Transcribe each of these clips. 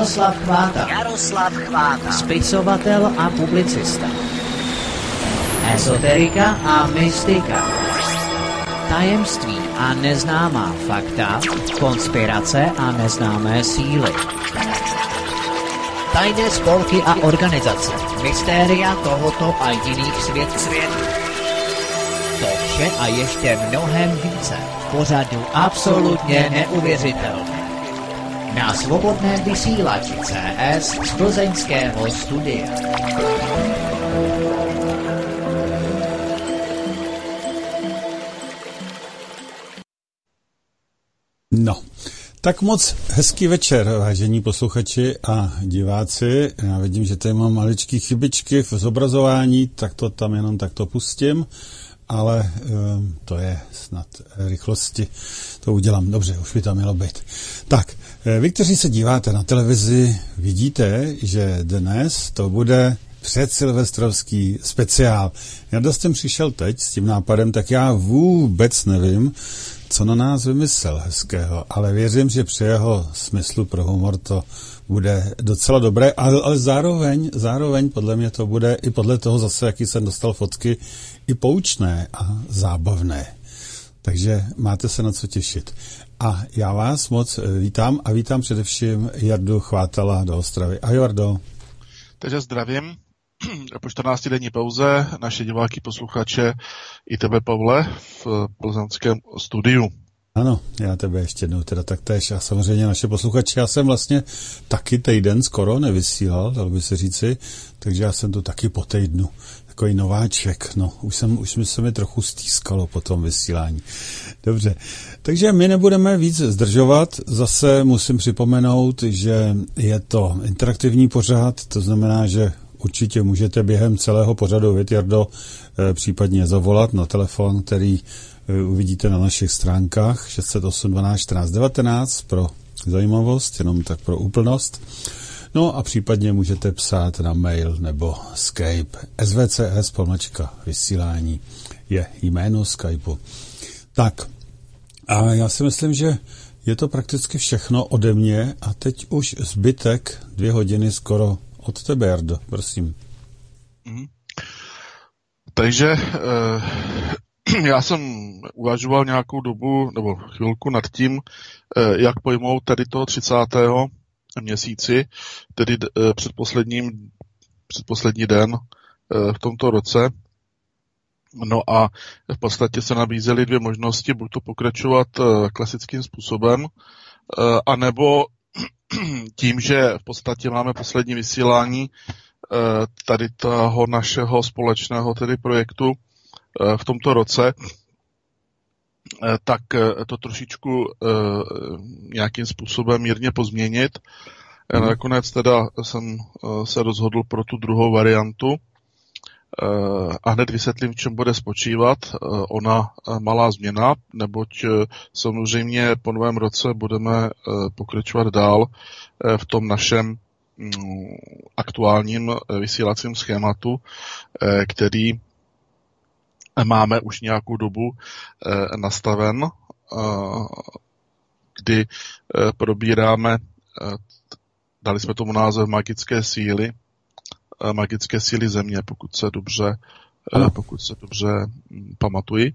Jaroslav Chváta. Spisovatel a publicista. Ezoterika a mystika. Tajemství a neznámá fakta. Konspirace a neznámé síly. Tajné spolky a organizace. Mystéria tohoto a jiných světů. To vše a ještě mnohem více. Pořadu absolutně neuvěřitelné. Na svobodném vysílači CS z plzeňského studia. No, tak moc hezký večer, vážení posluchači a diváci. Já vidím, že tady mám maličký chybičky v zobrazování, tak to tam jenom takto pustím, ale to je snad rychlosti. To udělám dobře, už by to mělo být. Tak, vy, kteří se díváte na televizi, vidíte, že dnes to bude předsilvestrovský speciál. Já dost jsem přišel teď s tím nápadem, tak já vůbec nevím, co na nás vymyslel hezkého, ale věřím, že při jeho smyslu pro humor to bude docela dobré, ale zároveň podle mě to bude i podle toho zase, jaký jsem dostal fotky, i poučné a zábavné. Takže máte se na co těšit. A já vás moc vítám a vítám především Jardu Chvátala do Ostravy. Ahoj, Jardo. Takže zdravím. Po 14denní pauze naše diváky, posluchače i tebe, Pavle, v plzeňském studiu. Ano, já tebe ještě jednou teda taktéž a samozřejmě naše posluchače. Já jsem vlastně taky týden skoro nevysílal, dalo by se říci, takže já jsem tu taky po týdnu. Takový nováček, no, už se mi trochu stýskalo po tom vysílání. Dobře, takže my nebudeme víc zdržovat, zase musím připomenout, že je to interaktivní pořad, to znamená, že určitě můžete během celého pořadu, Jardo, případně zavolat na telefon, který uvidíte na našich stránkách 608 12 14 19 pro zajímavost, jenom tak pro úplnost. No a případně můžete psát na mail nebo Skype. svcs_vysílání je jméno Skypeu. Tak, a já si myslím, že je to prakticky všechno ode mě a teď už zbytek 2 hodiny skoro od tebe, Jardo, prosím. Takže já jsem uvažoval nějakou dobu, nebo chvilku nad tím, jak pojmout tady toho 30. měsíci, tedy předposlední den v tomto roce. No a v podstatě se nabízely 2 možnosti, buď to pokračovat klasickým způsobem, anebo tím, že v podstatě máme poslední vysílání tady toho našeho společného tedy projektu v tomto roce, tak to trošičku nějakým způsobem mírně pozměnit. Nakonec teda jsem se rozhodl pro tu druhou variantu a hned vysvětlím, v čem bude spočívat ona malá změna, neboť samozřejmě po novém roce budeme pokračovat dál v tom našem aktuálním vysílacím schématu, který máme už nějakou dobu nastaven, kdy probíráme, dali jsme tomu název magické síly země, pokud se dobře pamatuji.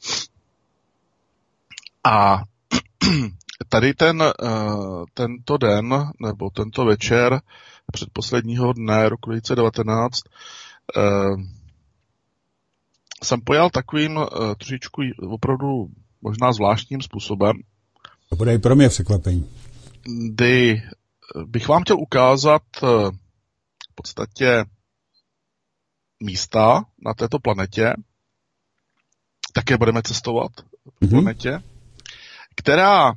A tady tento den, nebo tento večer předposledního dne roku 2019 jsem pojal takovým trošičku opravdu možná zvláštním způsobem. To bude i pro mě překvapení. Kdy bych vám chtěl ukázat v podstatě místa na této planetě, také budeme cestovat po planetě, která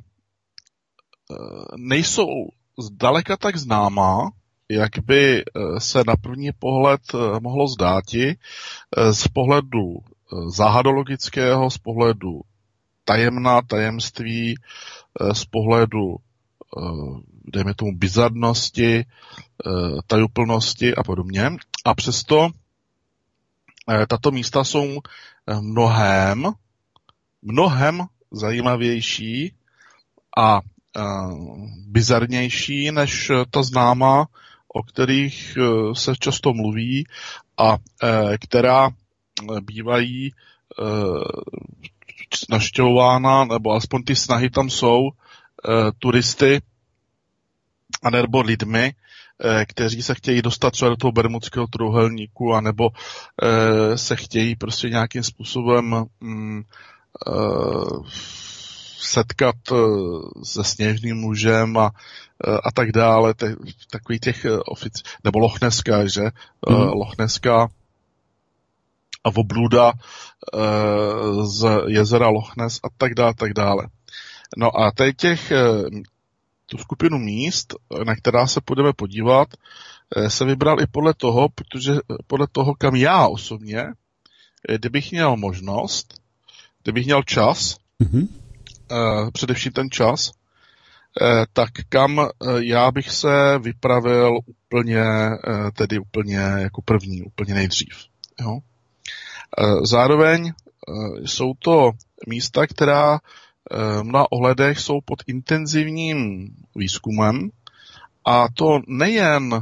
nejsou zdaleka tak známá, jak by se na první pohled mohlo zdáti, z pohledu záhadologického, z pohledu tajemství, z pohledu, dejme tomu, bizarnosti, tajuplnosti a podobně. A přesto tato místa jsou mnohem zajímavější a bizarnější než ta známá, o kterých se často mluví a která bývají navštěvována, nebo alespoň ty snahy tam jsou, turisty anebo lidmi, kteří se chtějí dostat třeba do toho Bermudského trojúhelníku, anebo se chtějí prostě nějakým způsobem setkat se Sněžným mužem a tak dále, takový těch nebo Loch Nesska, že? Loch Nesska a obluda z jezera Loch Ness a tak dále. No a tady tu skupinu míst, na která se budeme podívat, se vybral i podle toho, protože podle toho, kam já osobně, kdybych měl možnost, kdybych měl čas, především ten čas, tak kam já bych se vypravil úplně jako první, úplně nejdřív. Jo? Zároveň jsou to místa, která v mnoha ohledech jsou pod intenzivním výzkumem, a to nejen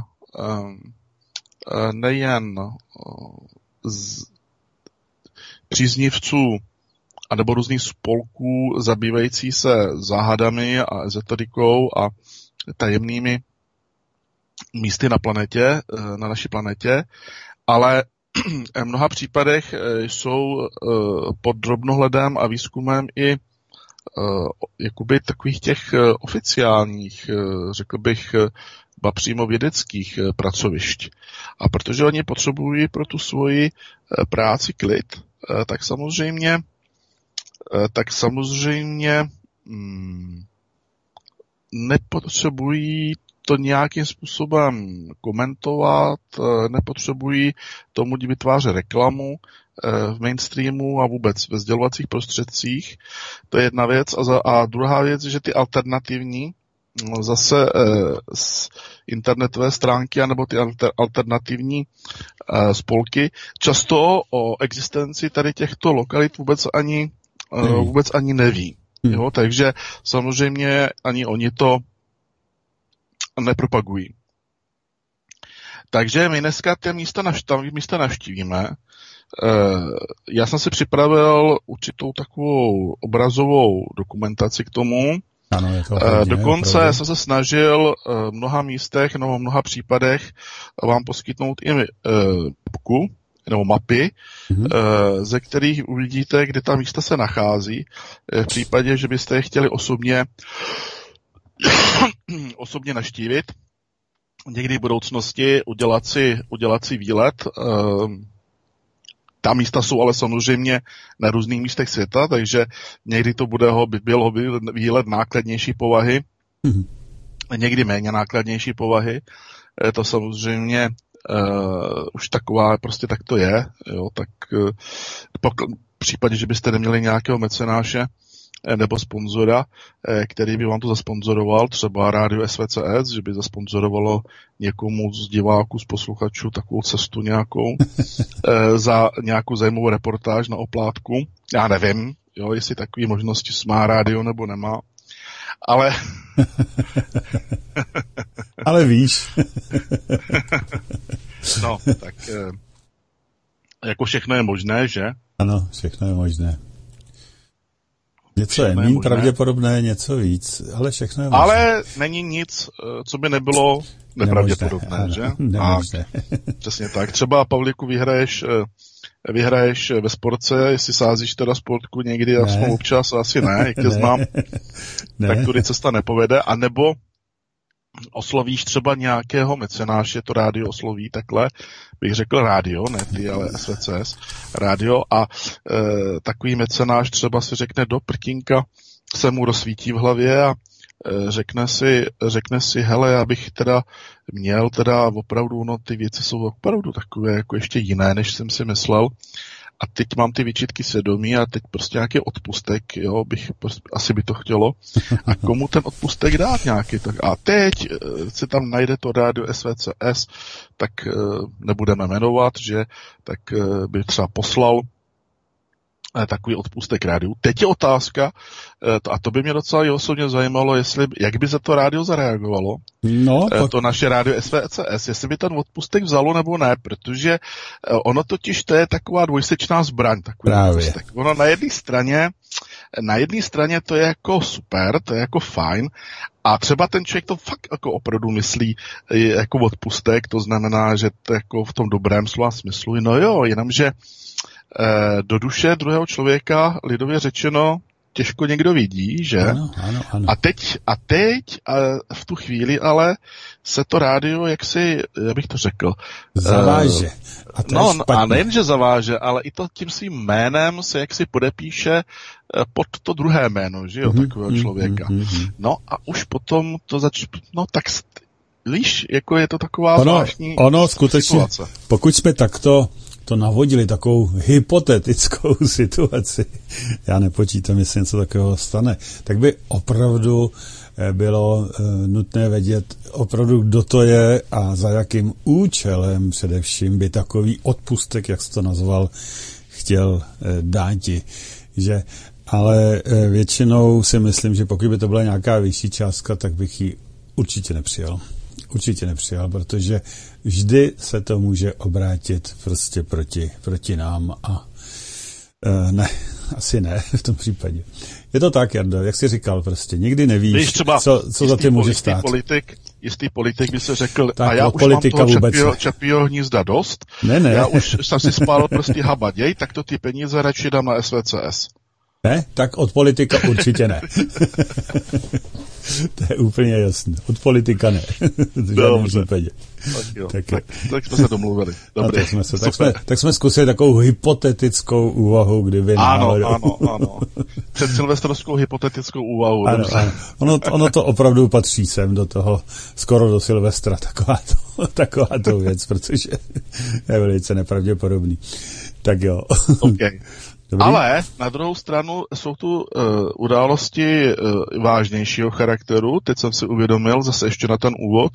z příznivců anebo různých spolků zabývající se záhadami a ezoterikou a tajemnými místy na naší planetě, ale v mnoha případech jsou pod drobnohledem a výzkumem i jakoby takových těch oficiálních, řekl bych, přímo vědeckých pracovišť. A protože oni potřebují pro tu svoji práci klid, tak samozřejmě nepotřebují to nějakým způsobem komentovat, nepotřebují tomu vytvářet reklamu v mainstreamu a vůbec ve sdělovacích prostředcích. To je jedna věc. A druhá věc je, že ty alternativní zase z internetové stránky anebo ty alternativní spolky často o existenci tady těchto lokalit vůbec ani neví. Jo? Takže samozřejmě ani oni to nepropagují. Takže my dneska ty místa navštívíme. Já jsem si připravil určitou takovou obrazovou dokumentaci k tomu. Ano, je to dokonce jsem se snažil v mnoha místech nebo v mnoha případech vám poskytnout i mapku nebo mapy, ze kterých uvidíte, kde ta místa se nachází. V případě, že byste je chtěli osobně navštívit, někdy v budoucnosti udělat si výlet. Ta místa jsou ale samozřejmě na různých místech světa, takže někdy to byl výlet nákladnější povahy, někdy méně nákladnější povahy. To samozřejmě už taková, prostě tak to je. Jo, tak v případě, že byste neměli nějakého mecenáše nebo sponzora, který by vám to zasponzoroval, třeba rádio SVCS, že by zasponzorovalo někomu z diváků, z posluchačů takovou cestu nějakou za nějakou zajímavou reportáž na oplátku. Já nevím, jo, jestli takové možnosti má rádio nebo nemá, ale... ale víš. No, tak jako všechno je možné, že? Ano, všechno je možné. Něco je méně pravděpodobné, něco víc, ale všechno je možné. Ale není nic, co by nebylo nepravděpodobné, nemožné, že? Nemožné. Přesně tak. Třeba, Pavlíku, vyhraješ ve sportce, jestli sázíš teda sportku někdy, já jsem občas, asi ne, jak tě znám, tak tudy cesta nepovede, anebo oslovíš třeba nějakého mecenáše, to rádio osloví takhle, bych řekl rádio, ne ty, ale SVCS, rádio, a takový mecenáš třeba si řekne do prtinka, se mu rozsvítí v hlavě a řekne si, hele, já bych teda měl teda opravdu, no ty věci jsou opravdu takové jako ještě jiné, než jsem si myslel. A teď mám ty výčitky svědomí a teď prostě nějaký odpustek, jo, asi by to chtělo. A komu ten odpustek dát nějaký? A teď si tam najde to rádio SVCS, tak nebudeme jmenovat, že tak by třeba poslal takový odpustek rádiu. Teď je otázka, a to by mě docela i osobně zajímalo, jak by za to rádio zareagovalo, to naše rádio SVCS, jestli by ten odpustek vzalo nebo ne, protože ono totiž to je taková dvojsečná zbraň. Takový odpustek. Ono na jedné straně to je jako super, to je jako fajn, a třeba ten člověk to fakt jako opravdu myslí jako odpustek, to znamená, že to jako v tom dobrém slova smyslu, no jo, jenomže do duše druhého člověka, lidově řečeno, těžko někdo vidí, že? Ano. A teď v tu chvíli ale se to rádio, jaksi, jak bych to řekl, zaváže. A nejenže zaváže, ale i to tím svým jménem se jaksi podepíše pod to druhé jméno, že jo, takového člověka. No a už potom to tak víš, jako je to taková zvláštní skutečně, situace. Pokud jsme takto to navodili, takovou hypotetickou situaci, já nepočítám, jestli něco takového stane, tak by opravdu bylo nutné vědět opravdu, kdo to je a za jakým účelem především by takový odpustek, jak jsi to nazval, chtěl dáti. Že, ale většinou si myslím, že pokud by to byla nějaká vyšší částka, tak bych ji určitě nepřijal. Protože vždy se to může obrátit prostě proti nám a ne, asi ne v tom případě. Je to tak, Jardo, jak jsi říkal, prostě nikdy nevíš, co za tím může stát. Jistý politik by se řekl, tak, a já už mám toho čapího hnízda dost, ne. Já už jsem si spálil prostě habaděj, tak to ty peníze radši dám na SVCS. Ne? Tak od politika určitě ne. To je úplně jasné. Od politika ne. V žádném případě. Tak jsme se domluvili. Dobrý. Tak jsme zkusili takovou hypotetickou úvahu, kdyby Ano. Před silvestrovskou hypotetickou úvahu. Ano. Ono to opravdu patří sem do toho, skoro do Silvestra, takováto věc, protože je velice nepravděpodobný. Tak jo. Okay. Dobrý. Ale na druhou stranu jsou tu události vážnějšího charakteru. Teď jsem si uvědomil zase ještě na ten úvod.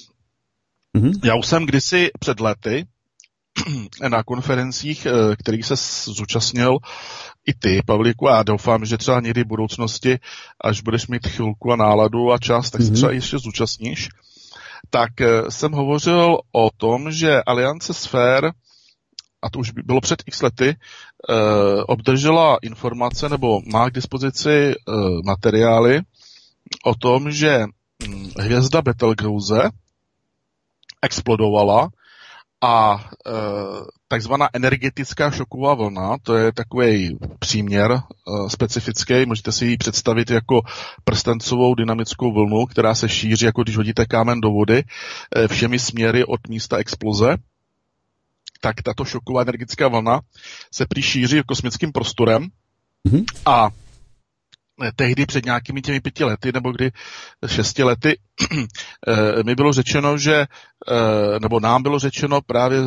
Já už jsem kdysi před lety na konferencích, kterých se zúčastnil i ty, Pavlíku, a doufám, že třeba někdy v budoucnosti, až budeš mít chvilku a náladu a čas, tak se třeba ještě zúčastníš. Tak jsem hovořil o tom, že Aliance Sfér, a to už bylo před x lety, obdržela informace nebo má k dispozici materiály o tom, že hvězda Betelgeuse explodovala a takzvaná energetická šoková vlna, to je takový příměr specifický, můžete si ji představit jako prstencovou dynamickou vlnu, která se šíří, jako když hodíte kámen do vody, všemi směry od místa exploze. Tak tato šoková energetická vlna se prý šíří kosmickým prostorem a tehdy před nějakými těmi 5 lety, nebo kdy 6 lety, mi bylo řečeno, že, nebo nám bylo řečeno právě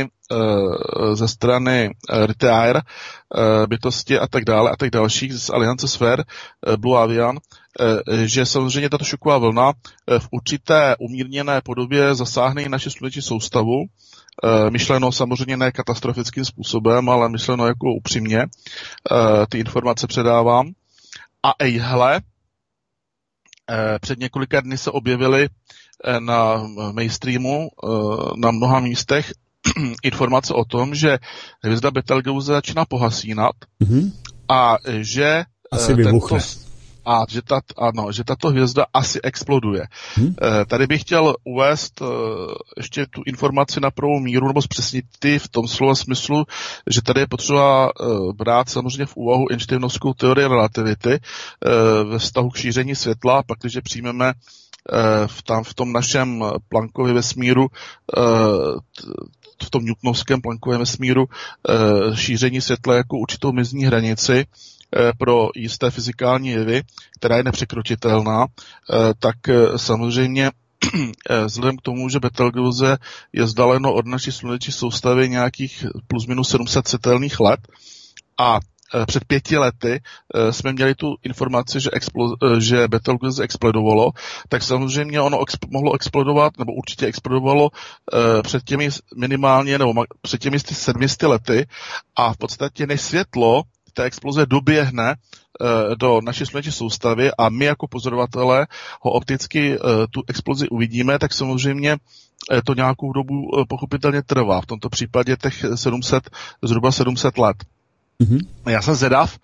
ze strany Retire, bytosti a tak dále a tak dalších z Aliance Sfér, Blue Avian, že samozřejmě tato šoková vlna v určité umírněné podobě zasáhne i naši sluneční soustavu, myšleno samozřejmě ne katastrofickým způsobem, ale myšleno jako upřímně. Ty informace předávám. A ejhle, před několika dny se objevily na mainstreamu na mnoha místech informace o tom, že hvězda Betelgeuse začíná pohasínat a že asi vybuchne. Že tato hvězda asi exploduje. Tady bych chtěl uvést ještě tu informaci na pravou míru, nebo zpřesnit v tom slova smyslu, že tady je potřeba brát samozřejmě v úvahu Einsteinovskou teorii relativity ve vztahu k šíření světla, pak když přijmeme v tom našem Planckově vesmíru, v tom newtonovském Planckovém vesmíru šíření světla jako určitou mezní hranici pro jisté fyzikální jevy, která je nepřekročitelná, tak samozřejmě vzhledem k tomu, že Betelgeuse je vzdáleno od naší sluneční soustavy nějakých plus minus 700 světelných let a před 5 lety jsme měli tu informaci, že Betelgeuse explodovalo, tak samozřejmě ono mohlo explodovat, nebo určitě explodovalo před těmi minimálně, nebo před těmi 700 lety a v podstatě než světlo té exploze doběhne do naší sluneční soustavy a my jako pozorovatelé ho opticky tu explozi uvidíme, tak samozřejmě to nějakou dobu pochopitelně trvá. V tomto případě těch zhruba 700 let. Mm-hmm. Já jsem zvědav,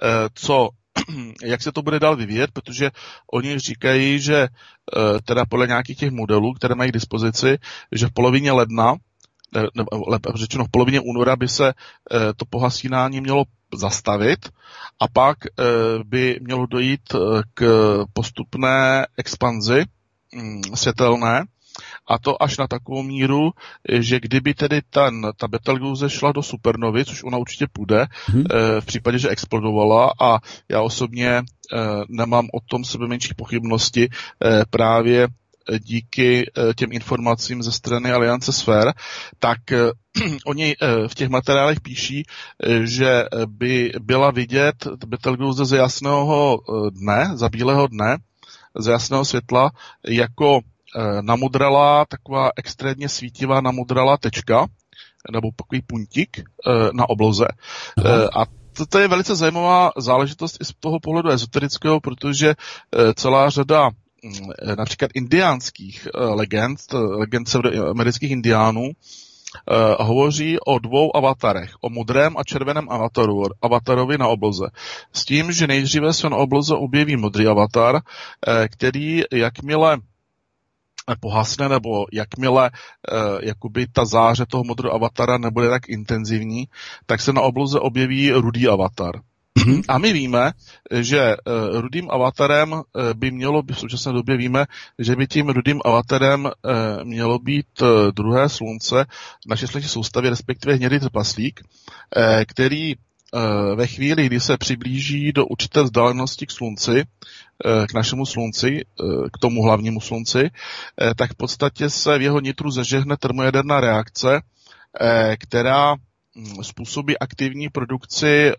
jak se to bude dál vyvíjet, protože oni říkají, že teda podle nějakých těch modelů, které mají k dispozici, že v polovině ledna, nebo lépe řečeno v polovině února by se to pohasínání mělo zastavit a pak by mělo dojít k postupné expanzi světelné, a to až na takovou míru, že kdyby tedy ta Betelgeuse šla do supernovy, což ona určitě půjde, v případě, že explodovala, a já osobně nemám o tom sebe menší pochybnosti právě díky těm informacím ze strany Aliance Sfér, tak oni v těch materiálech píší, že by byla vidět Betelgeuse za jasného dne, za bílého dne, za jasného světla, jako namodralá, taková extrémně svítivá namodralá tečka, nebo takový puntík na obloze. A to je velice zajímavá záležitost i z toho pohledu ezoterického, protože celá řada například indiánských legend amerických indiánů, hovoří o dvou avatarech, o modrém a červeném avatarovi na obloze. S tím, že nejdříve se na obloze objeví modrý avatar, který jakmile pohasne, nebo jakmile jakoby ta záře toho modrého avatara nebude tak intenzivní, tak se na obloze objeví rudý avatar. A my víme, že rudým avatarem by mělo být, v současné době víme, že by tím rudým avatarem mělo být druhé slunce v naší sluneční soustavě, respektive hnědý trpaslík, který ve chvíli, kdy se přiblíží do určité vzdálenosti k slunci, k našemu slunci, k tomu hlavnímu slunci, tak v podstatě se v jeho nitru zažehne termojaderná reakce, která způsobí aktivní produkci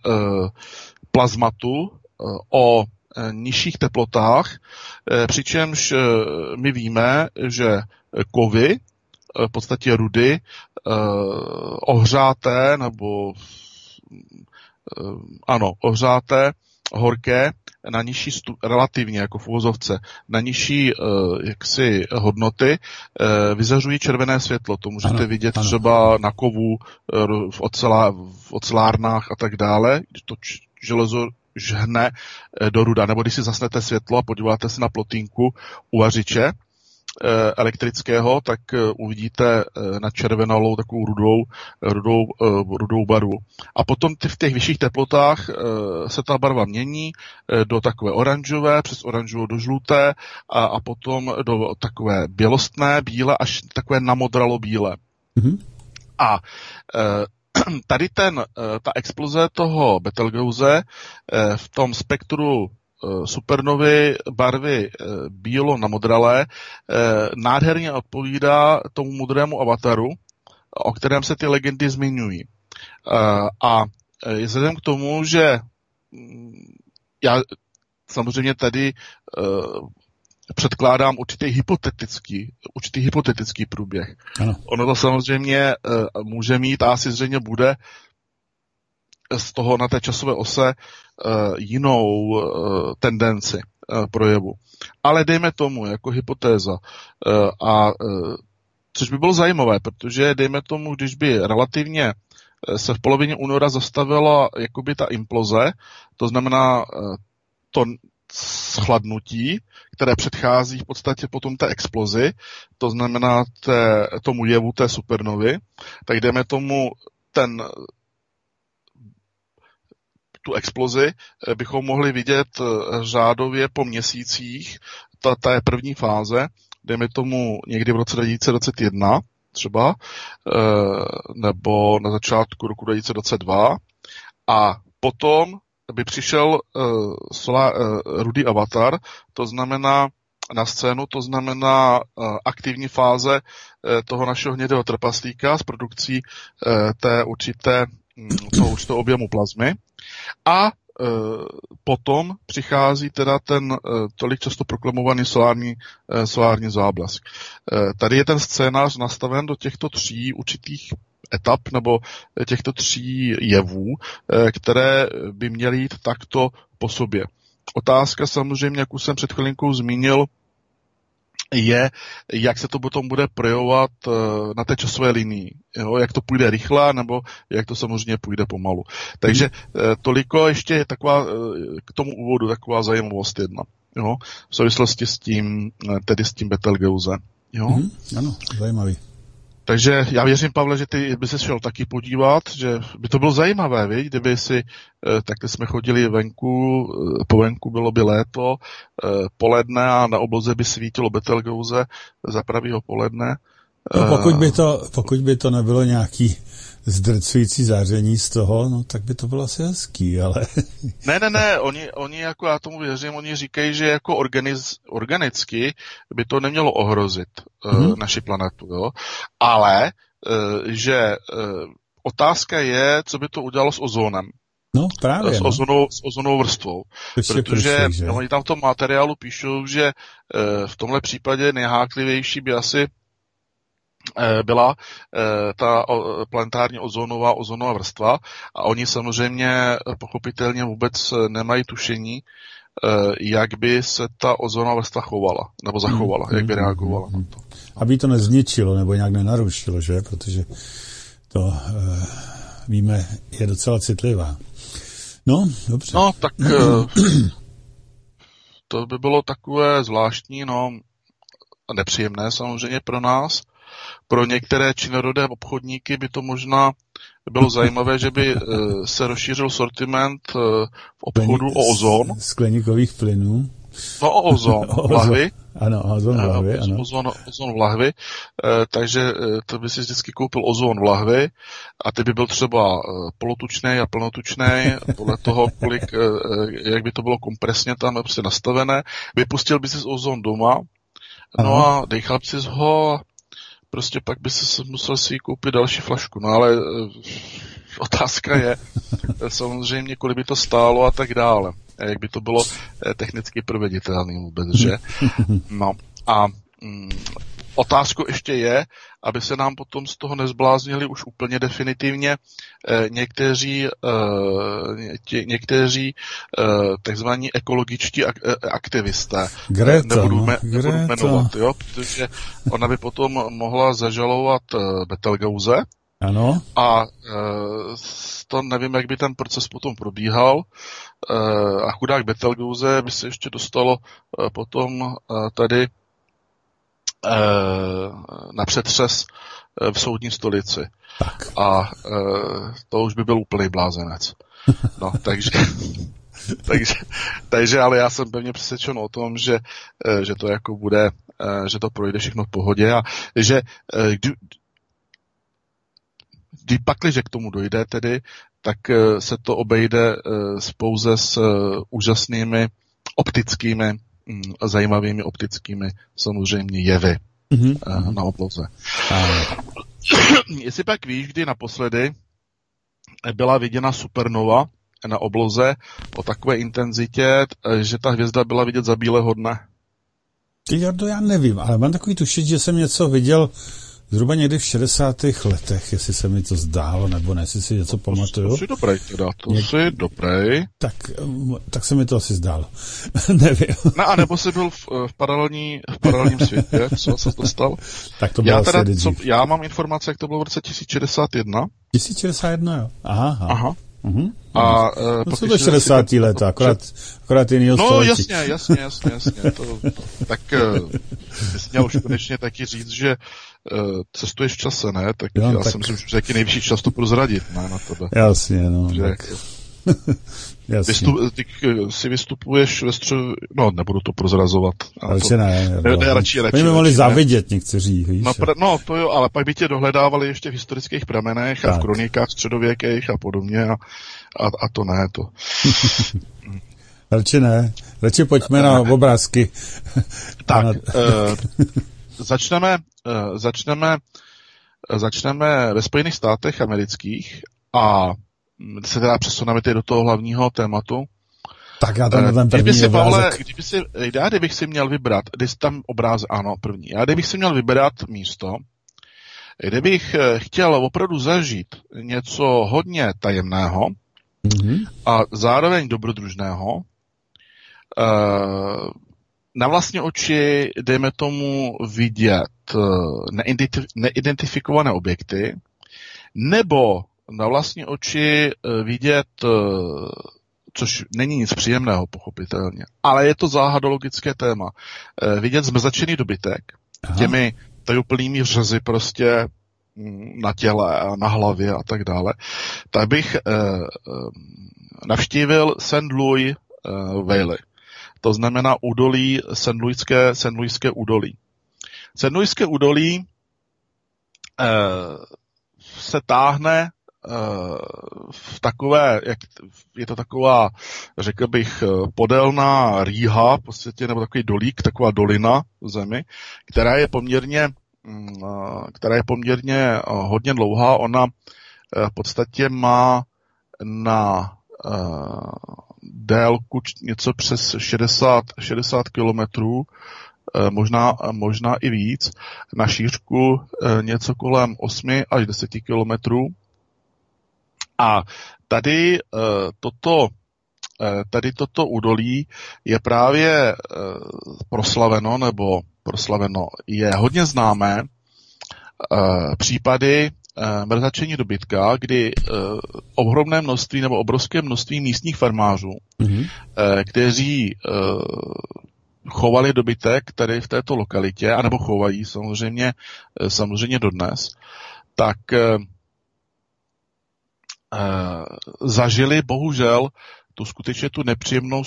plazmatu o nižších teplotách, přičemž my víme, že kovy, v podstatě rudy, ohřáté nebo ohřáté, horké, na nižší relativně, jako v uvozovce, na nižší jaksi hodnoty vyzařují červené světlo. To můžete vidět třeba na kovu, v ocelárnách a tak dále, když to železo žhne do ruda, nebo když si zasnete světlo a podíváte se na plotínku u vařiče elektrického, tak uvidíte na červenalou takovou rudou barvu. A potom v těch vyšších teplotách se ta barva mění do takové oranžové, přes oranžovou do žluté a potom do takové bělostné, bílé, až takové namodralo bílé. Mm-hmm. A tady ta exploze toho Betelgeuse v tom spektru supernovy barvy bílo-namodralé nádherně odpovídá tomu modrému avataru, o kterém se ty legendy zmiňují. A vzhledem k tomu, že já samozřejmě tady předkládám určitý hypotetický průběh. Ano. Ono to samozřejmě může mít a asi zřejmě bude z toho na té časové ose jinou tendenci projevu. Ale dejme tomu jako hypotéza. Což by bylo zajímavé, protože dejme tomu, když by relativně se v polovině února zastavila jakoby ta imploze, to znamená to schladnutí, které předchází v podstatě potom té explozi, to znamená tomu jevu té supernovy, tak dejme tomu tu explozi bychom mohli vidět řádově po měsících, ta je první fáze, dejme tomu někdy v roce 2021 třeba, nebo na začátku roku 2022, a potom by přišel rudý avatar, to znamená na scénu, to znamená aktivní fáze toho našeho hnědého trpaslíka s produkcí toho určitého objemu plazmy. A potom přichází teda ten tolik často proklamovaný solární záblesk. Tady je ten scénář nastaven do těchto 3 určitých etap nebo těchto 3 jevů, které by měly jít takto po sobě. Otázka samozřejmě, jak už jsem před chvilinkou zmínil, je, jak se to potom bude projevovat na té časové linii. Jo? Jak to půjde rychle, nebo jak to samozřejmě půjde pomalu. Takže toliko ještě taková, k tomu úvodu taková zajímavost jedna. Jo? V souvislosti s tím, tedy s tím Betelgeuse. Jo? Ano, zajímavý. Takže já věřím, Pavle, že ty by se šel taky podívat, že by to bylo zajímavé, viď? Kdyby si, takhle jsme chodili venku, po venku bylo by léto, poledne a na obloze by svítilo Betelgeuse za pravýho poledne. No, pokud by to nebylo nějaký zdrcující záření z toho, no tak by to bylo asi hezký, ale... Ne, oni jako já tomu věřím, oni říkají, že jako organicky by to nemělo ohrozit naši planetu, jo, ale že otázka je, co by to udělalo s ozónem. No, právě. S ozonovou vrstvou. Protože oni tam v tom materiálu píšou, že v tomhle případě nejháklivější by asi byla ta planetární ozonová vrstva a oni samozřejmě pochopitelně vůbec nemají tušení, jak by se ta ozonová vrstva chovala, nebo zachovala, jak by reagovala na to. Aby to nezničilo, nebo nějak nenarušilo, že? Protože to, víme, je docela citlivá. No, dobře. No, tak to by bylo takové zvláštní, no, a nepříjemné samozřejmě pro nás. Pro některé činorodé obchodníky by to možná bylo zajímavé, že by se rozšířil sortiment v obchodu o ozon. Skleníkových plynů. No, o ozon v lahvi. Ano, ozon v lahvi, ano. Ozon v lahvi, takže to by si vždycky koupil ozon v lahvi a ty by byl třeba polotučnej a plnotučnej, podle toho, jak by to bylo kompresně tam prostě nastavené. Vypustil by si ozon doma, no a dechal by si ho prostě pak by se musel si koupit další flašku. No ale otázka je samozřejmě, kolik by to stálo a tak dále. Jak by to bylo technicky proveditelné vůbec, že? No a otázkou ještě je, aby se nám potom z toho nezbláznili už úplně definitivně někteří takzvaní ekologičtí aktivisté. Nebudu jmenovat, jo, protože ona by potom mohla zažalovat Betelgeuse. Ano. A to nevím, jak by ten proces potom probíhal. A chudák Betelgeuse by se ještě dostalo potom tady na přetřes v soudní stolici. Tak. A to už by byl úplný blázenec. No, takže ale já jsem pevně přesvědčen o tom, že to jako bude, že to projde všechno v pohodě a že pakliže k tomu dojde tedy, tak se to obejde pouze s úžasnými optickými zajímavými optickými samozřejmě jevy na obloze. Jestli pak víš, kdy naposledy byla viděna supernova na obloze o takové intenzitě, že ta hvězda byla vidět za bílého dne? Jardo, já nevím, ale mám takový tušit, že jsem něco viděl zhruba někdy v 60. letech, jestli se mi to zdálo, nebo ne, jestli si něco pamatuju. To jsi dobrý teda, jsi dobrý. Tak se mi to asi zdálo. Nevím. No a nebo jsi byl v paralelním světě, co se to stalo? Tak to bylo já mám informace, jak to bylo v roce 1061. 1061, jo. Aha. Uh-huh. A no jsou to 60. let, akorát jinýho století. No jasně. Tak jsi měl už konečně taky říct, že cestuješ v čase, ne? Tak jo, já si myslím, že jaký nejvyšší čas to prozradit, ne, na tebe. Jasně, no. Že, tak... Jasně. Ty si vystupuješ ve středu, no nebudu to prozrazovat. Radši ne. Radši. Oni by mohli závidět někteří, víš. No to jo, ale pak by tě dohledávali ještě v historických pramenech tak. A v kronikách středověkých a podobně a to ne, to. Radši ne. Radši pojďme na obrázky. Tak, začneme ve Spojených státech amerických a se teda přesuneme do toho hlavního tématu. Tak já tam ten první obrázek. Kdybych si měl vybrat, kdybych si měl vybrat místo, Kdybych chtěl opravdu zažít něco hodně tajemného a zároveň dobrodružného, na vlastní oči, dejme tomu, vidět neidentifikované objekty, nebo na vlastní oči vidět, což není nic příjemného, pochopitelně, ale je to záhadologické téma, vidět zmrzačený dobytek těmi tajuplnými řezy prostě na těle a na hlavě a tak dále, tak bych navštívil St. Louis Valley. To znamená údolí, St. Louiské údolí. St. Louiské údolí se táhne v takové, je to taková, řekl bych, podélná rýha, v podstatě, nebo takový dolík, taková dolina v zemi, která je poměrně hodně dlouhá. Ona v podstatě má na délku něco přes 60 kilometrů, možná i víc, na šířku něco kolem 8 až 10 kilometrů. A tady toto údolí je právě proslaveno, je hodně známé případy mrzačení dobytka, kdy ohromné množství nebo obrovské množství místních farmářů, kteří chovali dobytek tady v této lokalitě, anebo chovají samozřejmě dodnes, tak zažili bohužel tu nepříjemnou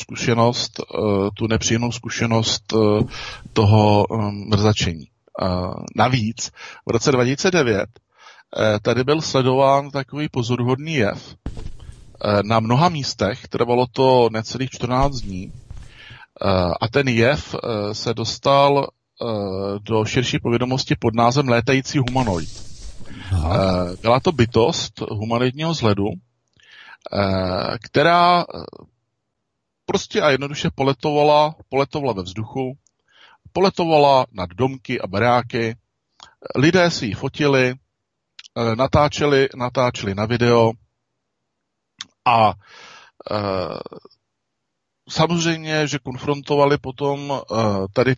zkušenost toho mrzačení. Navíc v roce 2009 tady byl sledován takový pozoruhodný jev. Na mnoha místech trvalo to necelých 14 dní a ten jev se dostal do širší povědomosti pod názvem létající humanoid. Byla to bytost humanoidního vzhledu, která prostě a jednoduše poletovala ve vzduchu, poletovala nad domky a baráky, lidé si ji fotili, natáčeli na video a samozřejmě, že konfrontovali potom tady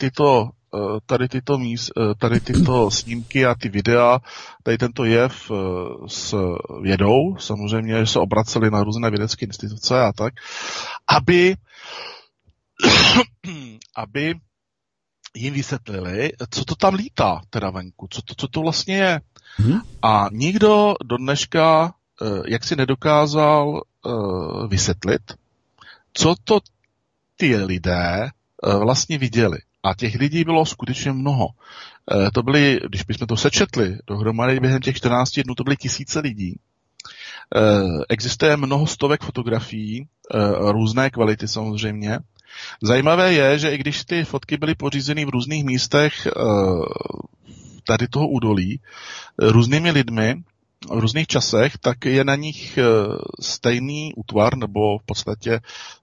tyto snímky a ty videa, tady tento jev s vědou, samozřejmě, že se obraceli na různé vědecké instituce a tak, aby jim vysvětlili, co to tam lítá teda venku, co to vlastně je. A nikdo do dneška jaksi nedokázal vysvětlit, co to ty lidé vlastně viděli. A těch lidí bylo skutečně mnoho. To byly, když bychom to sečetli dohromady během těch 14 dnů, to byly tisíce lidí. Existuje mnoho stovek fotografií, různé kvality samozřejmě. Zajímavé je, že i když ty fotky byly pořízeny v různých místech tady toho údolí, různými lidmi, v různých časech, tak je na nich stejný útvar, nebo v podstatě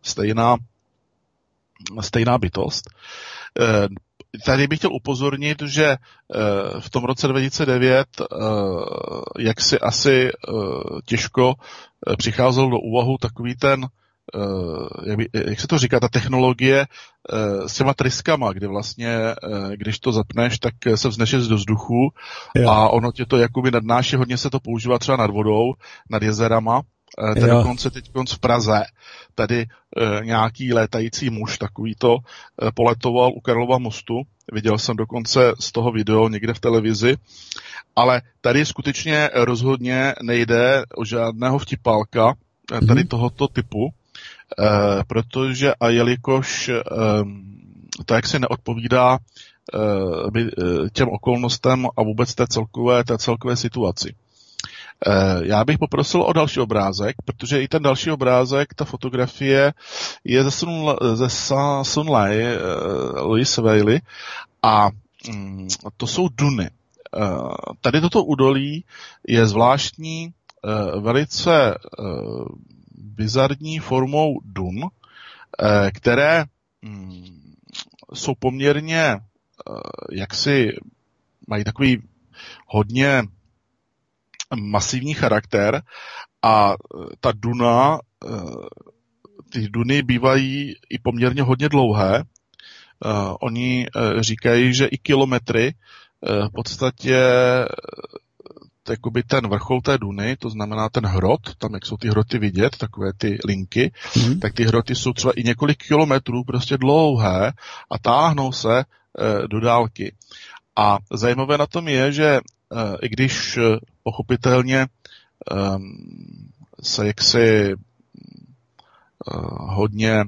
stejná bytost. Tady bych chtěl upozornit, že v tom roce 2009 jak si asi těžko přicházel do úvahu takový ten, jak se to říká, ta technologie s těma tryskama, kde vlastně, když to zapneš, tak se vznešeš do vzduchu a ono tě to jakoby nadnáší, hodně se to používá třeba nad vodou, nad jezerama. Tady dokonce teď v Praze tady nějaký létající muž takovýto poletoval u Karlova mostu. Viděl jsem dokonce z toho video někde v televizi. Ale tady skutečně rozhodně nejde o žádného vtipálka tady tohoto typu, protože a jelikož to jaksi neodpovídá těm okolnostem a vůbec té celkové situaci. Já bych poprosil o další obrázek, protože i ten další obrázek, ta fotografie je ze St. Louis Valley a to jsou duny. Tady toto údolí je zvláštní, velice bizarní formou dun, které jsou poměrně, jaksi mají takový hodně masivní charakter a ta duna, ty duny bývají i poměrně hodně dlouhé. Oni říkají, že i kilometry v podstatě jakoby ten vrchol té duny, to znamená ten hrot, tam jak jsou ty hroty vidět, takové ty linky, tak ty hroty jsou třeba i několik kilometrů prostě dlouhé a táhnou se do dálky. A zajímavé na tom je, že i když pochopitelně se jaksi hodně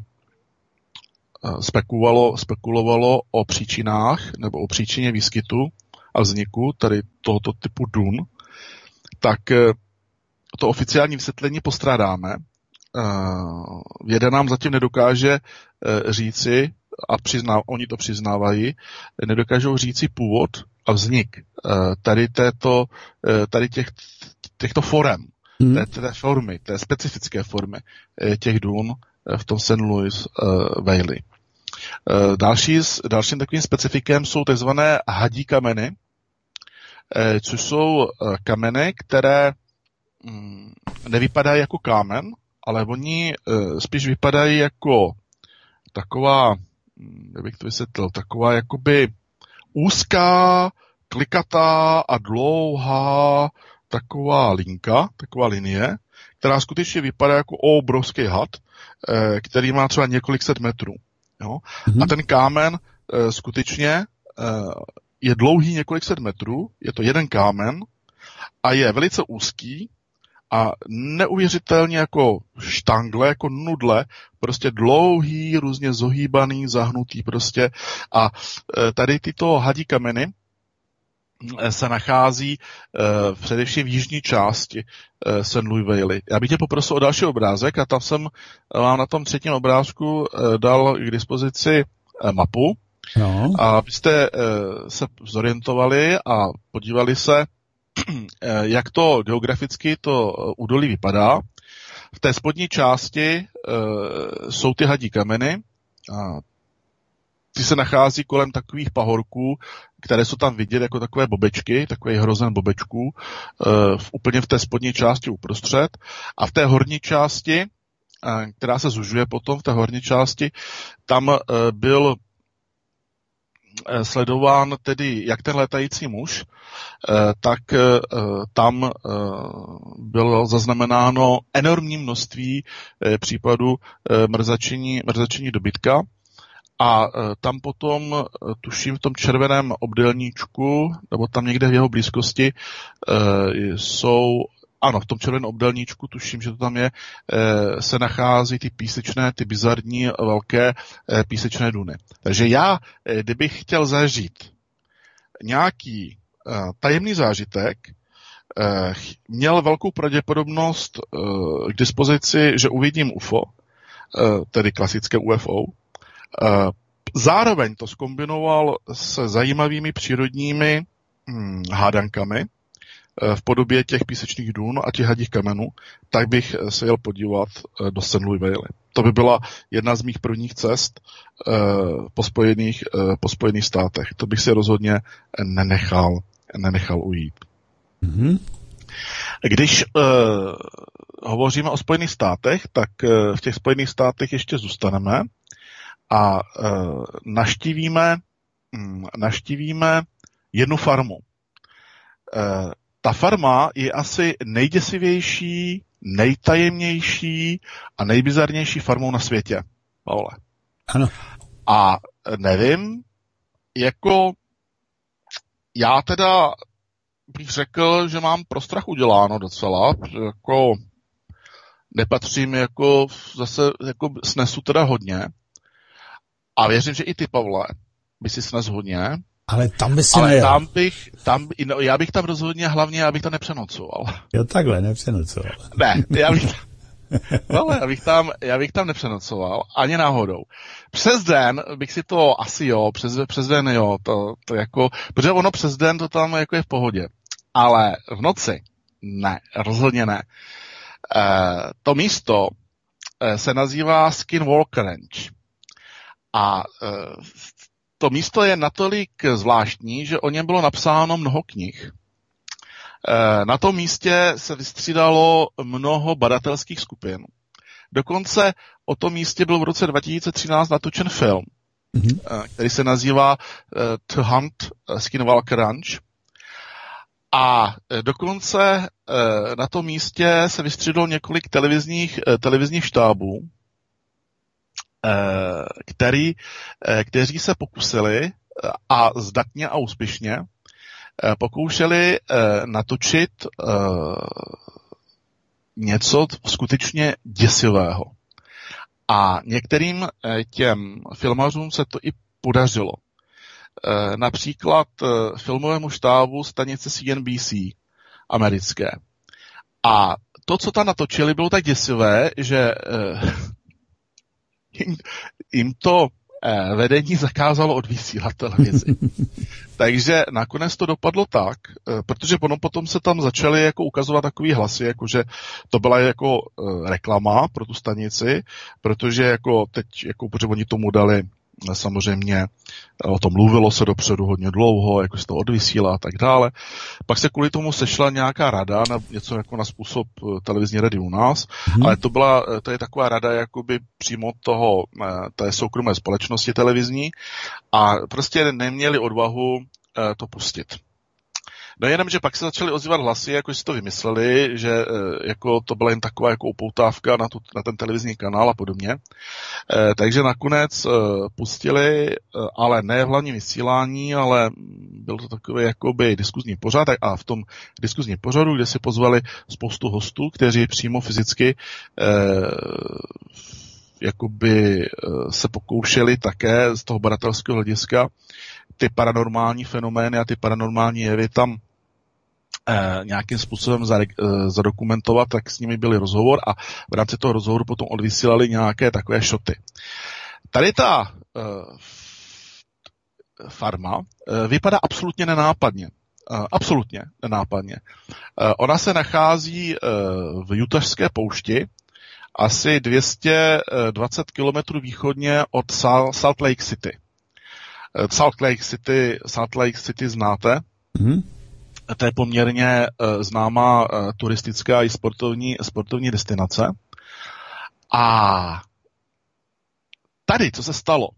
spekulovalo o příčinách nebo o příčině výskytu a vzniku tady tohoto typu dun, tak to oficiální vysvětlení postrádáme. Věda nám zatím nedokáže říci, a oni to přiznávají, nedokážou říci původ a vznik tady těchto forem, té formy, té specifické formy těch dun v tom St. Louis Valley. Dalším takovým specifikem jsou takzvané hadí kameny, což jsou kameny, které nevypadají jako kámen, ale oni spíš vypadají jako taková, jak bych to vysvětlil, taková jakoby úzká, klikatá a dlouhá taková linka, taková linie, která skutečně vypadá jako obrovský had, který má třeba několik set metrů. Jo? A ten kámen skutečně je dlouhý několik set metrů, je to jeden kámen a je velice úzký a neuvěřitelně jako štangle, jako nudle, prostě dlouhý, různě zohýbaný, zahnutý prostě. A tady tyto hadí kameny se nachází především v jižní části St. Louis Valley. Já bych tě poprosil o další obrázek a tam jsem vám na tom třetím obrázku dal k dispozici mapu. No. A abyste se zorientovali a podívali se, jak to geograficky to údolí vypadá. V té spodní části jsou ty hadí kameny. Ty se nachází kolem takových pahorků, které jsou tam vidět jako takové bobečky, takový hrozen bobečků, úplně v té spodní části uprostřed. A v té horní části, která se zužuje potom v té horní části, tam byl sledován tedy jak ten létající muž, tak tam bylo zaznamenáno enormní množství případů mrzačení dobytka. A tam potom, tuším, v tom červeném obdélníčku, nebo tam někde v jeho blízkosti, v tom červeném obdélníčku, tuším, že to tam je, se nachází ty písečné, ty bizarní velké písečné duny. Takže já, kdybych chtěl zažít nějaký tajemný zážitek, měl velkou pravděpodobnost k dispozici, že uvidím UFO, tedy klasické UFO. Zároveň to zkombinoval se zajímavými přírodními hádankami v podobě těch písečných dun a těch hadích kamenů, tak bych se jel podívat do St. Louis Valley. To by byla jedna z mých prvních cest po Spojených státech. To bych si rozhodně nenechal ujít. Mm-hmm. Když hovoříme o Spojených státech, tak v těch Spojených státech ještě zůstaneme a navštívíme jednu farmu. Ta farma je asi nejděsivější, nejtajemnější a nejbizarnější farmou na světě, Pavle. Ano. A nevím, jako já teda bych řekl, že mám pro strach uděláno docela, jako nepatřím jako zase jako snesu teda hodně a věřím, že i ty, Pavle, by si snes hodně. Ale tam by si nejel. Já bych tam rozhodně hlavně, abych tam nepřenocoval. Jo, takhle, nepřenocoval. Ne, já bych tam nepřenocoval, ani náhodou. Přes den bych si to asi přes den to jako, protože ono přes den to tam jako je v pohodě. Ale v noci ne, rozhodně ne. To místo se nazývá Skinwalker Ranch. A to místo je natolik zvláštní, že o něm bylo napsáno mnoho knih. Na tom místě se vystřídalo mnoho badatelských skupin. Dokonce o tom místě byl v roce 2013 natočen film, který se nazývá The Hunt Skinwalker Ranch. A dokonce na tom místě se vystřídalo několik televizních štábů, kteří se pokusili a zdatně a úspěšně pokoušeli natočit něco skutečně děsivého. A některým těm filmařům se to i podařilo. Například filmovému štábu stanice CNBC americké. A to, co tam natočili, bylo tak děsivé, že jim to vedení zakázalo odvysílat televizi. Takže nakonec to dopadlo tak, protože potom se tam začaly jako ukazovat takový hlasy, jako že to byla jako reklama pro tu stanici, protože jako teď, jako, protože oni tomu dali samozřejmě, o tom mluvilo se dopředu hodně dlouho, jako se to odvysílá a tak dále. Pak se kvůli tomu sešla nějaká rada, něco jako na způsob televizní rady u nás, ale to je taková rada jakoby přímo té soukromé společnosti televizní a prostě neměli odvahu to pustit. No jenom, že pak se začaly ozývat hlasy, jako si to vymysleli, že jako to byla jen taková jako upoutávka na ten televizní kanál a podobně. Takže nakonec pustili, ale ne v hlavním vysílání, ale byl to takový jakoby diskuzní pořad a v tom diskuzním pořadu, kde si pozvali spoustu hostů, kteří přímo fyzicky jakoby se pokoušeli také z toho badatelského hlediska ty fenomény a ty paranormální jevy tam nějakým způsobem zadokumentovat, tak s nimi byli rozhovor a v rámci toho rozhovoru potom odvysílali nějaké takové šoty. Tady ta farma vypadá absolutně nenápadně. Absolutně nenápadně. Ona se nachází v Utahské poušti, asi 220 kilometrů východně od Salt Lake City. Salt Lake City znáte? To je poměrně známá turistická i sportovní destinace. A tady, co se stalo,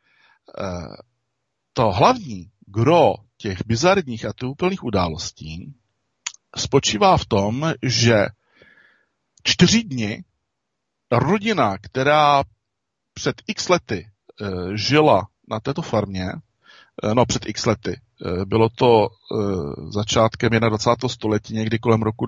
to hlavní gro těch bizarních a úplných událostí spočívá v tom, že 4 dny rodina, která před x lety žila na této farmě, před x lety, bylo to začátkem 21. století, někdy kolem roku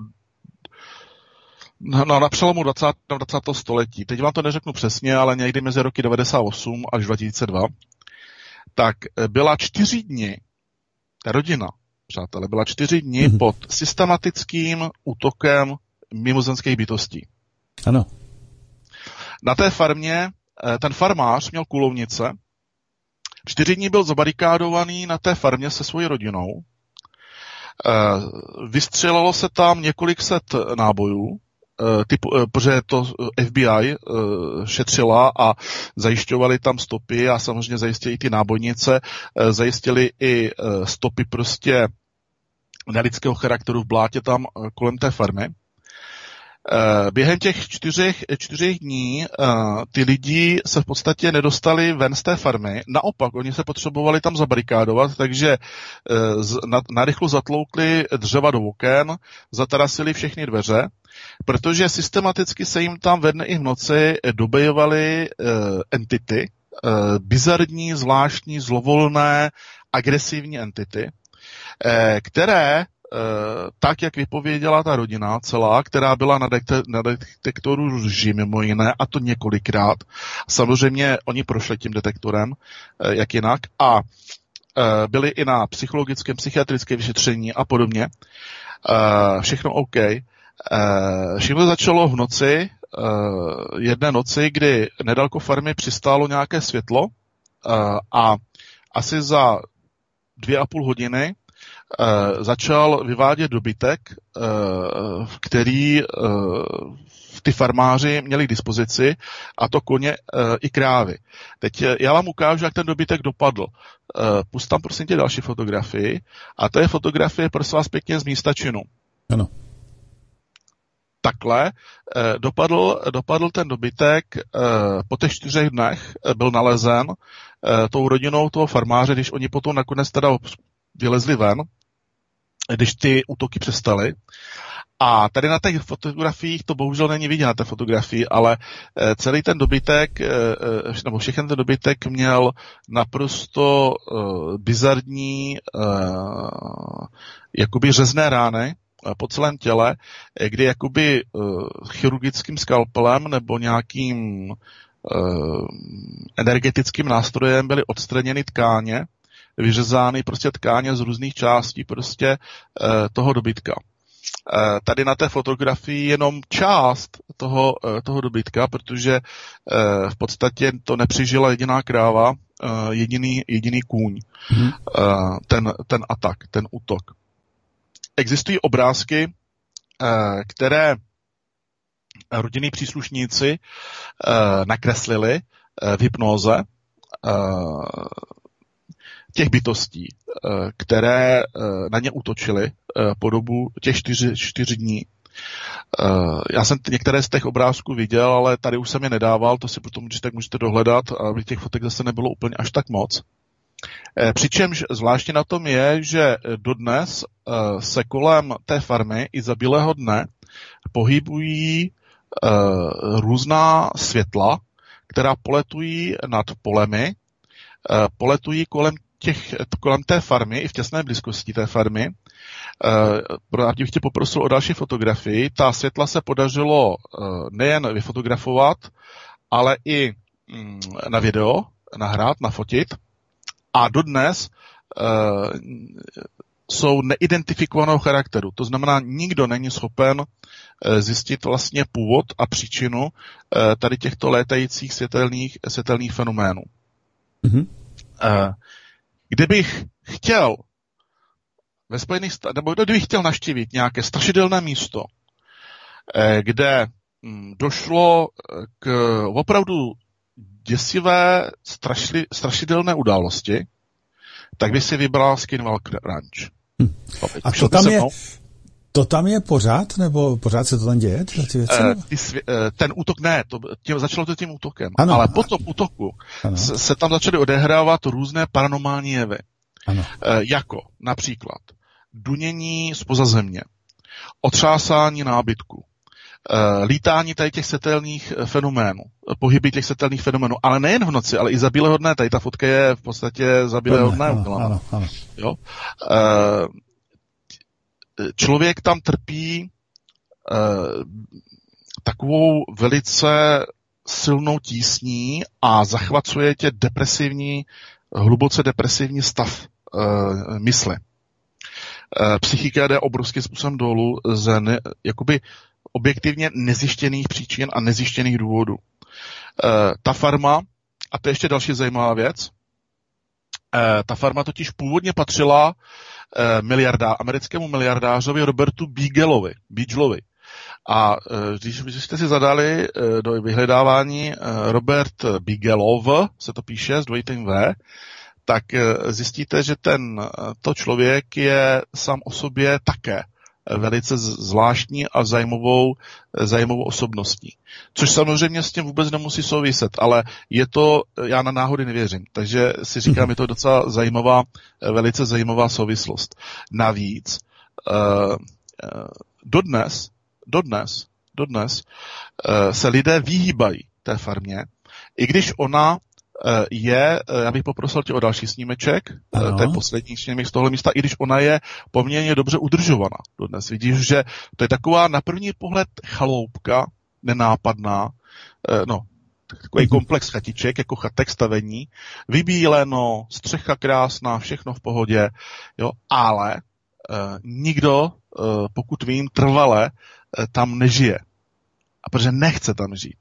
na přelomu 20. a 20. století. Teď vám to neřeknu přesně, ale někdy mezi roky 98 až 2002. Tak byla 4 dny, ta rodina, přátelé, byla 4 dny pod systematickým útokem mimozemských bytostí. Ano. Na té farmě ten farmář měl kulovnice, 4 dny byl zabarikádovaný na té farmě se svojí rodinou. Vystřelilo se tam několik set nábojů, protože to FBI šetřila a zajišťovali tam stopy a samozřejmě zajistili ty nábojnice, zajistili i stopy prostě nelidského charakteru v blátě tam kolem té farmy. Během těch 4 dní ty lidi se v podstatě nedostali ven z té farmy. Naopak, oni se potřebovali tam zabarikádovat, takže narychlo zatloukli dřeva do oken, zatarasili všechny dveře, protože systematicky se jim tam ve dne i v noci dobejovaly entity, bizarní, zvláštní, zlovolné, agresivní entity, které tak, jak vypověděla ta rodina celá, která byla na detektoru lži mimo jiné, a to několikrát. Samozřejmě oni prošli tím detektorem, jak jinak, a byli i na psychologickém, psychiatrické vyšetření a podobně. Všechno OK. Všechno začalo v noci, jedné noci, kdy nedaleko farmy přistálo nějaké světlo a asi za 2,5 hodiny začal vyvádět dobytek, který ty farmáři měli k dispozici, a to koně i krávy. Teď já vám ukážu, jak ten dobytek dopadl. Pust tam prosím tě další fotografii, a to je fotografie, prosím vás pěkně, z místa činu. Ano. Takhle dopadl ten dobytek, po těch 4 dnech byl nalezen tou rodinou toho farmáře, když oni potom nakonec teda vylezli ven, když ty útoky přestaly. A tady na těch fotografiích, to bohužel není vidět na té fotografii, ale celý ten dobytek, nebo všechny ten dobytek měl naprosto bizarní jakoby řezné rány po celém těle, kdy jakoby chirurgickým skalpelem nebo nějakým energetickým nástrojem byly odstraněny tkáně, vyřezány prostě tkáně z různých částí prostě toho dobytka. Tady na té fotografii jenom část toho dobytka, protože v podstatě to nepřežila jediná kráva, jediný kůň, ten atak, ten útok. Existují obrázky, které rodinní příslušníci nakreslili v hypnóze těch bytostí, které na ně útočily po dobu těch 4 dní. Já jsem některé z těch obrázků viděl, ale tady už jsem je nedával, to si potom tak můžete dohledat, a těch fotek zase nebylo úplně až tak moc. Přičemž zvláště na tom je, že dodnes se kolem té farmy i za bílého dne pohybují různá světla, která poletují nad polemi, poletují kolem té farmy i v těsné blízkosti té farmy. Já bych tě poprosil o další fotografii. Ta světla se podařilo nejen vyfotografovat, ale i na video nahrát, nafotit. A dodnes jsou neidentifikovaného charakteru. To znamená, nikdo není schopen zjistit vlastně původ a příčinu tady těchto létajících světelných fenoménů. Mm-hmm. Kdybych chtěl ve Spojených státech, nebo kdybych chtěl navštívit nějaké strašidelné místo, kde došlo k opravdu děsivé, strašidelné události, tak by si vybral Skinwalker Ranch. A to tam je pořád, nebo pořád se to tam děje? Ten útok ne, začalo to tím útokem, ano, ale po tom útoku se tam začaly odehrávat různé paranormální jevy. Ano. Jako například dunění zpoza země, otřásání nábytku, lítání tady těch světelných fenoménů, pohyby těch světelných fenoménů, ale nejen v noci, ale i za bílého dne. Tady ta fotka je v podstatě za bílého dne. Ano. Jo? Člověk tam trpí takovou velice silnou tísní a zachvacuje tě hluboce depresivní stav mysli. Psychika jde obrovským způsobem dolů z jakoby objektivně nezjištěných příčin a nezjištěných důvodů. Ta farma, a to je ještě další zajímavá věc, ta farma totiž původně patřila americkému miliardářovi Robertu Beagleovi. A když jste si zadali do vyhledávání Robert Bigelow, se to píše s dvojitým V, tak zjistíte, že to člověk je sám o sobě také velice zvláštní a zajímavou osobností. Což samozřejmě s tím vůbec nemusí souviset, ale já na náhody nevěřím. Takže si říkám, je to docela velice zajímavá souvislost. Navíc dodnes se lidé vyhýbají té farmě, i když ona já bych poprosil tě o další snímeček, to je poslední snímek z tohle místa, i když ona je poměrně dobře udržovaná dodnes. Vidíš, že to je taková na první pohled chaloupka, nenápadná, takový komplex chatiček, jako chatek stavení, vybíleno, střecha krásná, všechno v pohodě, jo, ale nikdo, pokud vím, trvale tam nežije. A protože nechce tam žít.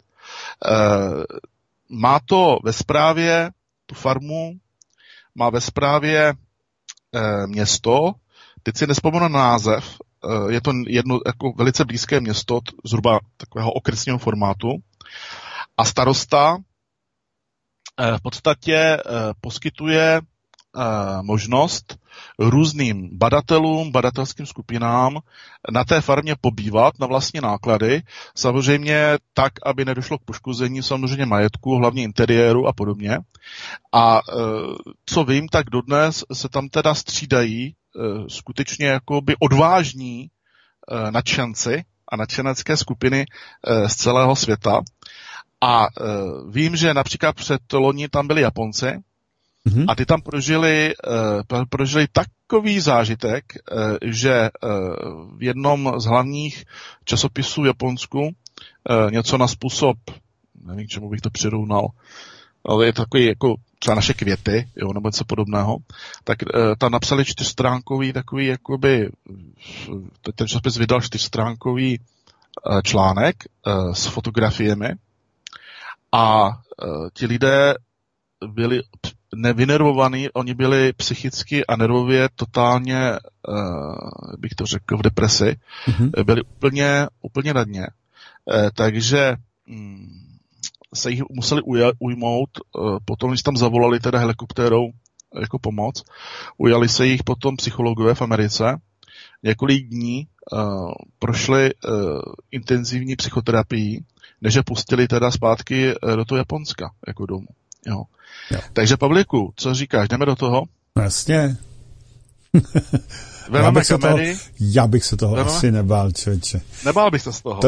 Má to ve správě tu farmu, má ve správě město, teď si nespomenu název, je to jedno jako velice blízké město, zhruba takového okresního formátu, a starosta v podstatě poskytuje možnost různým badatelům, badatelským skupinám na té farmě pobývat na vlastní náklady, samozřejmě tak, aby nedošlo k poškození samozřejmě majetku, hlavně interiéru a podobně. A co vím, tak dodnes se tam teda střídají skutečně jakoby odvážní nadšenci a nadšenecké skupiny z celého světa. A vím, že například před loni tam byli Japonci a ty tam prožili takový zážitek, že v jednom z hlavních časopisů v Japonsku něco na způsob, nevím, k čemu bych to přirovnal, ale je takový jako třeba naše květy, jo, nebo něco podobného, tak tam napsali 4stránkový takový, jakoby, ten časopis vydal 4stránkový článek s fotografiemi a ti lidé byli nevynervovaní, oni byli psychicky a nervově totálně, bych to řekl, v depresi, byli úplně na dně. Takže se jich museli ujmout, potom, když tam zavolali teda helikoptérou jako pomoc, ujali se jich potom psychologové v Americe, několik dní prošli intenzivní psychoterapii, než je pustili teda zpátky do toho Japonska, jako domů. Jo. Takže, Pavlíku, co říkáš, jdeme do toho? Jasně. Já bych se toho asi nebál, člověče. Nebál bych se z toho.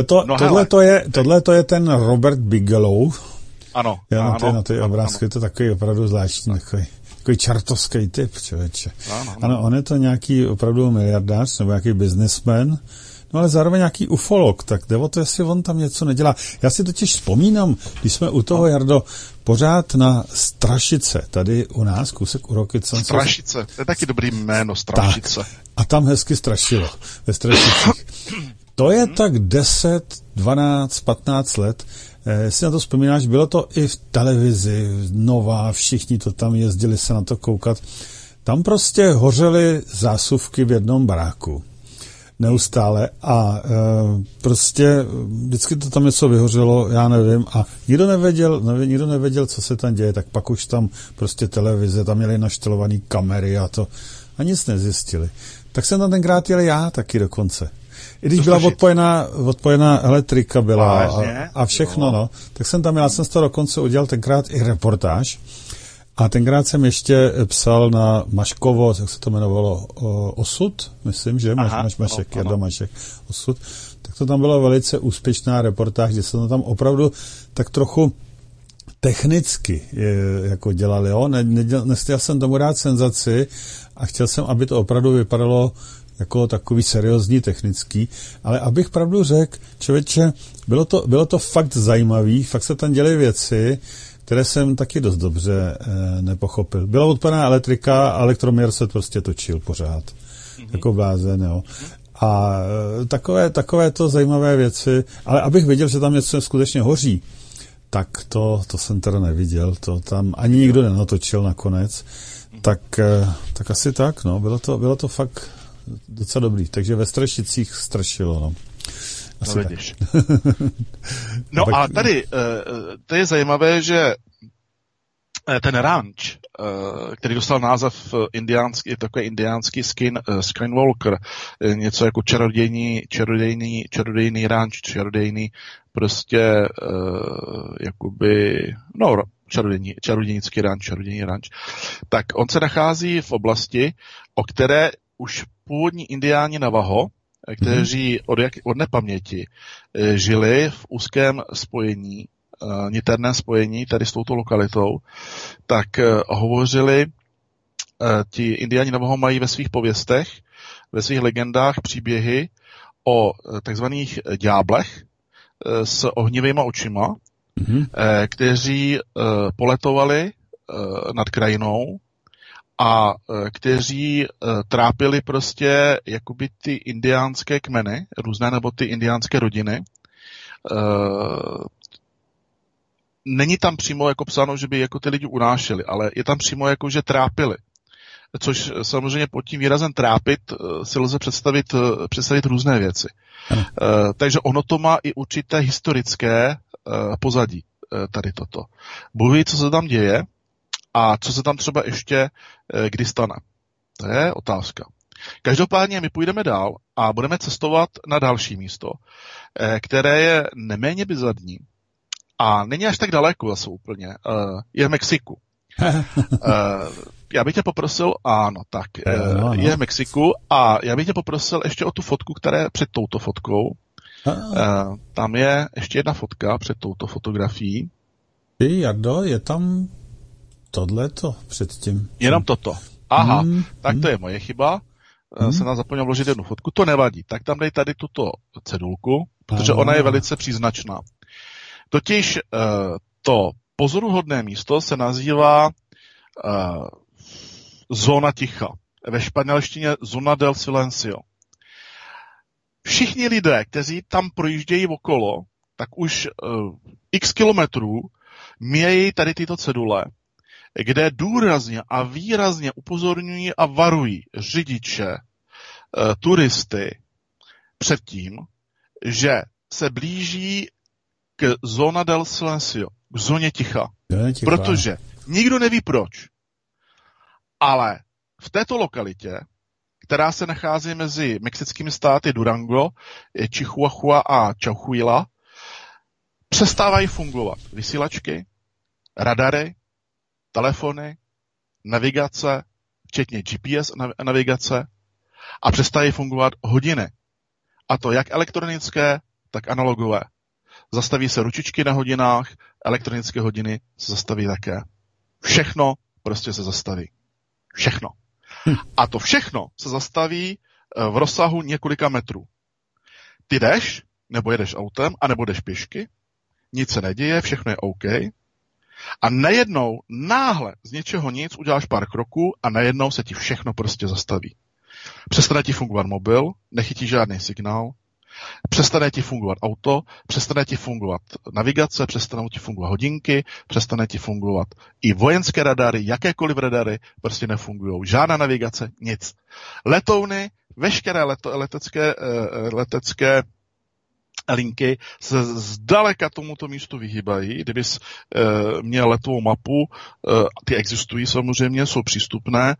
Tohle to je ten Robert Bigelow. Ano. Na ty obrázky je to takový opravdu zvláštní, takový čartovský typ, člověče. Ano, on je to nějaký opravdu miliardář, nebo nějaký businessman, no ale zároveň nějaký ufolog, tak jde o to, jestli on tam něco nedělá. Já si totiž vzpomínám, když jsme u toho, Jardo, pořád na Strašice, tady u nás, kousek u Rokycance. Strašice, to je taky dobrý jméno, Strašice. Tak, a tam hezky strašilo, ve Strašicích. To je tak 10, 12, 15 let, jestli na to vzpomínáš, bylo to i v televizi, Nová, všichni to tam jezdili se na to koukat. Tam prostě hořely zásuvky v jednom baráku. Neustále a prostě vždycky to tam něco vyhořelo, já nevím, a nikdo nevěděl, co se tam děje, tak pak už tam prostě televize, tam měli naštelovaný kamery a nic nezjistili. Tak jsem tam tenkrát jel já taky dokonce. I když byla odpojená elektrika byla a všechno, no, tak jsem tam, já jsem z toho dokonce udělal tenkrát i reportáž. A tenkrát jsem ještě psal na Maškovo, jak se to jmenovalo, Osud, myslím, že? Mašek, Jarda Mašek, Osud. Tak to tam byla velice úspěšná reportáž, kde se to tam opravdu tak trochu technicky jako dělali, jo? Nechtěl jsem tomu dát senzaci a chtěl jsem, aby to opravdu vypadalo jako takový seriózní technický, ale abych pravdu řekl, člověče, bylo to fakt zajímavý, fakt se tam děly věci, které jsem taky dost dobře nepochopil. Byla odpojená elektrika, elektroměr se prostě točil pořád. Jako blázen, jo. A takové to zajímavé věci, ale abych viděl, že tam něco skutečně hoří, tak to jsem teda neviděl. To tam ani nikdo nenatočil nakonec. Tak asi tak, no. Bylo to fakt docela dobrý. Takže ve Strašicích strašilo, no. No, vidíš. No a tady, to je zajímavé, že ten ranč, který dostal název indiánský, takový indiánský Skinwalker, něco jako čarodějný ranč, čarodějný prostě jakoby, no, čarodějnický ranč, tak on se nachází v oblasti, o které už původní indiáni Navajo, kteří od nepaměti žili v úzkém spojení, niterném spojení tady s touto lokalitou, tak hovořili, ti indiáni Navajo mají ve svých pověstech, ve svých legendách příběhy o takzvaných ďáblech s ohnivýma očima, kteří poletovali nad krajinou a kteří trápili prostě jakoby ty indiánské kmeny, různé nebo ty indiánské rodiny. Není tam přímo jako psáno, že by jako ty lidi unášeli, ale je tam přímo jako, že trápili. Což samozřejmě pod tím výrazem trápit si lze představit různé věci. Takže ono to má i určité historické pozadí, tady toto. Bůh ví, co se tam děje, a co se tam třeba ještě kdy stane. To je otázka. Každopádně my půjdeme dál a budeme cestovat na další místo, které je neméně bizarní a není až tak daleko zase úplně. Je v Mexiku. Já bych tě poprosil, ano, tak, je v Mexiku a já bych tě poprosil ještě o tu fotku, která je před touto fotkou. Tam je ještě jedna fotka před touto fotografií. Ty, Jardo, je tam tohleto předtím. Jenom toto. Aha, tak to je moje chyba. Jsem nám zapomněl vložit jednu fotku, to nevadí. Tak tam dej tady tuto cedulku, protože ona je velice příznačná. Totiž to pozoruhodné místo se nazývá zóna ticha. Ve španělštině zona del silencio. Všichni lidé, kteří tam projíždějí okolo, tak už x kilometrů mějí tady tyto cedule, kde důrazně a výrazně upozorňují a varují řidiče, turisty před tím, že se blíží k zóna del silencio, k zóně ticha. Protože nikdo neví proč. Ale v této lokalitě, která se nachází mezi mexickými státy Durango, Chihuahua a Coahuila, přestávají fungovat vysílačky, radary, telefony, navigace, včetně GPS navigace, a přestávají fungovat hodiny. A to jak elektronické, tak analogové. Zastaví se ručičky na hodinách, elektronické hodiny se zastaví také. Všechno prostě se zastaví. Všechno. A to všechno se zastaví v rozsahu několika metrů. Ty jdeš, nebo jedeš autem, anebo jdeš pěšky, nic se neděje, všechno je OK. A najednou, náhle, z něčeho nic, uděláš pár kroků a najednou se ti všechno prostě zastaví. Přestane ti fungovat mobil, nechytí žádný signál, přestane ti fungovat auto, přestane ti fungovat navigace, přestanou ti fungovat hodinky, přestane ti fungovat i vojenské radary, jakékoliv radary prostě nefungují. Žádná navigace, nic. Letouny, veškeré letecké linky se zdaleka tomuto místu vyhýbají. Kdybys měl letovou mapu, ty existují samozřejmě, jsou přístupné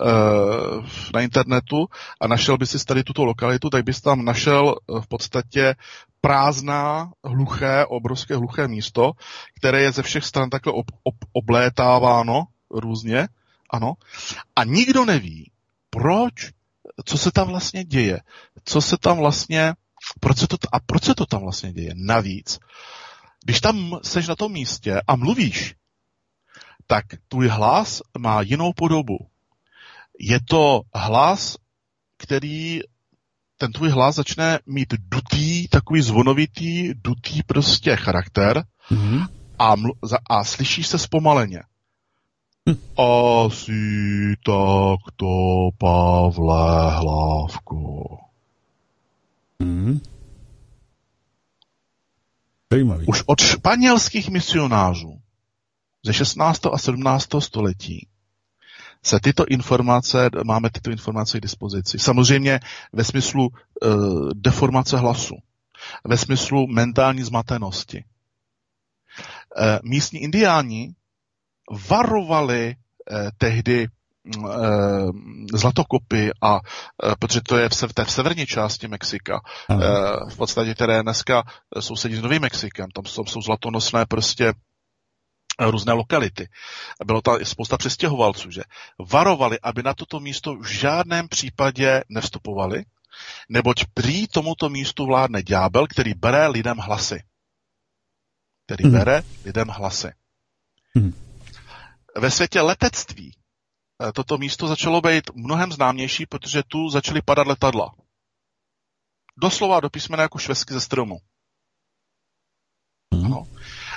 na internetu a našel bys si tady tuto lokalitu, tak bys tam našel v podstatě prázdná, obrovské hluché místo, které je ze všech stran takhle oblétáváno různě, ano, a nikdo neví, proč, co se tam vlastně děje, co se tam vlastně proč se to tam vlastně děje? Navíc, když tam seš na tom místě a mluvíš, tak tvůj hlas má jinou podobu. Je to hlas, ten tvůj hlas začne mít dutý, takový zvonovitý, dutý prostě charakter a slyšíš se zpomaleně. Asi takto, Pavle Hlávko. Už od španělských misionářů ze 16. a 17. století máme tyto informace k dispozici. Samozřejmě ve smyslu deformace hlasu, ve smyslu mentální zmatenosti. Místní indiáni varovali tehdy zlatokopy a protože to je v severní části Mexika, v podstatě, které dneska sousedí s Novým Mexikem, tam jsou zlatonosné prostě různé lokality. Bylo tam spousta přestěhovalců, že varovali, aby na toto místo v žádném případě nevstupovali, neboť prý tomuto místu vládne ďábel, který bere lidem hlasy. Ve světě letectví toto místo začalo být mnohem známější, protože tu začaly padat letadla. Doslova do písmene jako švestky ze stromu. Ano.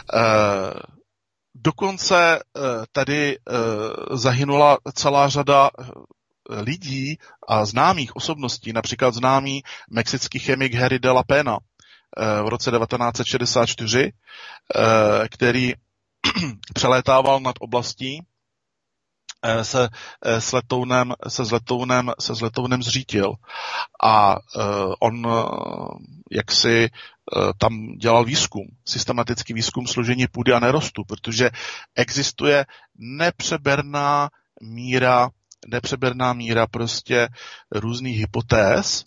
Dokonce tady zahynula celá řada lidí a známých osobností, například známý mexický chemik Harry de la Pena v roce 1964, který přelétával nad oblastí, se s letounem zřítil a on jaksi tam dělal výzkum, systematický výzkum složení půdy a nerostu, protože existuje nepřeberná míra prostě různých hypotéz,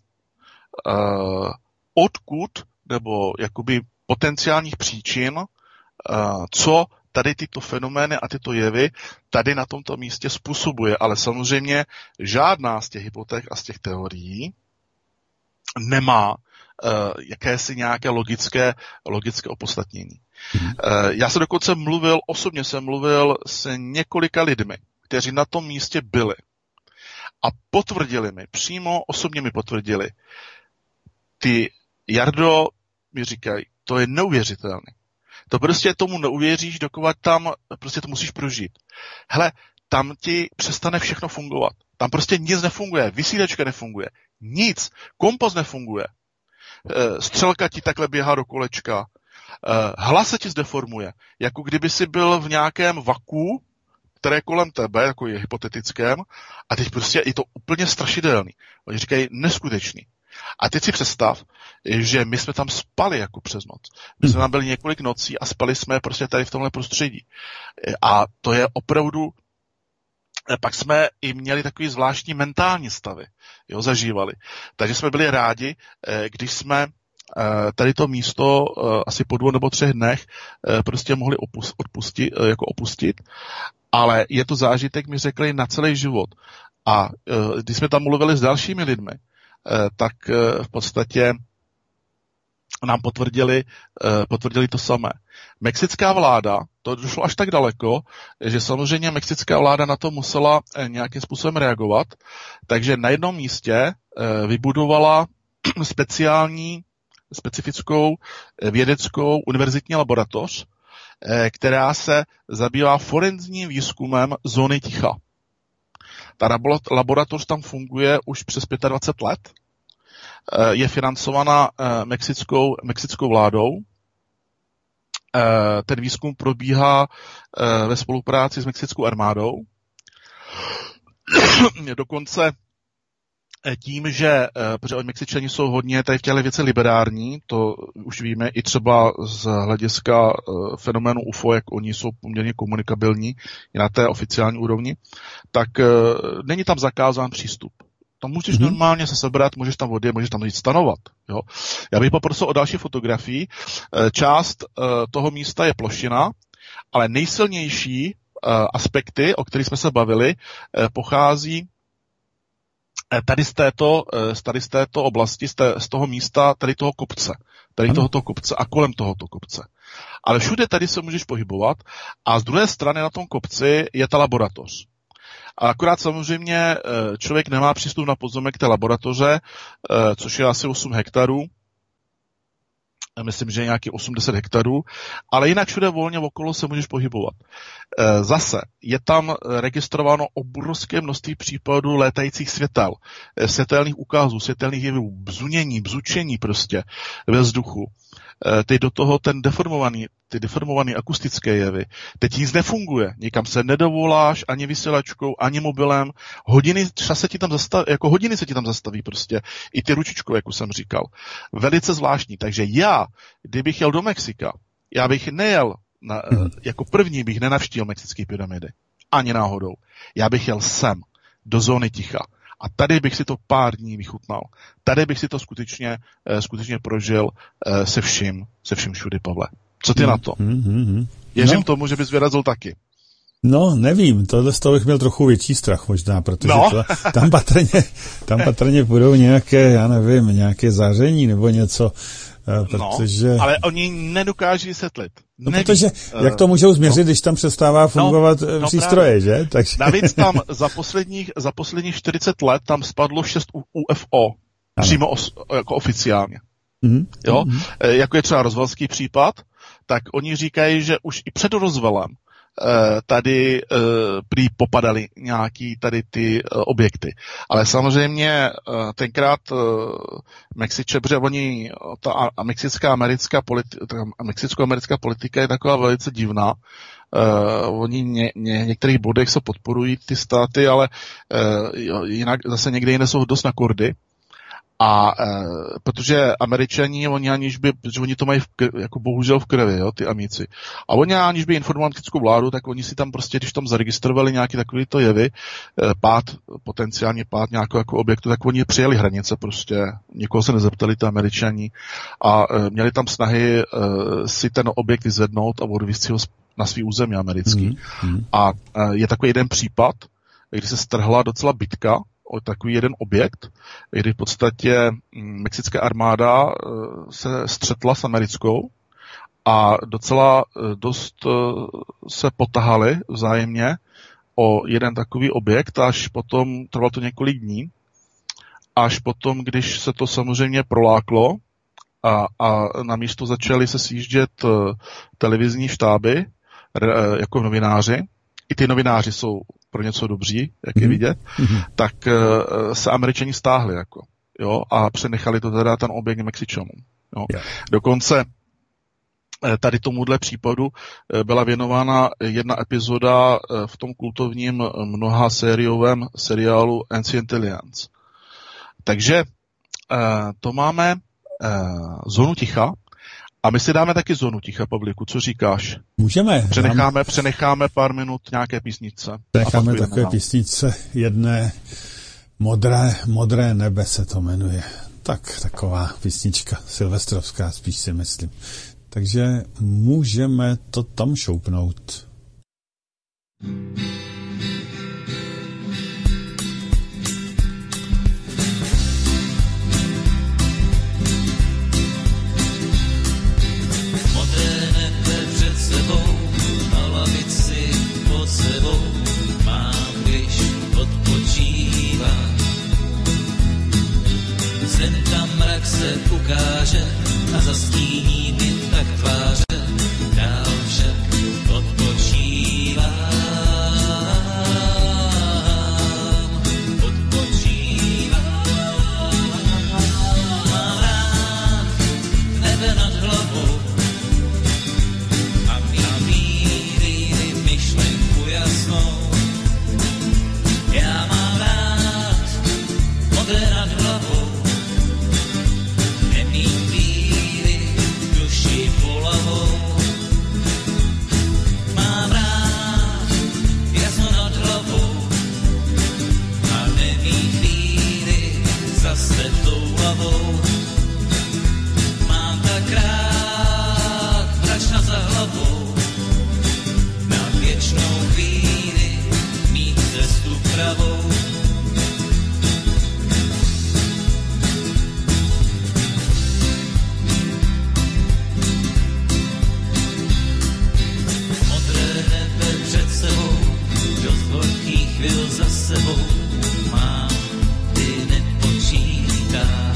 odkud nebo jakoby potenciálních příčin, co tady tyto fenomény a tyto jevy tady na tomto místě způsobuje. Ale samozřejmě žádná z těch hypoték a z těch teorií nemá jakési nějaké logické opodstatnění. Já jsem dokonce osobně jsem mluvil s několika lidmi, kteří na tom místě byli a potvrdili mi, přímo osobně mi potvrdili, ty, Jardo, mi říkají, to je neuvěřitelné. To prostě tomu neuvěříš, dokud tam prostě to musíš prožít. Hele, tam ti přestane všechno fungovat. Tam prostě nic nefunguje, vysílačka nefunguje, nic, kompas nefunguje. Střelka ti takhle běhá do kolečka, hlas se ti zdeformuje, jako kdyby si byl v nějakém vaku, které je kolem tebe, jako je hypotetickém, a teď prostě je to úplně strašidelný. Oni říkají neskutečný. A teď si představ, že my jsme tam spali jako přes noc. My jsme tam byli několik nocí a spali jsme prostě tady v tomhle prostředí. A to je opravdu, pak jsme i měli takový zvláštní mentální stavy, jo, zažívali. Takže jsme byli rádi, když jsme tady to místo asi po 2 nebo 3 dnech prostě mohli opustit, ale je to zážitek, mi řekli, na celý život. A když jsme tam mluvili s dalšími lidmi, tak v podstatě nám potvrdili to samé. Mexická vláda, to došlo až tak daleko, že samozřejmě mexická vláda na to musela nějakým způsobem reagovat, takže na jednom místě vybudovala specifickou vědeckou univerzitní laboratoř, která se zabývá forenzním výzkumem zóny ticha. Ta laboratoř tam funguje už přes 25 let. Je financovaná mexickou vládou. Ten výzkum probíhá ve spolupráci s mexickou armádou. Dokonce tím, že protože Mexičani jsou hodně tady v těchto věcech liberární, to už víme i třeba z hlediska fenoménu UFO, jak oni jsou poměrně komunikabilní i na té oficiální úrovni, tak není tam zakázán přístup. Tam můžeš normálně se sebrat, můžeš tam odjet, můžeš tam jít stanovat. Jo? Já bych poprosil o další fotografii. Část toho místa je plošina, ale nejsilnější aspekty, o kterých jsme se bavili, pochází tady z této oblasti, z toho místa, tady toho kopce. Tady tohoto kopce a kolem tohoto kopce. Ale všude tady se můžeš pohybovat a z druhé strany na tom kopci je ta laboratoř. A akorát samozřejmě člověk nemá přístup na pozemek té laboratoře, což je asi 8 hektarů. Myslím, že je nějaký 80 hektarů, ale jinak všude volně okolo se můžeš pohybovat. Zase je tam registrováno obrovské množství případů létajících světel, světelných ukazů, světelných jevů, bzunění, bzučení prostě ve vzduchu. Teď do toho ty deformované akustické jevy. Teď nic nefunguje. Nikam se nedovoláš ani vysílačkou, ani mobilem. Hodiny se ti tam zastaví prostě. I ty ručičkou, jak už jsem říkal. Velice zvláštní. Takže já, kdybych jel do Mexika, já bych nejel, jako první bych nenavštívil mexické pyramidy. Ani náhodou. Já bych jel sem, do zóny ticha. A tady bych si to pár dní vychutnal. Tady bych si to skutečně prožil se vším všudy, Pavle. Co ty na to? Věřím tomu, že bys vyrazil taky. No, nevím, tohle z toho bych měl trochu větší strach možná, protože tam patrně budou nějaké záření nebo něco, protože... ale oni nedokáží vysvětlit. No, protože jak to můžou změřit, když tam přestává fungovat přístroje, že? Takže... Navíc tam za posledních 40 let tam spadlo 6 UFO, přímo jako oficiálně. Jo? Jako je třeba rozvalský případ, tak oni říkají, že už i před rozvalem tady prý popadaly nějaký tady ty objekty. Ale samozřejmě tenkrát Mexiče, oni, ta mexicko-americká politika je taková velice divná. Oni v některých bodech se podporují ty státy, ale jinak zase někde jiné jsou dost na kordy. A protože Američani, protože oni to mají jako bohužel v krvi, jo, ty amici. A oni aniž by informovali mexickou vládu, tak oni si tam prostě, když tam zaregistrovali nějaké takovéto jevy, potenciální pád nějakého jako objektu, tak oni přijeli hranice prostě, nikoho se nezeptali ty Američani a měli tam snahy si ten objekt vyzvednout a odvízt si ho na svý území americký. A je takový jeden případ, kdy se strhla docela bitka o takový jeden objekt, kdy v podstatě mexická armáda se střetla s americkou a docela dost se potahali vzájemně o jeden takový objekt, až potom, trvalo to několik dní, až potom, když se to samozřejmě proláklo a na místo začaly se sjíždět televizní štáby jako novináři, i ty novináři jsou pro něco dobří, jak je vidět, tak se Američani stáhli jako, jo, a přenechali to teda ten objekt Mexičanům. Jo. Dokonce tady tomuhle případu byla věnována jedna epizoda v tom kultovním mnohasériovém seriálu Ancient Aliens. Takže to máme zónu ticha. A my si dáme taky zónu ticha, Pavlíku, co říkáš? Můžeme. Přenecháme pár minut nějaké písničce. Přenecháme takové písničce, jedné modré nebe se to jmenuje. Tak, taková písnička silvestrovská, spíš si myslím. Takže můžeme to tam šoupnout. Sem tam mrak se ukáže a zastíní mi tak tváře, dál však odpočívám. Mám rád nebe nad hlavou a míří myšlenku jasnou. Já mám rád modré nad hlavou, mám rád jasno nad hlavou a nemít chvíli zase tou hlavou. Mám tak rád mračna za hlavou, na věčnou chvíli mít cestu pravou. Chvíl za sebou mám, ty nepočítá.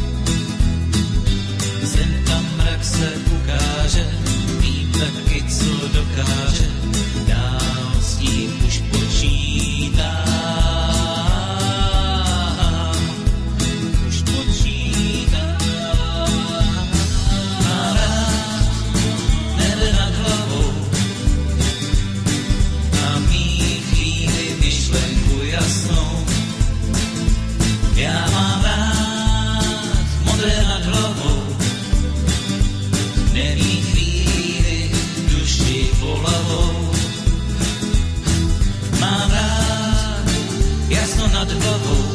Sem tam mrak se ukáže, vím taky, co dokáže, dál s tím už počítám. Už počítám. Mám rád nebe nad hlavou a mít myšlenku jasnou. Já mám rád modré nad hlavou, nemít chvíli duši volavou. Mám rád jasno nad hlavou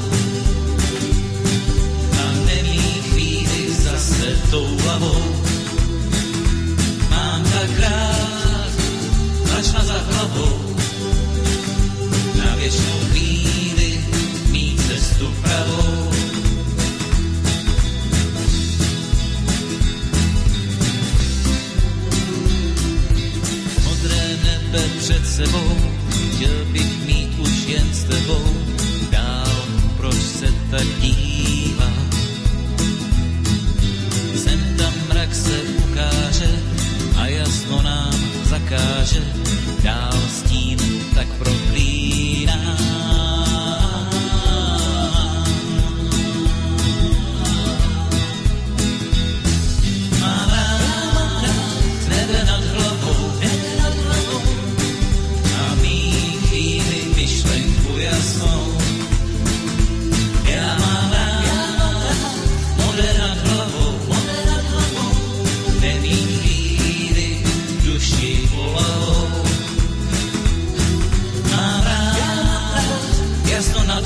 a nemít chvíli zase tou hlavou. Mám tak rád mračna za hlavou, na věčnou chvíli mít cestu pravou. Modré nebe před sebou, chtěl bych mít už jen s tebou, dál proč se tak dívá. Sem tam mrak se ukáže a jasno nám zakáže, dál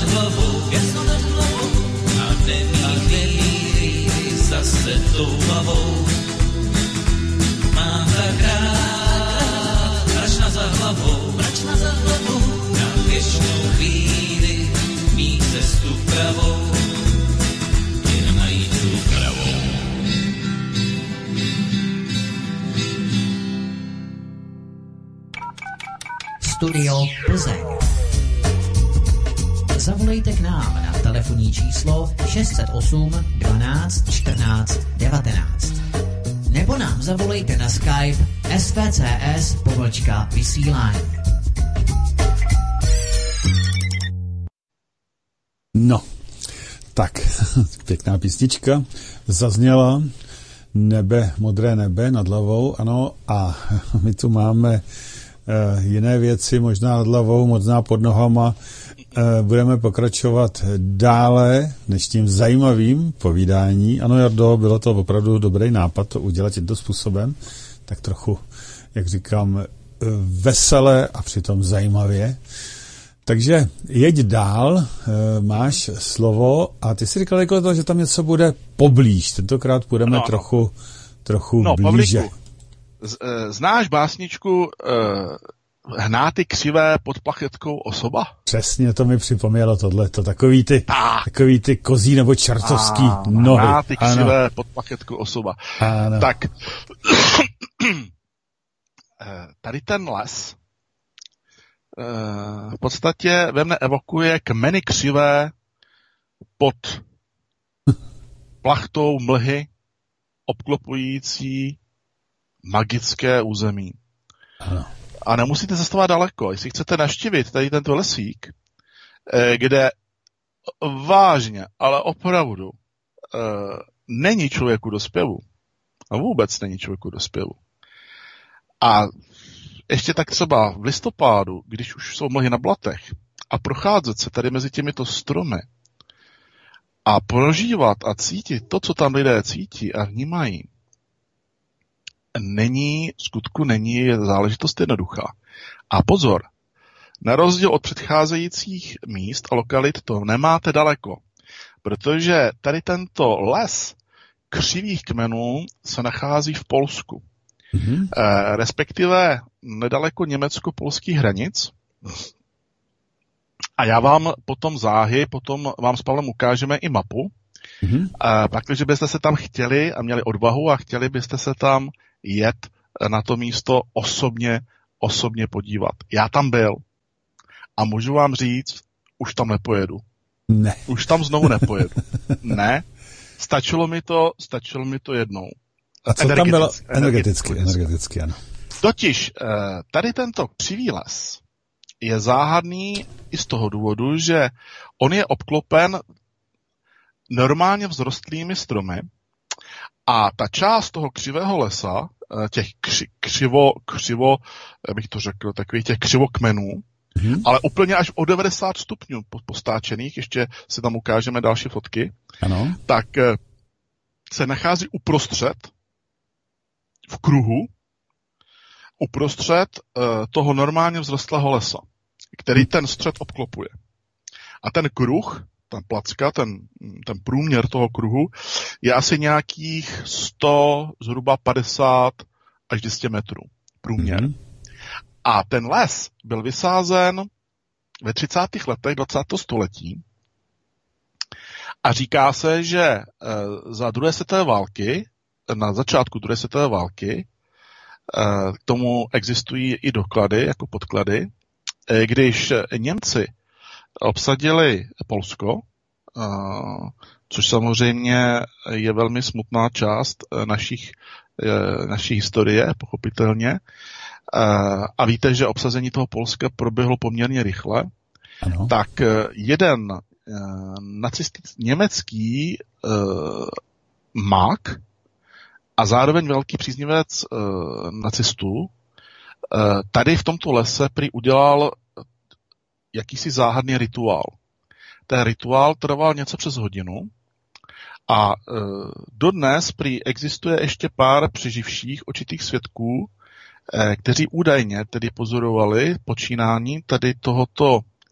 hlavou, a nemíří zase tou hlavou. Mám tak rád, mračna za hlavou, na věčnou chvíli mít cestu pravou, jen najít tu pravou. Studio Plzeň. Zavolejte k nám na telefonní číslo 608 12 14 19. Nebo nám zavolejte na Skype svcs_vysílání. No, tak, pěkná písnička zazněla, nebe, modré nebe nad hlavou, ano, a my tu máme jiné věci, možná nad hlavou, možná pod nohama. Budeme pokračovat dále než tím zajímavým povídání. Ano, Jardo, bylo to opravdu dobrý nápad to udělat tímto způsobem, tak trochu, jak říkám, vesele a přitom zajímavě. Takže jeď dál, máš slovo a ty si říkal jako to, že tam něco bude poblíž. Tentokrát půjdeme trochu blíže. Pavlíku, znáš básničku Hnáty křivé pod plachetkou osoba? Přesně, to mi připomnělo tohleto. Takový ty kozí nebo čertovský nohy. Hnáty křivé pod plachetkou osoba. Ano. Tak tady ten les v podstatě ve mne evokuje kmeny křivé pod plachtou mlhy obklopující magické území. Ano. A nemusíte cestovat daleko. Jestli chcete navštívit tady tento lesík, kde vážně, ale opravdu není člověku do zpěvu. A vůbec není člověku do zpěvu. A ještě tak třeba v listopádu, když už jsou mlhy na blatech, a procházet se tady mezi těmito stromy a prožívat a cítit to, co tam lidé cítí a vnímají, není záležitost jednoduchá. A pozor, na rozdíl od předcházejících míst a lokalit to nemáte daleko, protože tady tento les křivých kmenů se nachází v Polsku. Mm-hmm. Respektive nedaleko německo-polských hranic. A já vám potom vám s Pavlem ukážeme i mapu. Mm-hmm. Pak, když byste se tam chtěli a měli odvahu a chtěli byste se tam jet na to místo osobně podívat. Já tam byl a můžu vám říct, už tam nepojedu. Ne. Už tam znovu nepojedu. Ne, stačilo mi to jednou. A co tam bylo? Energeticky, ano. Totiž tady tento křivý les je záhadný i z toho důvodu, že on je obklopen normálně vzrostlými stromy a ta část toho křivého lesa, těch bych to řekl, takových těch křivokmenů, ale úplně až o 90 stupňů postáčených, ještě si tam ukážeme další fotky, ano. Tak se nachází uprostřed, v kruhu, uprostřed toho normálně vzrostlého lesa, který ten střed obklopuje. A ten kruh, ta placka, ten průměr toho kruhu je asi nějakých 100, zhruba 50 až 200 metrů průměr. Mm-hmm. A ten les byl vysázen ve 30. letech 20. století a říká se, že za druhé světové války, na začátku druhé světové války, k tomu existují i doklady, jako podklady, když Němci obsadili Polsko, což samozřejmě je velmi smutná část naší historie, pochopitelně. A víte, že obsazení toho Polska proběhlo poměrně rychle. Ano. Tak jeden německý mák a zároveň velký příznivec nacistů tady v tomto lese prý udělal jakýsi záhadný rituál. Ten rituál trval něco přes hodinu a dodnes prý existuje ještě pár přeživších očitých svědků, kteří údajně tedy pozorovali počínání tady tohoto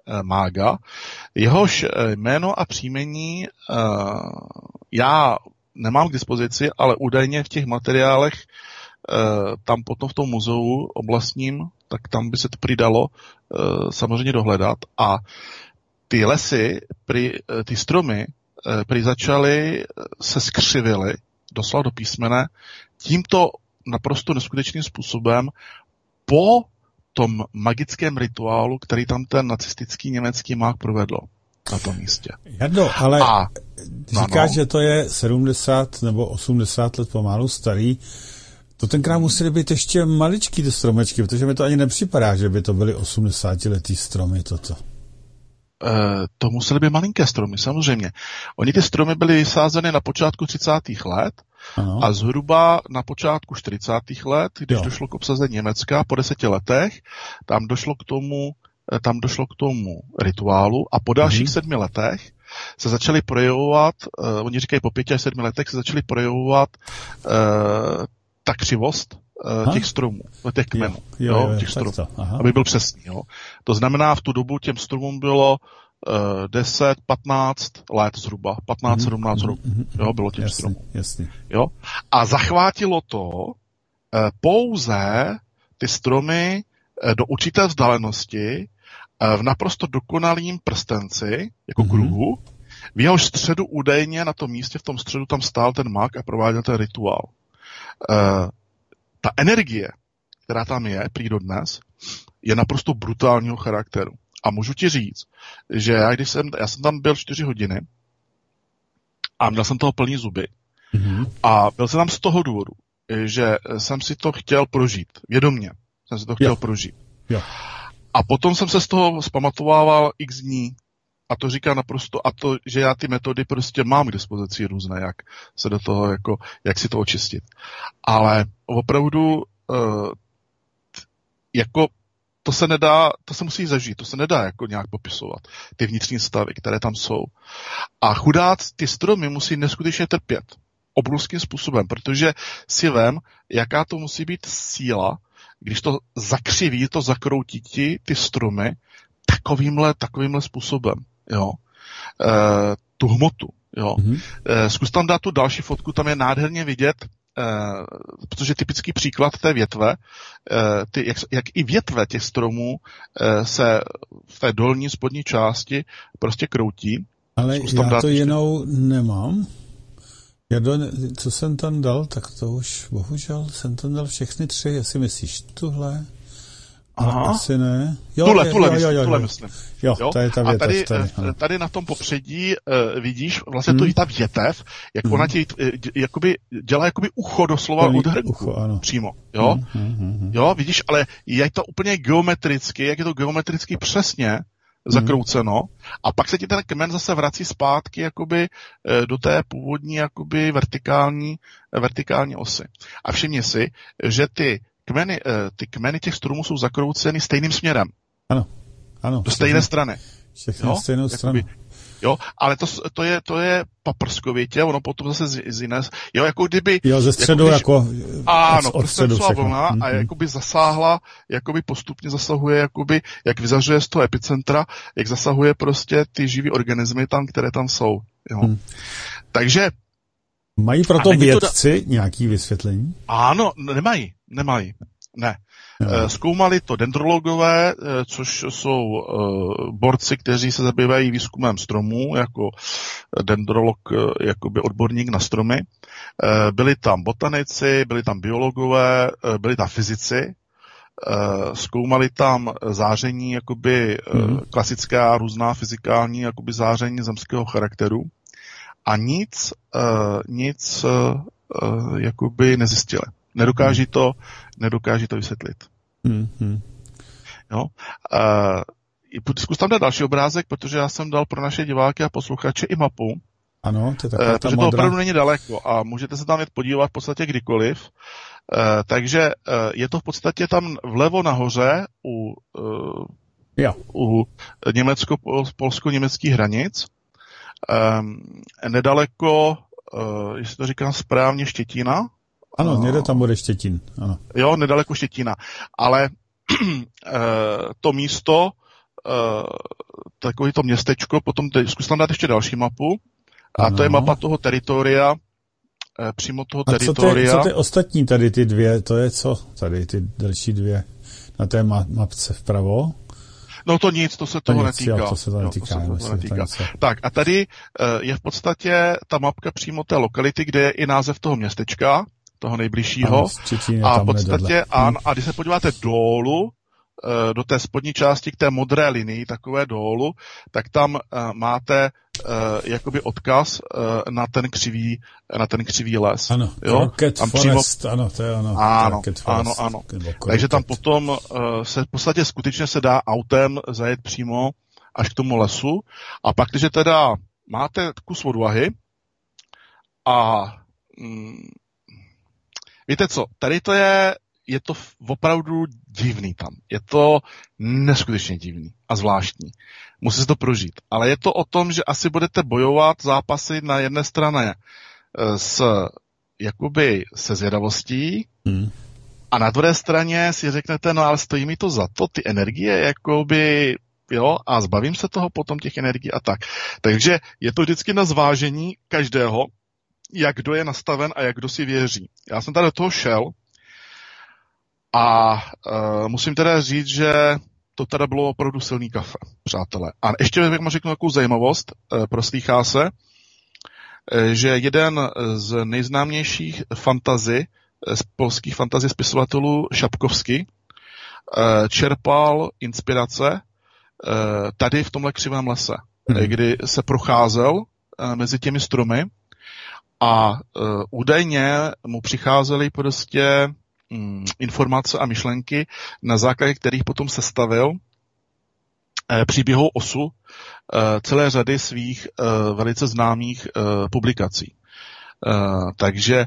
mága, jehož jméno a příjmení já nemám k dispozici, ale údajně v těch materiálech tam potom v tom muzeu oblastním, tak tam by se to přidalo samozřejmě dohledat. A ty lesy, ty stromy začaly se skřivily, doslova do písmene, tímto naprosto neskutečným způsobem po tom magickém rituálu, který tam ten nacistický německý mák provedl na tom místě. Jardo, ale říkáš, že to je 70 nebo 80 let pomalu starý, to tenkrát museli být ještě maličký ty stromečky, protože mi to ani nepřipadá, že by to byly 80letý stromy toto. To musely být malinké stromy, samozřejmě. Oni ty stromy byly vysázeny na počátku 30. let, ano. A zhruba na počátku 40. let, když došlo k obsazení Německa po 10 letech, tam došlo k tomu rituálu a po dalších 7 letech se začaly projevovat, oni říkají po 5 až 7 letech se začaly projevovat ta křivost těch stromů, těch kmenů, těch stromů, aby byl přesný. Jo. To znamená, v tu dobu těm stromům bylo 10, 15 let zhruba, 15, 17 roků, jo, bylo těm stromům. Jo. A zachvátilo to pouze ty stromy do určité vzdálenosti v naprosto dokonalým prstenci, jako kruhu, v jehož středu údajně na tom místě, v tom středu tam stál ten mák a prováděl ten rituál. Ta energie, která tam je, prý dodnes, je naprosto brutálního charakteru. A můžu ti říct, že já jsem tam byl 4 hodiny a měl jsem toho plný zuby. A byl jsem tam z toho důvodu, že jsem si to chtěl prožít. Vědomně jsem si to chtěl prožít. A potom jsem se z toho zpamatovával x dní. A to říká naprosto, a to, že já ty metody prostě mám k dispozici různé, jak se do toho, jako, jak si to očistit. Ale opravdu, jako, to se musí zažít, to se nedá jako nějak popisovat. Ty vnitřní stavy, které tam jsou. A chudáci, ty stromy musí neskutečně trpět. Obrovským způsobem, protože si vem, jaká to musí být síla, když to zakřiví, to zakroutí ty stromy takovýmhle způsobem. Jo. Tu hmotu. Jo. Zkus tam dát tu další fotku, tam je nádherně vidět, protože typický příklad té větve, jak i větve těch stromů se v té dolní spodní části prostě kroutí. Ale já to jinou nemám. Co jsem tam dal, tak to už bohužel jsem tam dal všechny 3, jestli myslíš tuhle, ale asi ne. Tuhle myslím. Jo, to je ta větev. Tady na tom popředí vidíš vlastně to i ta větev, jak ona ti jakoby dělá jakoby ucho doslova od hrnku přímo. Jo? Jo, vidíš, ale je to úplně geometricky, jak je to geometricky přesně zakrouceno a pak se ti ten kmen zase vrací zpátky jakoby do té původní jakoby vertikální osy. A všimni si, že ty kmeny těch stromů jsou zakrouceny stejným směrem. Ano. Do stejné strany. Všechny stejnou stranu. Jo, ale to je paprskovitě, ono potom zase z jiné, jo, jako kdyby... Jo, ze středu jako... Ano, prstencová vlna a jakoby zasáhla, jakoby postupně zasahuje, jakoby, jak vyzařuje z toho epicentra, jak zasahuje prostě ty živý organismy tam, které tam jsou, jo. Takže... Mají proto vědci nějaký vysvětlení? Ano, nemají. Ne. Zkoumali to dendrologové, což jsou borci, kteří se zabývají výzkumem stromů, jako dendrolog, jakoby odborník na stromy. Byli tam botanici, byli tam biologové, byli tam fyzici. Zkoumali tam záření, jakoby klasická, různá fyzikální, jakoby záření zemského charakteru. A nic jakoby nezjistili. Nedokáží to vysvětlit. Jo? Zkus tam dát další obrázek, protože já jsem dal pro naše diváky a posluchače i mapu. Ano, to je taková ta protože to opravdu není daleko a můžete se tam jít podívat v podstatě kdykoliv. Takže je to v podstatě tam vlevo nahoře u německo-polsko-německých hranic. Nedaleko, jestli to říkám správně, Štětína. Ano, někde tam bude Štětín. Ano. Jo, nedaleko Štětína. Ale to místo takovýto městečko, potom zkus tam dát ještě další mapu, a to je mapa toho teritoria, přímo toho teritoria. Co ty ostatní tady ty dvě, to je co? Tady ty další dvě na té mapce vpravo? No to nic, to se toho netýká. Jo, to se toho netýká. Tak a tady je v podstatě ta mapka přímo té lokality, kde je i název toho městečka, toho nejbližšího. A v podstatě, a když se podíváte dolů, do té spodní části k té modré linii, takové dolů, tak tam máte jakoby odkaz na ten křivý les. Ano, Rocket Forest, ano, to je ono. Ano. Takže tam potom se v podstatě skutečně se dá autem zajet přímo až k tomu lesu, a pak, když teda máte kus odvahy a víte co, tady to je to opravdu divný tam. Je to neskutečně divný a zvláštní. Musí se to prožít. Ale je to o tom, že asi budete bojovat zápasy na jedné straně se zvědavostí a na druhé straně si řeknete, no ale stojí mi to za to, ty energie, jakoby, jo, a zbavím se toho potom těch energií a tak. Takže je to vždycky na zvážení každého, jak kdo je nastaven a jak kdo si věří. Já jsem tady do toho šel, a musím teda říct, že to teda bylo opravdu silný kafe, přátelé. A ještě vám řeknu takovou zajímavost, proslýchá se, že jeden z nejznámějších z polských fantasy spisovatelů Šapkovský čerpal inspirace tady v tomhle křivém lese, kdy se procházel mezi těmi stromy a údajně mu přicházely prostě informace a myšlenky, na základě kterých potom sestavil příběhovou osu celé řady svých velice známých publikací. Takže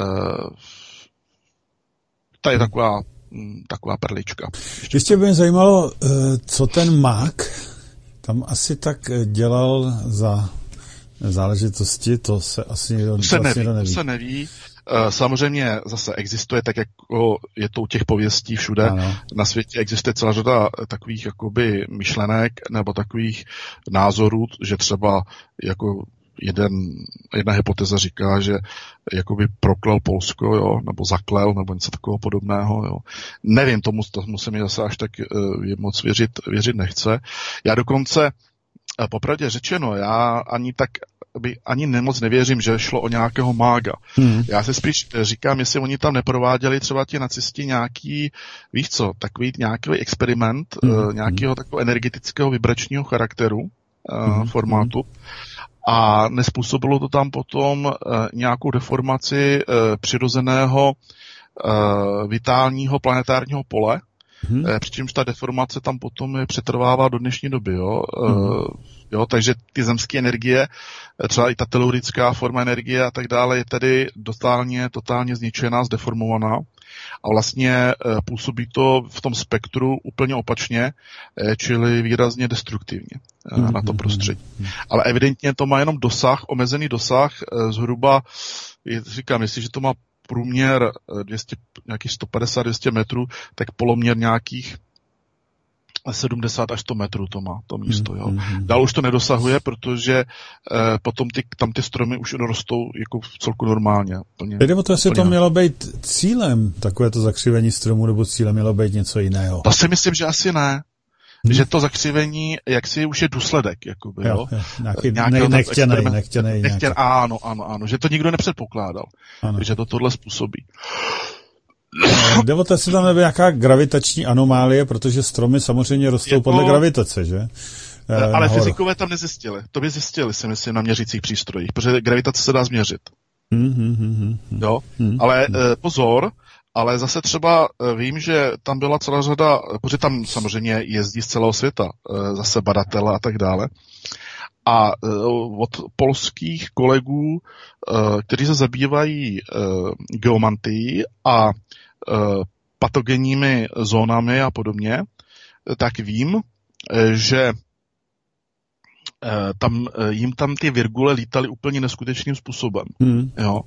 to je taková perlička. Ještě by mě zajímalo, co ten mák tam asi tak dělal za záležitosti, to se asi nikdo neví. To se neví. Samozřejmě zase existuje, tak jako je to u těch pověstí všude, ano. Na světě existuje celá řada takových jakoby myšlenek nebo takových názorů, že třeba jako jedna hypotéza říká, že jakoby proklel Polsko, jo, nebo zaklel, nebo něco takového podobného, jo. Nevím, tomu se mi zase až tak moc věřit nechce. Já dokonce, popravdě řečeno, já ani nemoc nevěřím, že šlo o nějakého mága. Já se spíš říkám, jestli oni tam neprováděli třeba ti nacisti nějaký, víš co, takový nějaký experiment, nějakého takového energetického vibračního charakteru, formátu, a nespůsobilo to tam potom nějakou deformaci přirozeného vitálního planetárního pole, přičemž ta deformace tam potom přetrvává do dnešní doby, jo. Jo, takže ty zemské energie, třeba i ta telurická forma energie a tak dále, je tedy totálně zničená, zdeformovaná a vlastně působí to v tom spektru úplně opačně, čili výrazně destruktivně na to prostředí. Ale evidentně to má jenom omezený dosah, zhruba, říkám, jestliže to má průměr nějakých 150-200 metrů, tak poloměr nějakých 70 až 100 metrů to má, to místo. Jo. Dál už to nedosahuje, protože potom tam ty stromy už rostou jako v celku normálně. Nebo to jestli to mělo být cílem, takovéto zakřivení stromů, nebo cílem mělo být něco jiného? To si myslím, že asi ne. Že to zakřivení jaksi už je důsledek, jakoby, jo. Nechtěnej. Ano, že to nikdo nepředpokládal, že to tohle způsobí. Nebo to si tam nebyla nějaká gravitační anomálie, protože stromy samozřejmě rostou podle gravitace, že? Ale fyzikové tam nezjistili. To by zjistili, si myslím, na měřících přístrojích, protože gravitace se dá změřit. Jo? Ale pozor, ale zase třeba vím, že tam byla celá řada, protože tam samozřejmě jezdí z celého světa, zase badatelé a tak dále. A od polských kolegů, kteří se zabývají geomantií a patogenními zónami a podobně, tak vím, že jim tam ty virgule lítaly úplně neskutečným způsobem. Jo?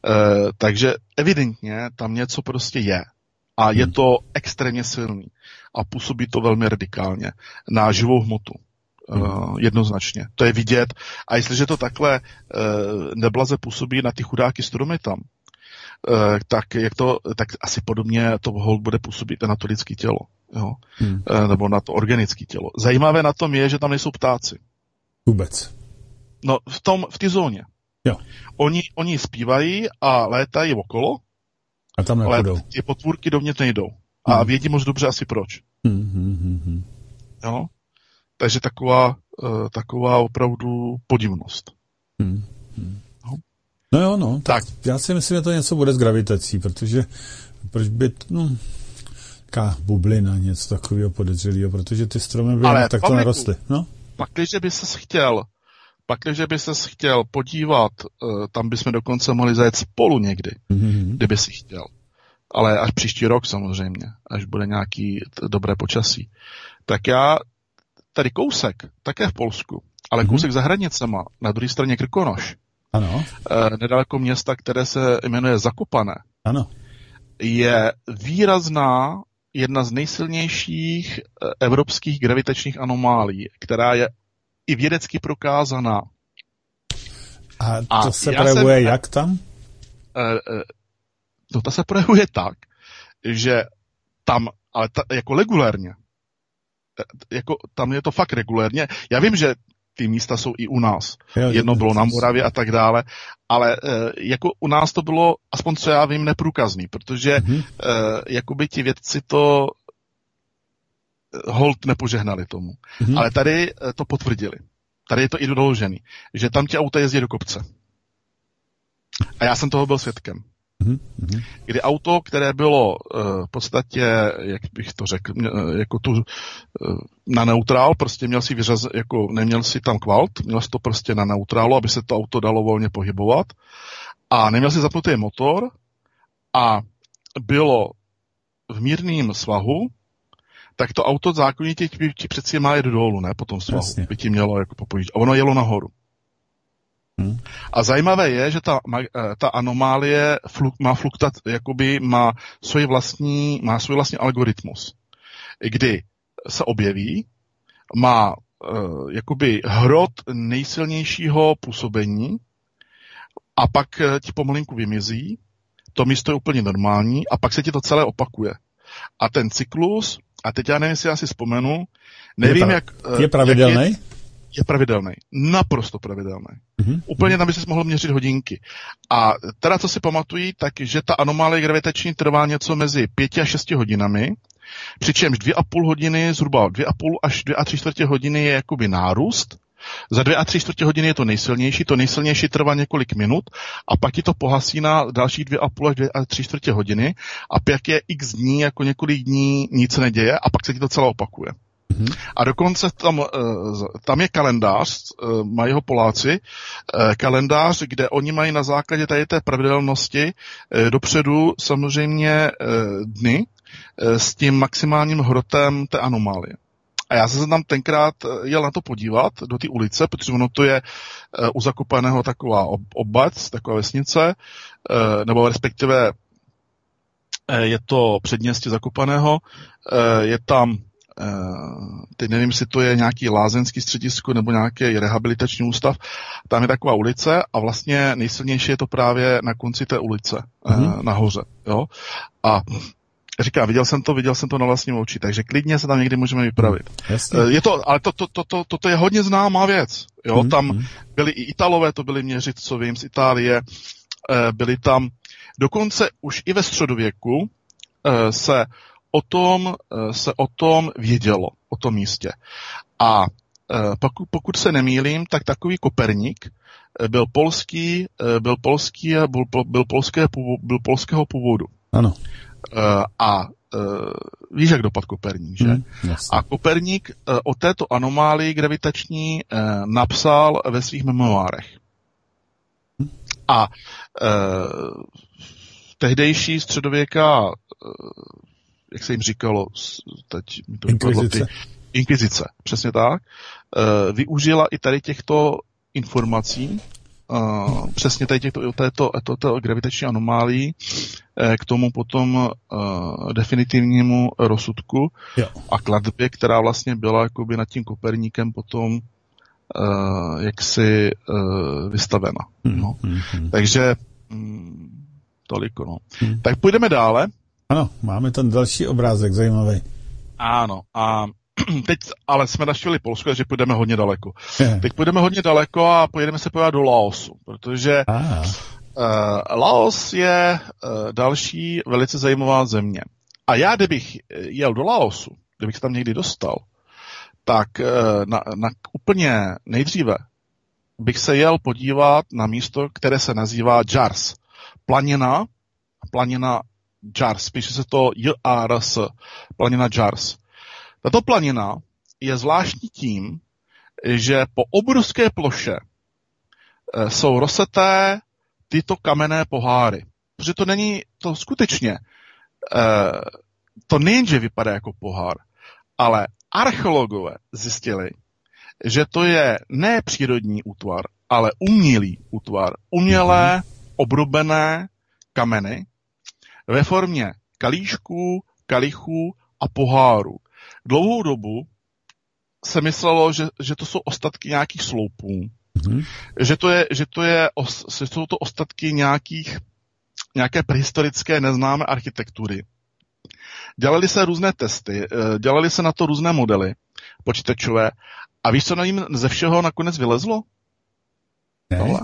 Takže evidentně tam něco prostě je. A je to extrémně silný. a působí to velmi radikálně na živou hmotu. Jednoznačně. To je vidět. A jestliže to takhle neblaze působí na ty chudáky stromy tam, tak asi podobně to hold bude působit na to lidské tělo. Jo? Nebo na to organické tělo. Zajímavé na tom je, že tam nejsou ptáci. Vůbec. No, v té zóně. Jo. Oni zpívají a létají okolo, a tam nepůjdou. Ale ty potvůrky dovnitř nejdou. A vědí moc dobře asi proč. Jo? Takže taková opravdu podivnost. No jo, no. Tak já si myslím, že to něco bude s gravitací, protože proč by, taká bublina, něco takového podezřelého, protože ty stromy by tak to nerostly. No? Pakliže by ses chtěl podívat, tam bychom dokonce mohli zajet spolu někdy, kdyby si chtěl. Ale až příští rok samozřejmě, až bude nějaký dobré počasí. Tak já tady kousek, také v Polsku, ale kousek za hranicema, na druhé straně Krkonoš, ano. Nedaleko města, které se jmenuje Zakopané, ano. Je výrazná, jedna z nejsilnějších evropských gravitačních anomálí, která je i vědecky prokázaná. A to se projevuje jak tam? To se projevuje tak, že tam, ale jako regulérně, jako tam je to fakt regulérně. Já vím, že ty místa jsou i u nás. Jedno bylo na Moravě a tak dále, ale jako u nás to bylo, aspoň co já vím, neprůkazný, protože jakoby ti vědci to hold nepožehnali tomu. Ale tady to potvrdili. Tady je to i doložený, že tam ti auta jezdí do kopce. A já jsem toho byl svědkem. Kdy auto, které bylo v podstatě, jak bych to řekl, jako na neutrál, prostě měl si jako neměl si tam kvalt, měl si to prostě na neutrálu, aby se to auto dalo volně pohybovat a neměl si zapnutý motor a bylo v mírným svahu, tak to auto zákonitě ti přeci má jet dolů, ne, po tom svahu. Jasně. By ti mělo jako popojit. A ono jelo nahoru. A zajímavé je, že ta anomálie má svůj vlastní algoritmus, kdy se objeví, má jakoby hrot nejsilnějšího působení a pak ti pomalinku vymizí, to místo je úplně normální a pak se ti to celé opakuje. A ten cyklus, a teď já nevím, jestli já si vzpomenu, nevím, je pravidelný? Je pravidelný. Naprosto pravidelný. Úplně tam by se mohl měřit hodinky. A teda, co si pamatují, tak že ta anomálie gravitační trvá něco mezi 5 a 6 hodinami, přičemž 2,5 hodiny, zhruba 2,5 až 2 a 3/4 hodiny je jakoby nárůst. Za 2 a 3/4 hodiny je to nejsilnější trvá několik minut a pak ti to pohasí na dalších 2,5 až 2 a 3/4 hodiny a pak je x dní, jako několik dní nic neděje a pak se ti to celé opakuje. A dokonce tam je kalendář, mají ho Poláci, kalendář, kde oni mají na základě tady té pravidelnosti dopředu samozřejmě dny s tím maximálním hrotem té anomálie. A já jsem tam tenkrát jel na to podívat do té ulice, protože ono to je u Zakopaného taková obec, taková vesnice, nebo respektive je to předměstí Zakopaného, je tam teď nevím, jestli to je nějaký lázeňský středisko nebo nějaký rehabilitační ústav, tam je taková ulice a vlastně nejsilnější je to právě na konci té ulice, nahoře. Jo? A říkám, viděl jsem to na vlastním oči, takže klidně se tam někdy můžeme vypravit. Je to, ale toto je hodně známá věc. Jo? Tam byli i Italové, to byli měřit, co vím, z Itálie, byli tam, dokonce už i ve středověku se o tom vědělo, o tom místě. A pokud se nemýlím, tak takový Koperník byl polského původu. Ano. A víš, jak dopadl Koperník, že? A Koperník o této anomálii gravitační napsal ve svých memoárech. A tehdejší středověká jak se jim říkalo, teď mi to vypadlo, inkvizice, přesně tak, využila i tady těchto informací přesně této gravitační anomálii k tomu potom definitivnímu rozsudku a kladbě, která vlastně byla jakoby nad tím Koperníkem potom jaksi vystavena. No. Takže toliko. No. Tak půjdeme dále. Ano, máme ten další obrázek zajímavý. Ano, a teď ale jsme navštívili Polsko, takže půjdeme hodně daleko. Teď půjdeme hodně daleko a pojedeme se podívat do Laosu, protože Laos je další velice zajímavá země. A já, kdybych jel do Laosu, kdybych se tam někdy dostal, tak na úplně nejdříve bych se jel podívat na místo, které se nazývá Jars. Planina Jars, píše se to J-A-R-S, planina Jars. Tato planina je zvláštní tím, že po obrovské ploše jsou rozseté tyto kamenné poháry. Protože to skutečně, to nejenže vypadá jako pohár, ale archeologové zjistili, že to je ne přírodní útvar, ale umělý útvar. Umělé obrobené kameny ve formě kalíšků, kalichů a pohárů. Dlouhou dobu se myslelo, že to jsou ostatky nějakých sloupů, že jsou to ostatky nějaké prehistorické neznámé architektury. Dělali se různé testy, dělali se na to různé modely počítačové a víš, co na ním ze všeho nakonec vylezlo? Tohle.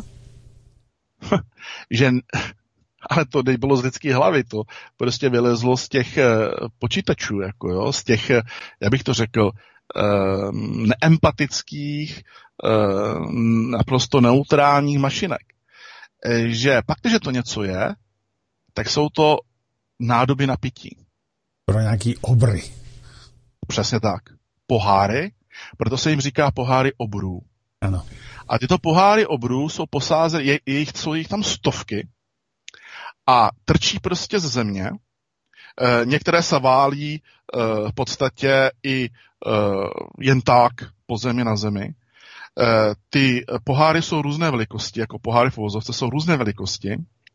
Ale to bylo z lidské hlavy, to prostě vylezlo z těch počítačů, z těch, já bych to řekl, neempatických, naprosto neutrálních mašinek. Že pak, když to něco je, tak jsou to nádoby na pití. Pro nějaký obry. Přesně tak. Poháry, proto se jim říká poháry obrů. Ano. A tyto poháry obrů jsou posázeny, jsou jich tam stovky a trčí prostě ze země. Některé se válí v podstatě i jen tak po zemi na zemi. Ty poháry jsou různé velikosti, jako poháry v uvozovce jsou různé velikosti.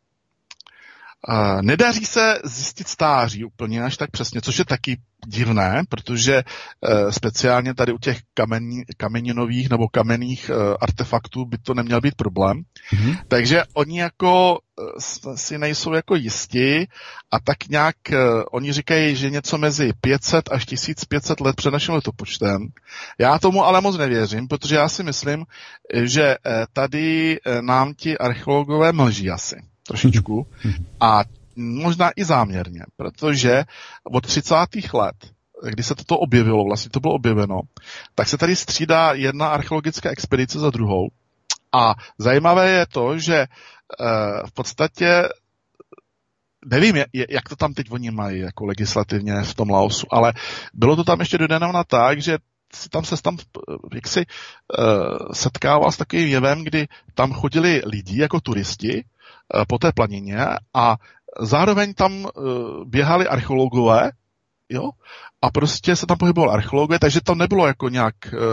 Nedaří se zjistit stáří úplně až tak přesně, což je taky divné, protože speciálně tady u těch kameninových nebo kamenných artefaktů by to neměl být problém. Takže oni jako si nejsou jako jistí a tak nějak oni říkají, že něco mezi 500 až 1500 let před naším letopočtem. Já tomu ale moc nevěřím, protože já si myslím, že tady nám ti archeologové mlží asi trošičku a možná i záměrně, protože od 30. let, kdy se toto objevilo, vlastně to bylo objeveno, tak se tady střídá jedna archeologická expedice za druhou a zajímavé je to, že v podstatě nevím, jak to tam teď oni mají jako legislativně v tom Laosu, ale bylo to tam ještě dodáno tak, že tam jaksi setkával s takovým jevem, kdy tam chodili lidi jako turisti po té planině a zároveň tam běhali archeologové, jo, a prostě se tam pohyboval archeologové, takže to nebylo jako nějak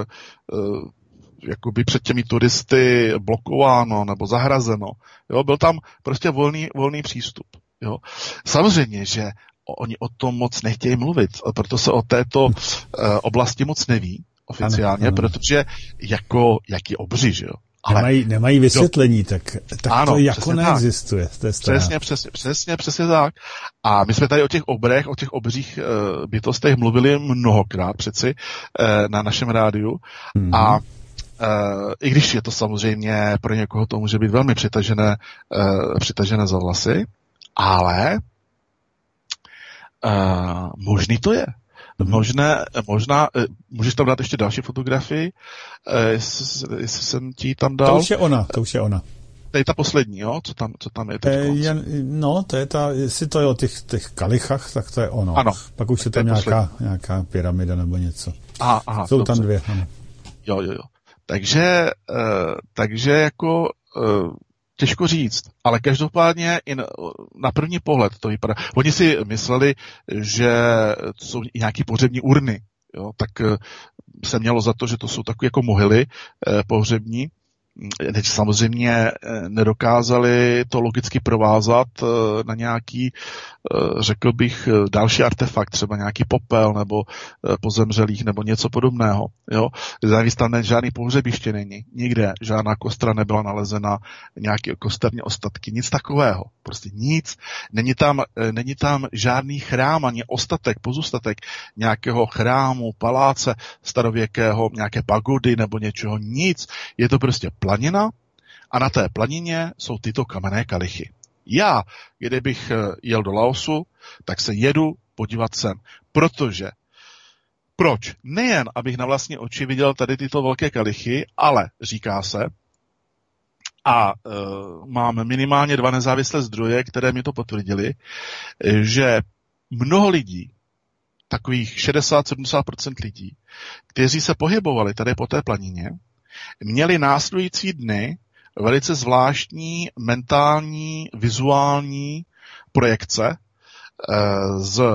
jakoby před těmi turisty blokováno nebo zahrazeno, jo, byl tam prostě volný přístup, jo. Samozřejmě, že oni o tom moc nechtějí mluvit, proto se o této oblasti moc neví oficiálně, ano. Protože jaký obři, že jo. Ale nemají vysvětlení, tak ano, to jako neexistuje. Přesně tak. A my jsme tady o těch obrech, o těch obřích bytostech mluvili mnohokrát přeci na našem rádiu. A i když je to samozřejmě pro někoho to může být velmi přitažené za vlasy, ale možný to je. Možná, můžeš tam dát ještě další fotografii, jestli jsem ti tam dal. To už je ona. To je ta poslední, jo? Co tam je teď? To je ta, jestli to je o těch kalichách, tak to je ono. Ano. Pak už je tam nějaká pyramida nebo něco. Aha, jsou tam dvě, ano. Jo. Takže jako těžko říct, ale každopádně i na první pohled to vypadá. Oni si mysleli, že jsou nějaký pohřební urny, jo? Tak se mělo za to, že to jsou takové jako mohyly pohřební, samozřejmě nedokázali to logicky provázat na nějaký, řekl bych, další artefakt, třeba nějaký popel nebo pozemřelých nebo něco podobného. Jo? Navíc tam žádný pohřebiště není. Nikde žádná kostra nebyla nalezena, nějaké kosterní ostatky, nic takového. Prostě nic. Není tam žádný chrám, ani pozůstatek nějakého chrámu, paláce starověkého, nějaké pagody nebo něčeho. Nic. Je to prostě planina a na té planině jsou tyto kamenné kalichy. Já, kdybych jel do Laosu, tak se jedu podívat sem. Proč? Nejen, abych na vlastní oči viděl tady tyto velké kalichy, ale říká se, a mám minimálně 2 nezávislé zdroje, které mi to potvrdili, že mnoho lidí, takových 60-70% lidí, kteří se pohybovali tady po té planině, měli následující dny velice zvláštní mentální, vizuální projekce z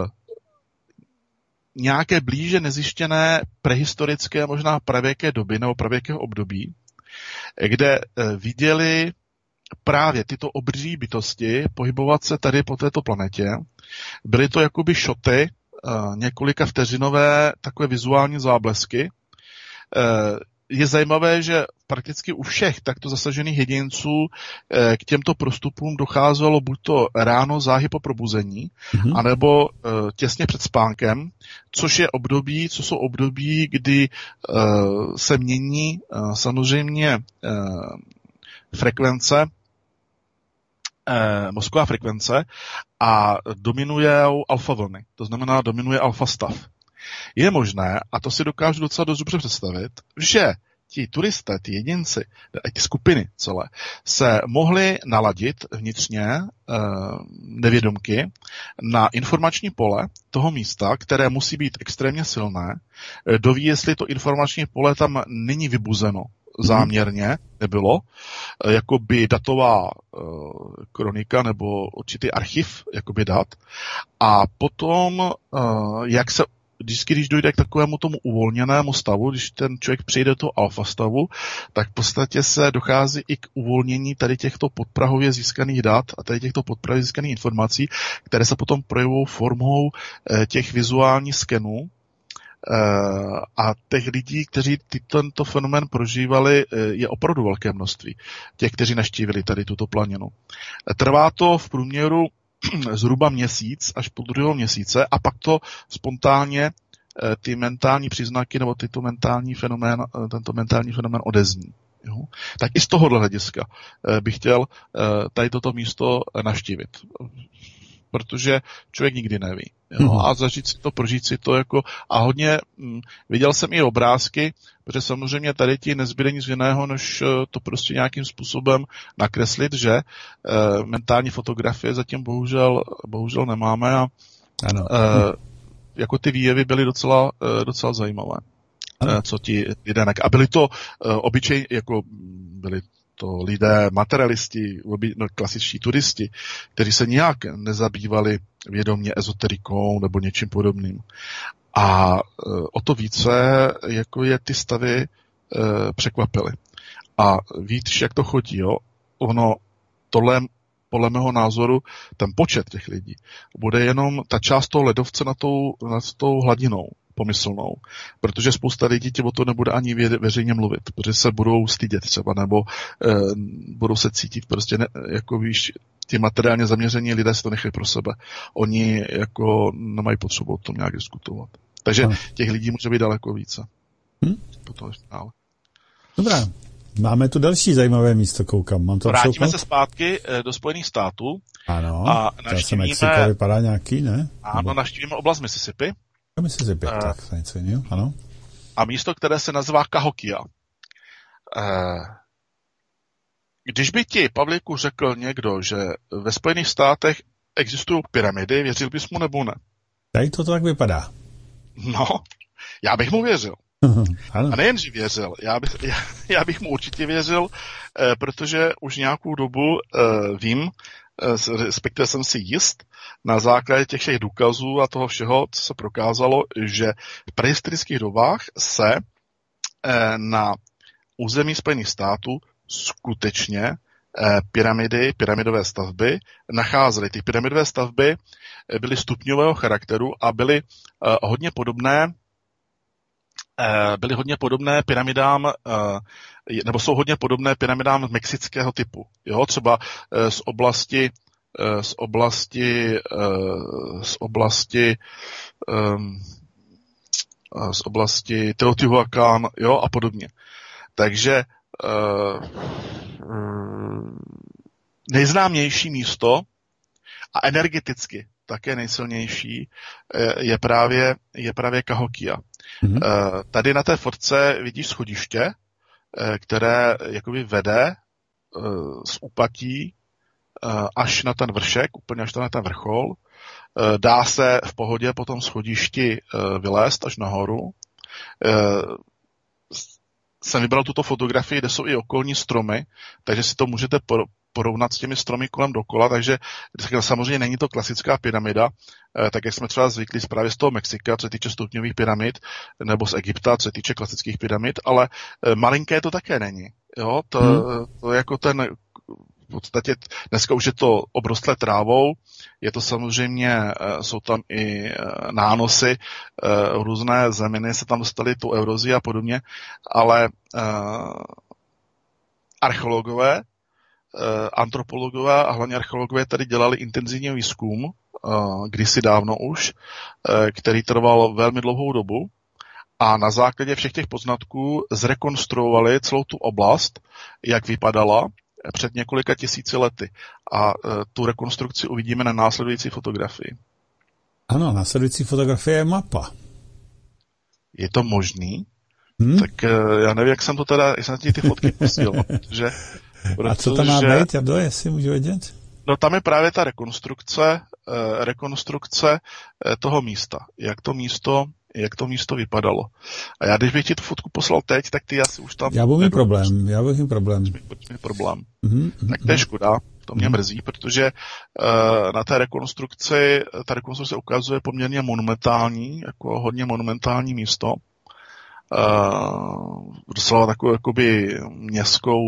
nějaké blíže nezjištěné prehistorické, možná pravěké doby nebo pravěkého období, kde viděli právě tyto obří bytosti pohybovat se tady po této planetě. Byly to jakoby šoty, několika vteřinové takové vizuální záblesky. Je zajímavé, že prakticky u všech takto zasažených jedinců k těmto prostupům docházelo buď to ráno záhy po probuzení, anebo těsně před spánkem, což jsou období, kdy se mění samozřejmě frekvence, mozková frekvence a dominuje alfa vlny, to znamená dominuje alfa stav. Je možné, a to si dokážu docela dost dobře představit, že ti turisté, ti jedinci, ty skupiny celé, se mohli naladit vnitřně nevědomky na informační pole toho místa, které musí být extrémně silné, doví, jestli to informační pole tam není vybuzeno záměrně, nebylo, jakoby datová kronika nebo určitý archiv, jakoby dat. A potom, když dojde k takovému tomu uvolněnému stavu, když ten člověk přijde do toho alfa stavu, tak v podstatě se dochází i k uvolnění tady těchto podprahově získaných dat a tady těchto podprahově získaných informací, které se potom projevují formou těch vizuálních skenů. A těch lidí, kteří tento fenomén prožívali, je opravdu velké množství. Těch, kteří navštívili tady tuto planinu. Trvá to v průměru zhruba měsíc až půl druhého měsíce a pak to spontánně ty mentální příznaky nebo tento mentální fenomén odezní. Jo? Tak i z tohohle hlediska bych chtěl tady toto místo navštívit. Protože člověk nikdy neví. Jo? A zažít si to, prožít si to jako a hodně viděl jsem i obrázky, protože samozřejmě tady ti nezbyde nic jiného, než to prostě nějakým způsobem nakreslit, že mentální fotografie zatím bohužel nemáme a jako ty výjevy byly docela zajímavé. Co ti lidé a byli to obyčejní, jako byli to lidé materialisti, klasičtí turisti, kteří se nějak nezabývali vědomě ezoterikou nebo něčím podobným. A o to více, jako je ty stavy překvapily. A víš, jak to chodí, jo? Ono, tohle, podle mého názoru, ten počet těch lidí bude jenom ta část toho ledovce nad tou hladinou pomyslnou, protože spousta lidí o to nebude ani veřejně mluvit, protože se budou stydět třeba, nebo budou se cítit prostě, jako víš, ti materiálně zaměření lidé si to nechají pro sebe. Oni jako nemají potřebu o tom nějak diskutovat. Takže těch lidí může být daleko více. Potom ještě dále. Dobrá. Máme tu další zajímavé místo, koukám. Vrátíme se zpátky do Spojených států. Ano, a navštívíme... Mexiko vypadá nějaký, ne? Ano, navštívíme oblast Mississippi. Mississippi, tak něco jiného, ano. A místo, které se nazývá Cahokia. Když by ti, Pavlíku, řekl někdo, že ve Spojených státech existují pyramidy, věřil bys mu nebo ne? Tady to tak vypadá. No, já bych mu věřil. A nejen, že věřil, já bych mu určitě věřil, protože už nějakou dobu vím, respektive jsem si jist, na základě těch všech důkazů a toho všeho, co se prokázalo, že v prehistorických dobách se na území Spojených států skutečně pyramidové stavby nacházely. Ty pyramidové stavby byly stupňového charakteru a byly hodně podobné pyramidám, nebo jsou hodně podobné pyramidám mexického typu. Jo? Třeba z oblasti Teotihuacán, jo, a podobně. Takže nejznámější místo a energeticky také nejsilnější je právě Cahokia. Mm-hmm. Tady na té fotce vidíš schodiště, které jakoby vede z úpatí až na ten vršek, úplně až na ten vrchol. Dá se v pohodě po tom schodišti vylézt až nahoru. Jsem vybral tuto fotografii, kde jsou i okolní stromy, takže si to můžete porovnat s těmi stromy kolem dokola, takže samozřejmě není to klasická pyramida, tak jak jsme třeba zvyklí právě z toho Mexika, co se týče stupňových pyramid, nebo z Egypta, co se týče klasických pyramid, ale malinké to také není. Jo? To jako ten v podstatě dneska už je to obrostlé trávou, je to samozřejmě, jsou tam i nánosy, různé zeminy se tam dostaly tou erozí a podobně, ale archeologové, antropologové a hlavně archeologové tady dělali intenzivní výzkum, kdysi dávno už, který trval velmi dlouhou dobu a na základě všech těch poznatků zrekonstruovali celou tu oblast, jak vypadala před několika tisíci lety. A tu rekonstrukci uvidíme na následující fotografii. Ano, následující fotografie je mapa. Je to možný? Tak já nevím, jak jsem ti ty fotky pustil. Protože a co tam má být, Jardo, jestli můžu vědět? No tam je právě ta rekonstrukce toho místa. Jak to místo vypadalo. A já, když bych ti tu fotku poslal teď, tak ty asi už tam... Já budu mít problém. Tak to je škoda, to mě mrzí, protože na té rekonstrukci, ta rekonstrukce ukazuje poměrně monumentální, jako hodně monumentální místo. Docela takovou jakoby městskou,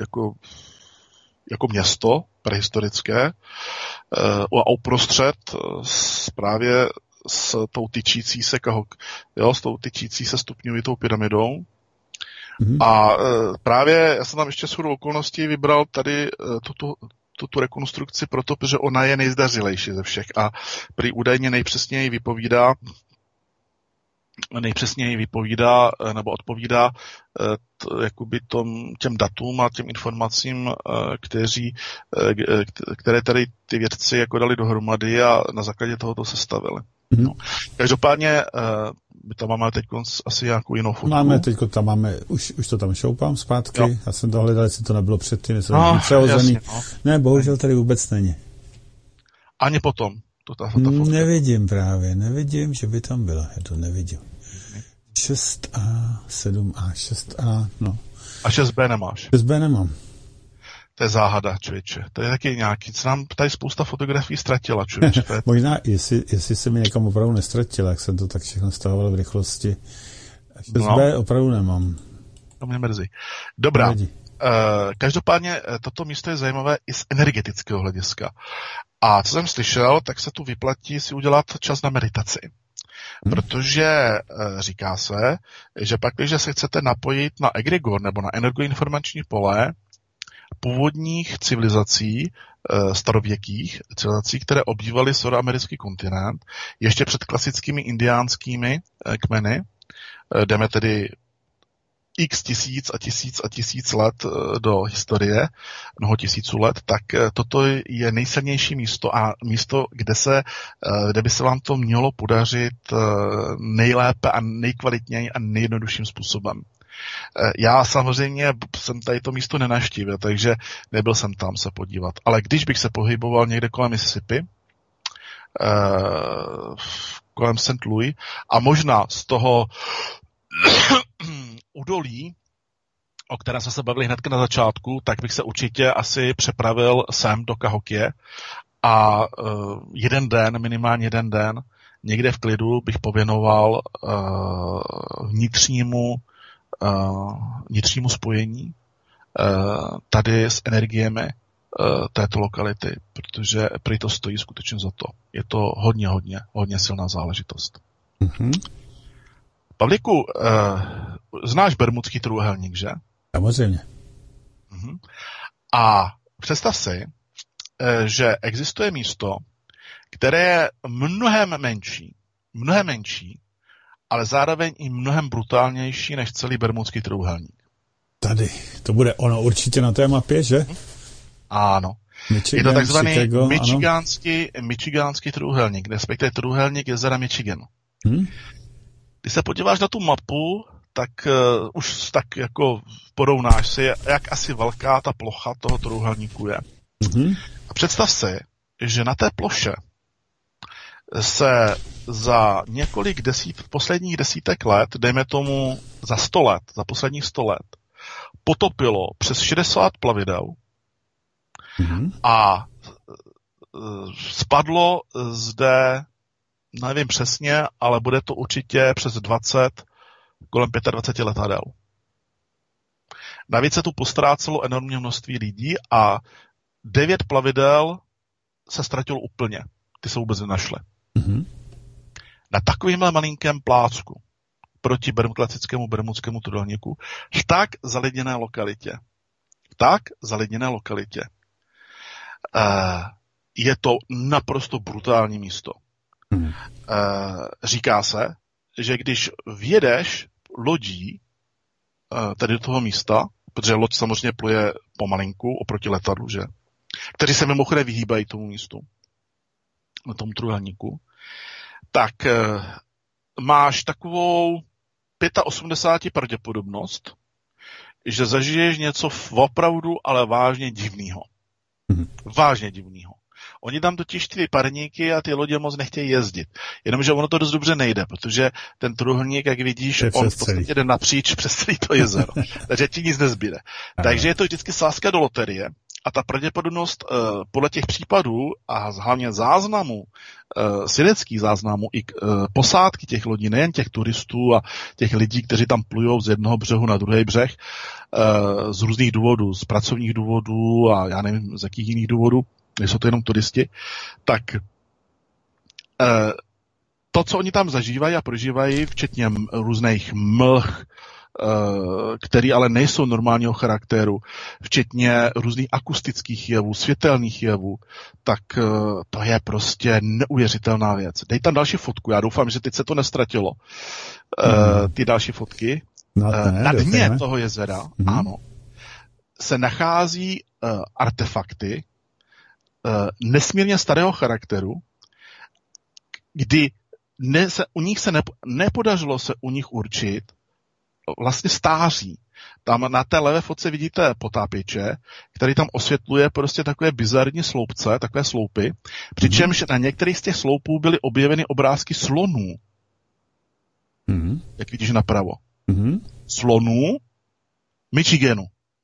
jako město prehistorické. A uprostřed právě s tou tyčící se stupňovitou pyramidou. Mm-hmm. A právě já jsem tam ještě shodou okolností vybral tady tuto rekonstrukci proto, protože ona je nejzdařilejší ze všech a prý údajně nejpřesněji vypovídá nebo odpovídá jakoby těm datům a těm informacím, které tady ty vědci jako dali dohromady a na základě tohoto sestavili. Mm-hmm. No. Každopádně my tam máme teď asi nějakou jinou fotku. Už to tam šoupám zpátky. Jo. Já jsem to hledal, jestli to nebylo předtím, jestli to přehozený. No. Ne, bohužel tady vůbec není. Ani potom. Ta fotka. Nevidím, že by tam byla. Já to nevidím. 6A, 7A, 6A, no. A 6B nemáš? 6B nemám. To je záhada, člověče. To je taky nějaký, co nám tady spousta fotografií ztratila, člověče. Možná, jestli se mi někam opravdu nestratil, jak jsem to tak všechno stahoval v rychlosti. 6B opravdu nemám. To mě mrzí. Dobrá. Každopádně toto místo je zajímavé i z energetického hlediska. A co jsem slyšel, tak se tu vyplatí si udělat čas na meditaci. Protože říká se, že pak, když se chcete napojit na egregor nebo na energoinformační pole původních civilizací, starověkých civilizací, které obývaly severoamerický kontinent, ještě před klasickými indiánskými kmeny, jdeme tedy x tisíc let do historie, mnoho tisíců let, tak toto je nejsilnější místo a místo, kde by se vám to mělo podařit nejlépe a nejkvalitněji a nejjednodušším způsobem. Já samozřejmě jsem tady to místo nenavštívil, takže nebyl jsem tam se podívat. Ale když bych se pohyboval někde kolem Mississippi, kolem St. Louis a možná z toho údolí, o kterém jsme se bavili hnedka na začátku, tak bych se určitě asi přepravil sem do Cahokie a minimálně jeden den, někde v klidu bych pověnoval vnitřnímu spojení tady s energiemi této lokality, protože prý to stojí skutečně za to. Je to hodně silná záležitost. Mm-hmm. Pavlíku, znáš Bermudský trojúhelník, že? Samozřejmě. Mm-hmm. A představ si, že existuje místo, které je mnohem menší, ale zároveň i mnohem brutálnější než celý Bermudský trojúhelník. Tady, to bude ono určitě na té mapě, že? Ano. Michigan, je to takzvaný Chicago, michigánský trojúhelník, respektive trojúhelník jezera Michigan. Když se podíváš na tu mapu, tak už tak jako porovnáš si, jak asi velká ta plocha toho trojúhelníku je. Mm-hmm. A představ si, že na té ploše se za několik posledních desítek let, dejme tomu za 100 let, za posledních 100 let, potopilo přes 60 plavidel a spadlo zde, nevím přesně, ale bude to určitě přes 20, kolem 25 letadel. Navíc se tu postrácelo enormně množství lidí a 9 plavidel se ztratilo úplně. Ty se vůbec nenašly. Mm-hmm. Na takovýmhle malinkém plácku proti klasickému bermudskému trojúhelníku v tak zalidněné lokalitě je to naprosto brutální místo. Říká se, že když vjedeš lodí tady do toho místa, protože loď samozřejmě pluje pomalinku oproti letadlu, že? Kteří se mimochodem vyhýbají tomu místu, na tom trojúhelníku, tak máš takovou 85% pravděpodobnost, že zažiješ něco opravdu, ale vážně divného. Vážně divného. Oni tam totiž ty parníky a ty lodě moc nechtějí jezdit. Jenomže ono to dost dobře nejde, protože ten trojúhelník, jak vidíš, on v podstatě jde napříč přes celé to jezero. Takže ti nic nezbyde. Takže je to vždycky sázka do loterie a ta pravděpodobnost podle těch případů a hlavně záznamů, svědeckých záznamů i posádky těch lodí, nejen těch turistů a těch lidí, kteří tam plujou z jednoho břehu na druhý břeh, z různých důvodů, z pracovních důvodů a já nevím, z jakých jiných důvodů, nejsou to jenom turisti, tak to, co oni tam zažívají a prožívají, včetně různých mlh, který ale nejsou normálního charakteru, včetně různých akustických jevů, světelných jevů, tak to je prostě neuvěřitelná věc. Dej tam další fotku, já doufám, že teď se to nestratilo. Ty další fotky. Na dně toho jezera, ano, se nachází artefakty nesmírně starého charakteru, kdy nepodařilo se u nich určit vlastně stáří. Tam na té levé fotce vidíte potápěče, který tam osvětluje prostě takové bizarní sloupce, takové sloupy, přičemž na některých z těch sloupů byly objeveny obrázky slonů. Jak vidíš napravo. Slonů Michiganu.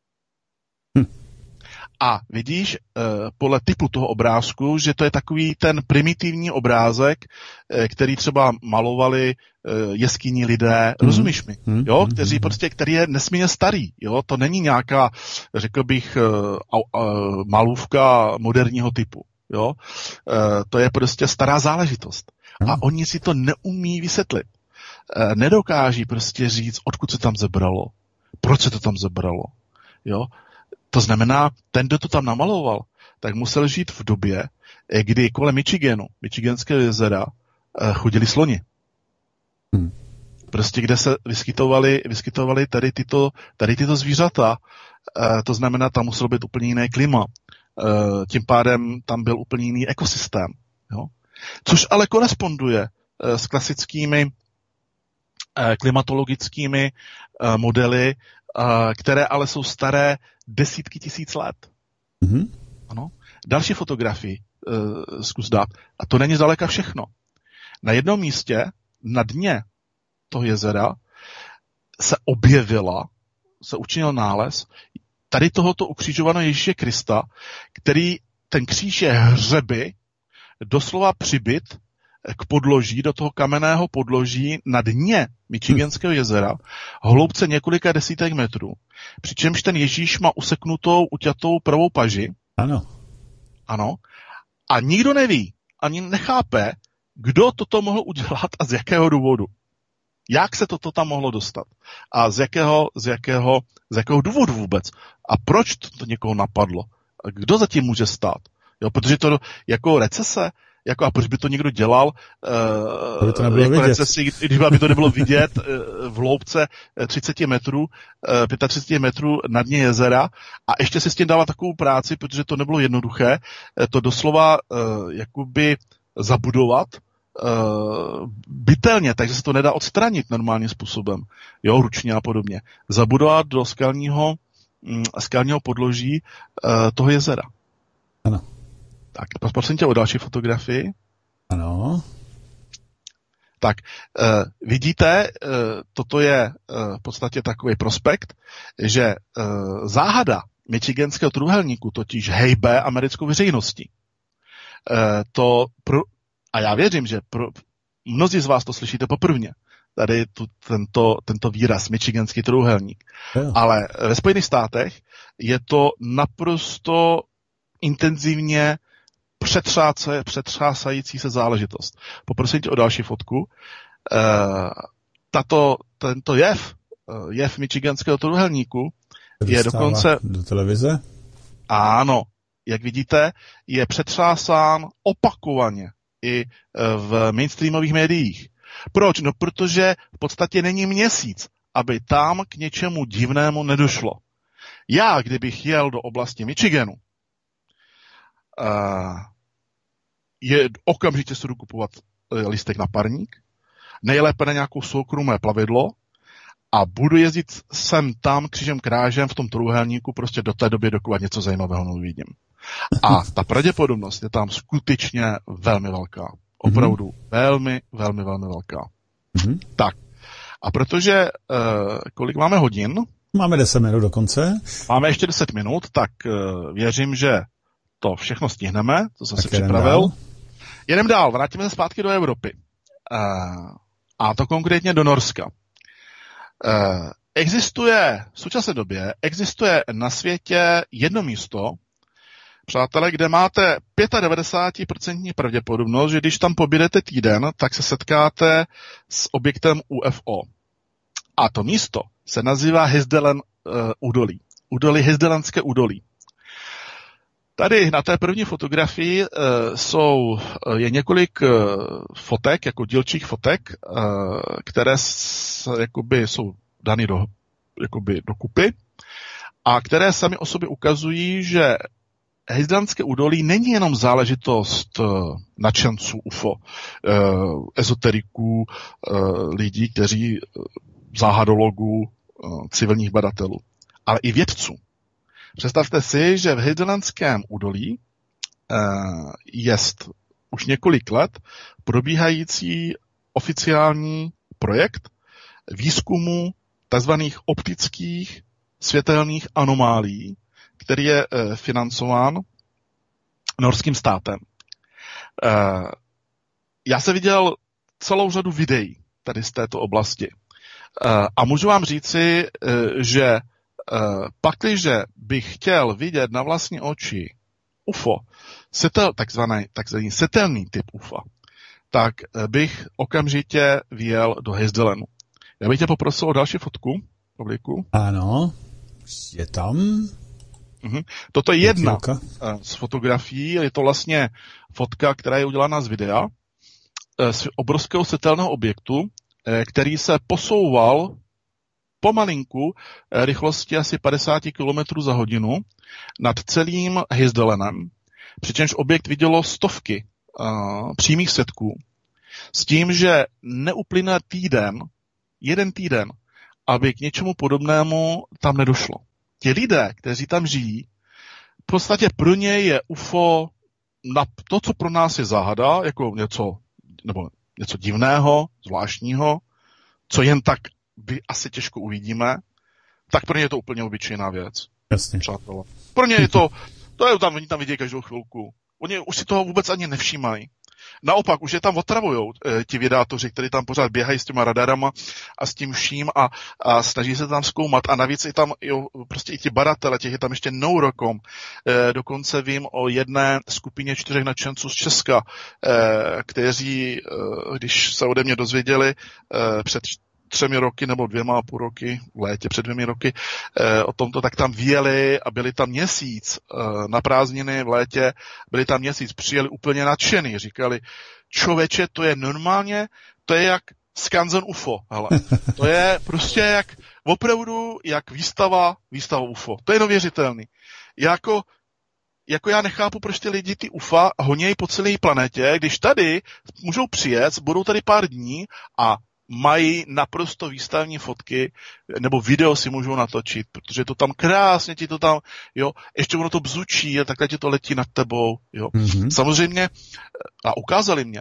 A vidíš podle typu toho obrázku, že to je takový ten primitivní obrázek, který třeba malovali jeskynní lidé, rozumíš mi? Jo, který je nesmírně starý, jo, to není nějaká, řekl bych, malůvka moderního typu, jo, to je prostě stará záležitost. A oni si to neumí vysvětlit. Nedokáží prostě říct, odkud se tam zebralo, proč se to tam zebralo, jo. To znamená, ten, kdo to tam namaloval, tak musel žít v době, kdy kolem Michiganského jezera, chodili sloni. Prostě kde se vyskytovaly tady tyto zvířata, to znamená, tam muselo být úplně jiné klima. Tím pádem tam byl úplně jiný ekosystém. Jo? Což ale koresponduje s klasickými klimatologickými modely, které ale jsou staré desítky tisíc let. Ano. Další fotografii zkus dát. A to není zdaleka všechno. Na jednom místě, na dně toho jezera, se učinil nález tady tohoto ukřižovaného Ježíše Krista, který ten kříž je hřeby doslova přibyt k podloží, do toho kamenného podloží na dně Michiganského jezera, hloubce několika desítek metrů. Přičemž ten Ježíš má useknutou, uťatou pravou paži. Ano. Ano. A nikdo neví, ani nechápe, kdo toto mohl udělat a z jakého důvodu. Jak se toto tam mohlo dostat? A z jakého důvodu vůbec? A proč to někoho napadlo? A kdo zatím může stát? Jo, protože to jako recese, jako a proč by to někdo dělal by to nebylo jako vidět. recesi, když by to nebylo vidět v hloubce 30 metrů, 35 metrů na dně jezera a ještě si s tím dává takovou práci, protože to nebylo jednoduché, to doslova jakoby zabudovat bytelně, takže se to nedá odstranit normálním způsobem, jo, ručně a podobně. Zabudovat do skalního podloží toho jezera. Ano. Tak, prosím tě o další fotografii. Ano. Tak, vidíte, toto je v podstatě takový prospekt, že záhada Michiganského trůhelníku totiž hejbe americkou veřejností. A já věřím, že mnozí z vás to slyšíte poprvně, tady tento výraz Michiganský trůhelník. Ale ve Spojených státech je to naprosto intenzivně přetřásající se záležitost. Poprosím tě o další fotku. Tento jev Michiganského trůhelníku je dokonce... do televize? Ano, jak vidíte, je přetřásán opakovaně i v mainstreamových médiích. Proč? No, protože v podstatě není měsíc, aby tam k něčemu divnému nedošlo. Já, kdybych jel do oblasti Michiganu, okamžitě si jdu kupovat lístek na parník, nejlépe na nějakou soukromé plavidlo a budu jezdit sem tam křížem krážem v tom trůhelníku prostě do té doby, dokud něco zajímavého neuvidím. A ta pravděpodobnost je tam skutečně velmi velká. Opravdu velmi, velmi, velmi velká. Tak. A protože, kolik máme hodin? Máme 10 minut do konce. Máme ještě 10 minut, tak věřím, že to všechno stihneme, to jsem si připravil. Jedem dál, vrátíme se zpátky do Evropy. A to konkrétně do Norska. V současné době existuje na světě jedno místo, přátelé, kde máte 95% pravděpodobnost, že když tam pobědete týden, tak se setkáte s objektem UFO. A to místo se nazývá Hesdelen údolí. Hesdelenské údolí. Tady na té první fotografii je několik fotek, jako dílčích fotek, které jsou dány dokupy a které sami o sobě ukazují, že Hesdelenské údolí není jenom záležitost nadšenců UFO, ezoteriků, lidí, kteří záhadologů, civilních badatelů, ale i vědců. Představte si, že v Hesdelenském údolí je už několik let probíhající oficiální projekt výzkumu tzv. Optických světelných anomálií, který je financován norským státem. Já jsem viděl celou řadu videí tady z této oblasti a můžu vám říci, že pakliže bych chtěl vidět na vlastní oči UFO, takzvaný setelný typ UFO, tak bych okamžitě vyjel do Hesdelenu. Já bych tě poprosil o další fotku. Publiku. Ano, je tam. Toto je jedna z fotografií, je to vlastně fotka, která je udělána z videa, z obrovského světelného objektu, který se posouval pomalinku rychlosti asi 50 km za hodinu nad celým Hesdelenem, přičemž objekt vidělo stovky přímých svědků, s tím, že neuplyne jeden týden, aby k něčemu podobnému tam nedošlo. Ti lidé, kteří tam žijí, v podstatě pro ně je UFO to, co pro nás je záhada, jako něco divného, zvláštního, co jen tak asi těžko uvidíme, tak pro ně je to úplně obyčejná věc. Jasně. Přátelé. Pro ně je to je tam, oni tam vidějí každou chvilku. Oni už si toho vůbec ani nevšímají. Naopak, už je tam otravujou ti vědátoři, kteří tam pořád běhají s těma radarama a s tím vším a snaží se tam zkoumat. A navíc i tam prostě i ti badatele, těch je tam ještě Neurocom. Dokonce vím o jedné skupině 4 nadšenců z Česka, kteří, když se ode mě dozvěděli před 3 roky nebo 2,5 roky, v létě před 2 roky, o tomto, tak tam vyjeli a byli tam měsíc na prázdniny v létě, byli tam měsíc, přijeli úplně nadšený, říkali, člověče, to je normálně, to je jak skanzen UFO, hele. To je prostě jak, opravdu, jak výstava UFO. To je neuvěřitelný. Jako já nechápu, proč ty lidi ty UFA honějí po celé planetě, když tady můžou přijet, budou tady pár dní a mají naprosto výstavní fotky, nebo video si můžou natočit, protože to tam krásně ti to tam, jo, ještě ono to bzučí a takhle ti to letí nad tebou, jo. Mm-hmm. Samozřejmě, a ukázali mě,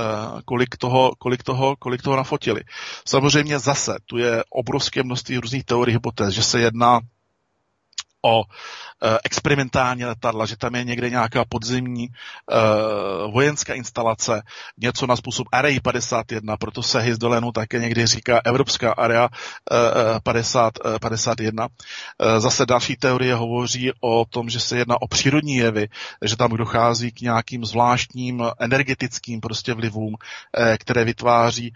kolik toho nafotili. Samozřejmě zase, tu je obrovské množství různých teorií, hypotéz, že se jedná o experimentální letadla, že tam je někde nějaká podzemní vojenská instalace, něco na způsob Area 51, proto se Hyzdalenu také někdy říká Evropská Area 51. Zase další teorie hovoří o tom, že se jedná o přírodní jevy, že tam dochází k nějakým zvláštním energetickým prostě vlivům, které vytváří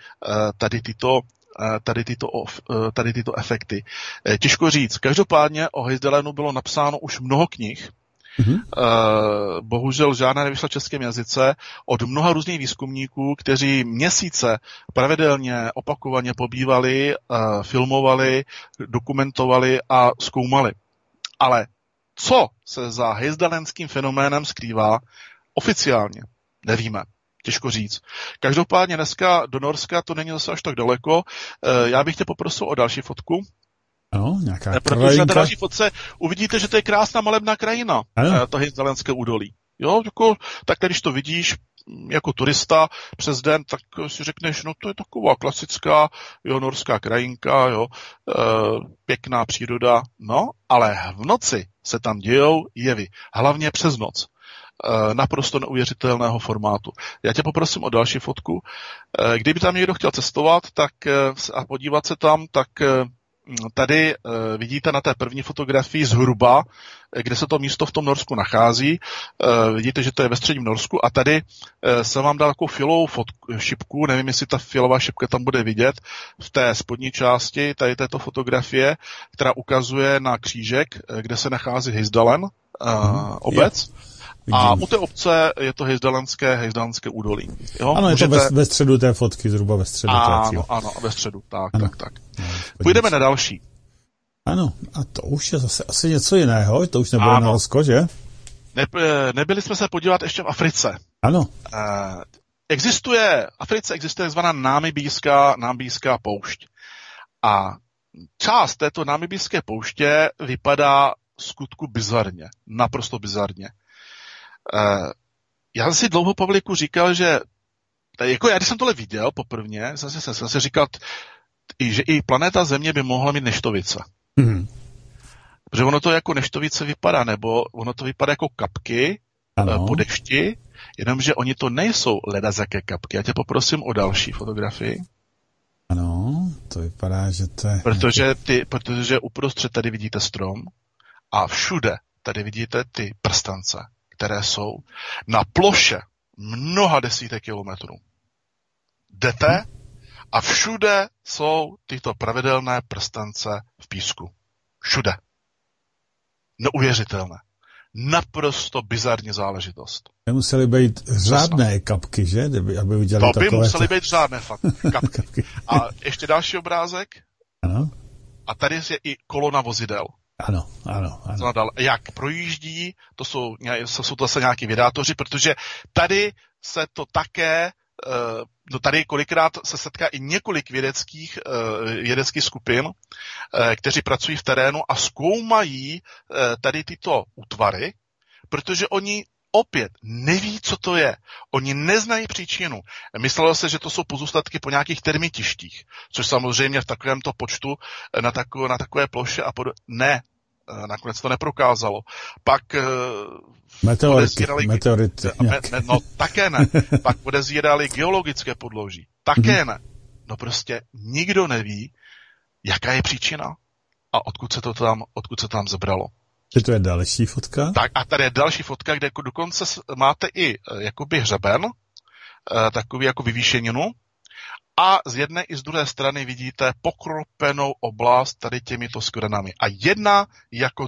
tady tyto efekty. Těžko říct. Každopádně o Hyzdalenu bylo napsáno už mnoho knih. Mm-hmm. Bohužel žádná nevyšla v českém jazyce od mnoha různých výzkumníků, kteří měsíce pravidelně opakovaně pobývali, filmovali, dokumentovali a zkoumali. Ale co se za hyzdalenským fenoménem skrývá oficiálně, nevíme. Těžko říct. Každopádně dneska do Norska to není zase až tak daleko. Já bych tě poprosil o další fotku. Ano, nějaká protože na té další fotce uvidíte, že to je krásná malebná krajina, to Hyzdalenské údolí. Jo, jako, tak když to vidíš jako turista přes den, tak si řekneš, no to je taková klasická norská krajinka, jo, pěkná příroda, no, ale v noci se tam dějou jevy, hlavně přes noc. Naprosto neuvěřitelného formátu. Já tě poprosím o další fotku. Kdyby tam někdo chtěl cestovat a podívat se tam, tak tady vidíte na té první fotografii zhruba, kde se to místo v tom Norsku nachází. Vidíte, že to je ve středním Norsku a tady jsem vám dal takovou filovou šipku, nevím, jestli ta filová šipka tam bude vidět, v té spodní části tady této fotografie, která ukazuje na křížek, kde se nachází Hyzdalen, obec. A u té obce je to Hyzdalenské údolí. Jo? Ano, je to ve středu té fotky, zhruba ve středu. Ano, ve středu, tak. Půjdeme na další. Ano, a to už je zase asi něco jiného, to už nebude Norsko, že? Nebyli jsme se podívat ještě v Africe. Ano. V Africe existuje takzvaná Namibijská poušť. A část této Namibijské pouště vypadá skutku bizarně, naprosto bizarně. Já jsem si dlouho, Pavlíku, říkal, že jako já, když jsem tohle viděl poprvně, jsem si říkal, že i planeta Země by mohla mít neštovice. Mm. Protože ono to jako neštovice vypadá, nebo ono to vypadá jako kapky po dešti, jenomže oni to nejsou ledazaké kapky. Já tě poprosím o další fotografii. Ano, to vypadá, že to je... Protože uprostřed tady vidíte strom a všude tady vidíte ty prstence, které jsou na ploše mnoha desítek kilometrů. Jdete a všude jsou tyto pravidelné prstence v písku. Všude. Neuvěřitelné. Naprosto bizarní záležitost. Nemusely být řádné kapky, že? Aby udělali to by musely být řádné kapky. A ještě další obrázek. Ano. A tady je i kolona vozidel. Ano. Jak projíždí, to jsou to zase nějaký vědátoři, protože tady se to také, tady kolikrát se setká i několik vědeckých skupin, kteří pracují v terénu a zkoumají tady tyto útvary, protože oni opět neví, co to je. Oni neznají příčinu. Myslelo se, že to jsou pozůstatky po nějakých termitištích, což samozřejmě v takovémto počtu na takové ploše a ne. Nakonec to neprokázalo. Pak meteority. No také ne. Pak podezírali geologické podloží. Také ne. No prostě nikdo neví, jaká je příčina a odkud se tam zebralo. To je další fotka? Tak a tady je další fotka, kde dokonce máte i jakoby hřeben, takový jako vyvýšeninu, a z jedné i z druhé strany vidíte pokropenou oblast tady těmito skvrnami. A jedna jako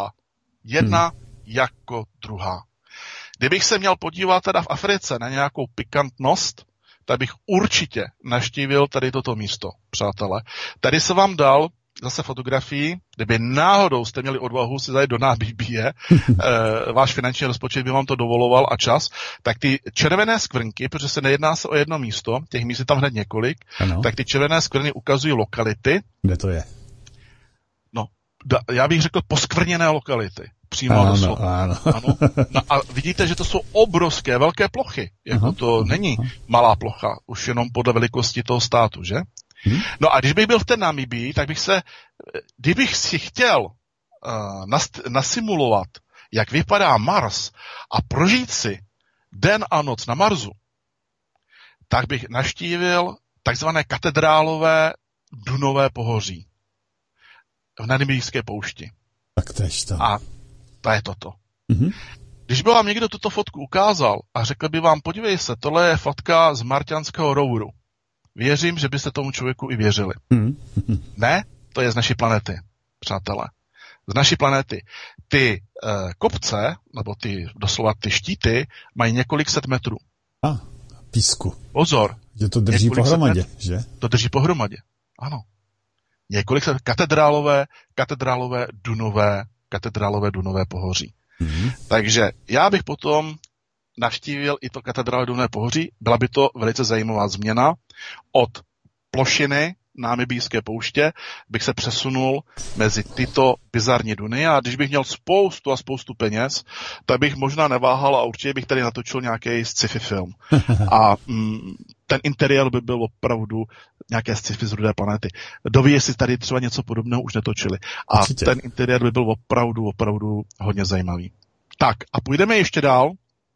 druhá. Kdybych se měl podívat teda v Africe na nějakou pikantnost, tak bych určitě navštívil tady toto místo, přátelé. Tady se vám dal zase fotografii, kdyby náhodou jste měli odvahu si zajít do nábíbíje, váš finanční rozpočet by vám to dovoloval a čas, tak ty červené skvrnky, protože se nejedná se o jedno místo, těch míst je tam hned několik, ano. Tak ty červené skvrny ukazují lokality. Kde to je? No, já bych řekl poskvrněné lokality. Přímo doslova. Ano. No a vidíte, že to jsou obrovské, velké plochy. Jako to není malá plocha, už jenom podle velikosti toho státu, že? No a když bych byl v té Namibii, tak kdybych si chtěl nasimulovat, jak vypadá Mars a prožít si den a noc na Marsu, tak bych navštívil takzvané katedrálové dunové pohoří v Namibijské poušti. Tak tež to. A to je toto. Když by vám někdo tuto fotku ukázal a řekl by vám, podívej se, tohle je fotka z marťanského roveru. Věřím, že byste tomu člověku i věřili. Ne, to je z naší planety, přátelé. Z naší planety. Ty kopce, nebo doslova ty štíty, mají několik set metrů. Písku. Pozor. Že to drží pohromadě, že? To drží pohromadě, ano. Několik set katedrálové dunové pohoří. Takže já bych potom navštívil i to katedrálové dunové pohoří. Byla by to velice zajímavá změna. Od plošiny Namibijské pouště bych se přesunul mezi tyto bizarní duny a když bych měl spoustu peněz, tak bych možná neváhal a určitě bych tady natočil nějaký sci-fi film. A ten interiér by byl opravdu nějaké sci-fi z rudé planety. Doví, jestli tady třeba něco podobného už netočili. A určitě. Ten interiér by byl opravdu hodně zajímavý. Tak a půjdeme ještě dál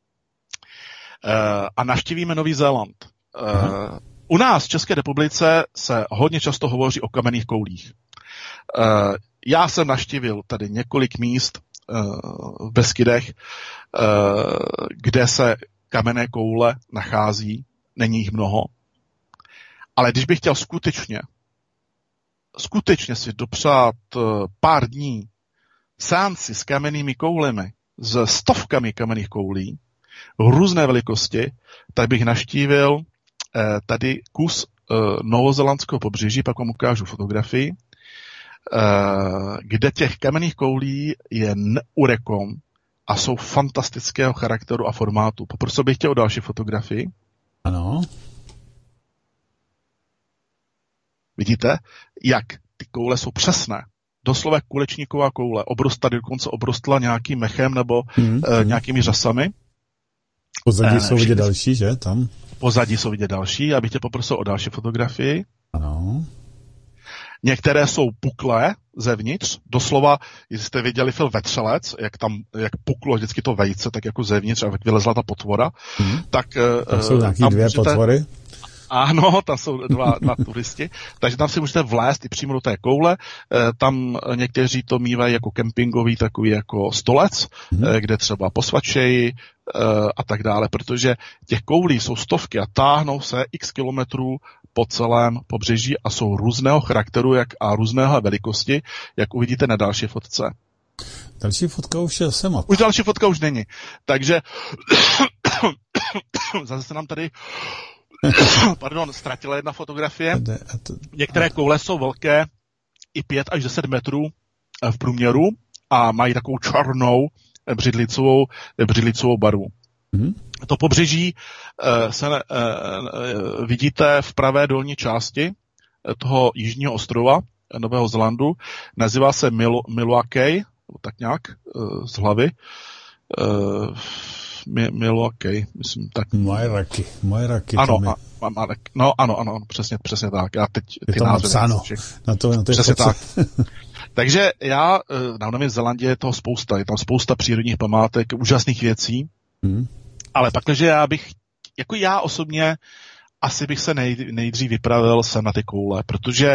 a navštívíme Nový Zéland. U nás v České republice se hodně často hovoří o kamenných koulích. Já jsem navštívil tady několik míst v Beskydech, kde se kamenné koule nachází, není jich mnoho. Ale když bych chtěl skutečně si dopřát pár dní seanci s kamennými koulemi, s stovkami kamenných koulí, různé velikosti, tak bych navštívil tady kus novozelandského pobřeží, pak vám ukážu fotografii, kde těch kamenných koulí je neurekom a jsou fantastického charakteru a formátu. Poprosil bych tě o další fotografii. Ano. Vidíte, jak ty koule jsou přesné. Doslova kulečníková koule. Tady dokonce obrostla nějakým mechem nebo nějakými řasami. Pozadí jsou vidět další, že? Tam. Pozadí jsou vidět další. Já bych tě poprosil o další fotografii. Ano. Některé jsou puklé zevnitř. Doslova, jestli jste viděli film Vetřelec, jak puklo vždycky to vejce, tak jako zevnitř a vylezla ta potvora. Tak tam jsou nějaký dvě potvory. Ano, tam jsou dva turisti, takže tam si můžete vlézt i přímo do té koule. Tam někteří to mívají jako kempingový takový jako stolec, kde třeba posvačejí a tak dále, protože těch koulí jsou stovky a táhnou se x kilometrů po celém pobřeží a jsou různého charakteru a různého velikosti, jak uvidíte na další fotce. Další fotka už je sama. Už další fotka už není. Takže zase se nám tady ztratila jedna fotografie. Některé koule jsou velké i 5 až 10 metrů v průměru a mají takovou černou břidlicovou barvu. To pobřeží vidíte v pravé dolní části toho jižního ostrova Nového Zélandu. Nazývá se Milwaukee, tak nějak z hlavy. Milwaukee, myslím tak. Majraky. Ano, přesně tak. Já teď ty názvy. Na to přesně tak. Takže na Novém Zélandě je toho spousta. Je tam spousta přírodních památek, úžasných věcí. Ale pak, že já osobně asi bych se nejdřív vypravil sem na ty koule, protože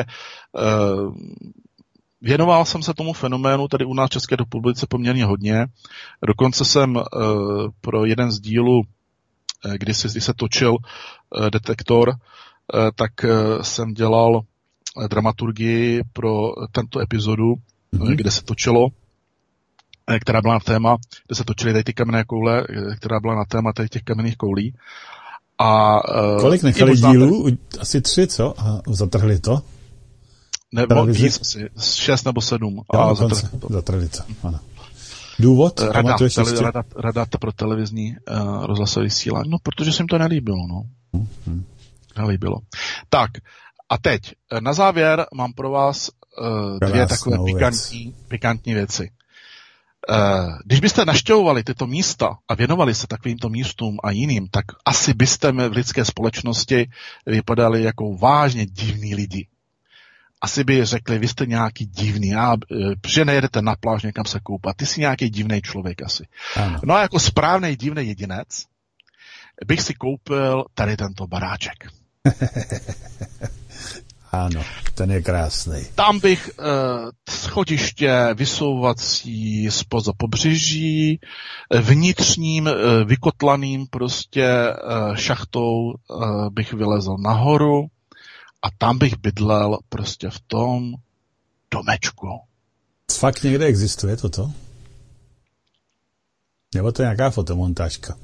věnoval jsem se tomu fenoménu tady u nás v České republice poměrně hodně. Dokonce jsem pro jeden z dílů, když se točil Detektor, tak jsem dělal dramaturgii pro tento epizodu, kde se točilo, která byla na téma, kde se točily tady ty kamenné koule, která byla na téma tady těch kamenných koulí. A kolik nechali dílů? Asi 3, co? A zatrhli to? Nebo víc, asi 6 nebo 7. A zatrhli to, ano. Důvod? Rada pro televizní rozhlasové vysílání. No, protože se jim to nelíbilo, no. Nelíbilo. Tak, a teď, na závěr mám pro vás 2 takové pikantní věci. Když byste navštěvovali tyto místa a věnovali se takovýmto místům a jiným, tak asi byste v lidské společnosti vypadali jako vážně divní lidi. Asi by řekli, vy jste nějaký divný, že nejedete na pláž někam se koupat, ty jsi nějaký divný člověk asi. Ano. No a jako správný divný jedinec bych si koupil tady tento baráček. Ano, ten je krásný. Tam bych schodiště vysouvací spoza pobřeží, vnitřním vykotlaným prostě šachtou bych vylezl nahoru a tam bych bydlel prostě v tom domečku. Fakt někde existuje toto? Nebo to je nějaká fotomontážka?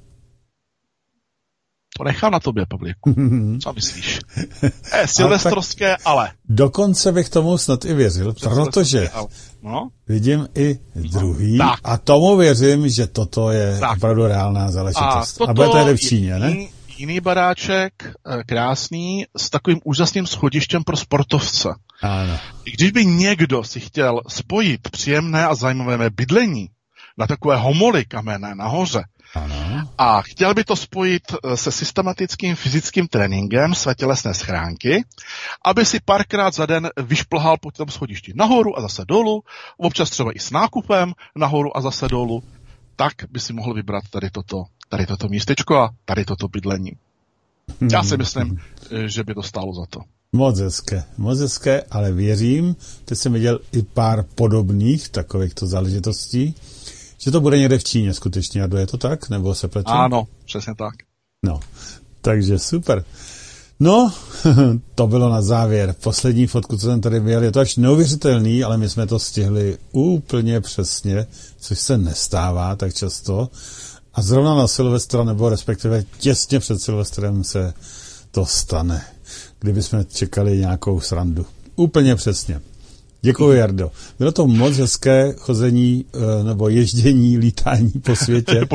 To nechám na tobě, Pavlíku. Co myslíš? Silvestrovské, ale. Dokonce bych tomu snad i věřil, protože vidím i druhý a tomu věřím, že toto je opravdu reálná záležitost. A bude to jde v Číně, ne? Jiný baráček, krásný, s takovým úžasným schodištěm pro sportovce. Ano. Když by někdo si chtěl spojit příjemné a zajímavé bydlení na takové homoly kamenné nahoře, ano. A chtěl by to spojit se systematickým fyzickým tréninkem své tělesné schránky, aby si párkrát za den vyšplhal po tom schodišti nahoru a zase dolů, občas třeba i s nákupem nahoru a zase dolů, tak by si mohl vybrat tady toto místečko a tady toto bydlení. Já si myslím, že by to stálo za to. Moc hezké, ale věřím, teď jsem viděl i pár podobných takovýchto záležitostí, že to bude někde v Číně skutečně. A je to tak? Nebo se pletu? Ano, přesně tak. No, takže super. No, to bylo na závěr. Poslední fotku, co jsem tady měl, je to až neuvěřitelný, ale my jsme to stihli úplně přesně, což se nestává tak často. A zrovna na Silvestra, nebo respektive těsně před Silvestrem se to stane, kdybychom čekali nějakou srandu. Úplně přesně. Děkuji, Jardo. Bylo to moc hezké chození nebo ježdění, lítání po světě.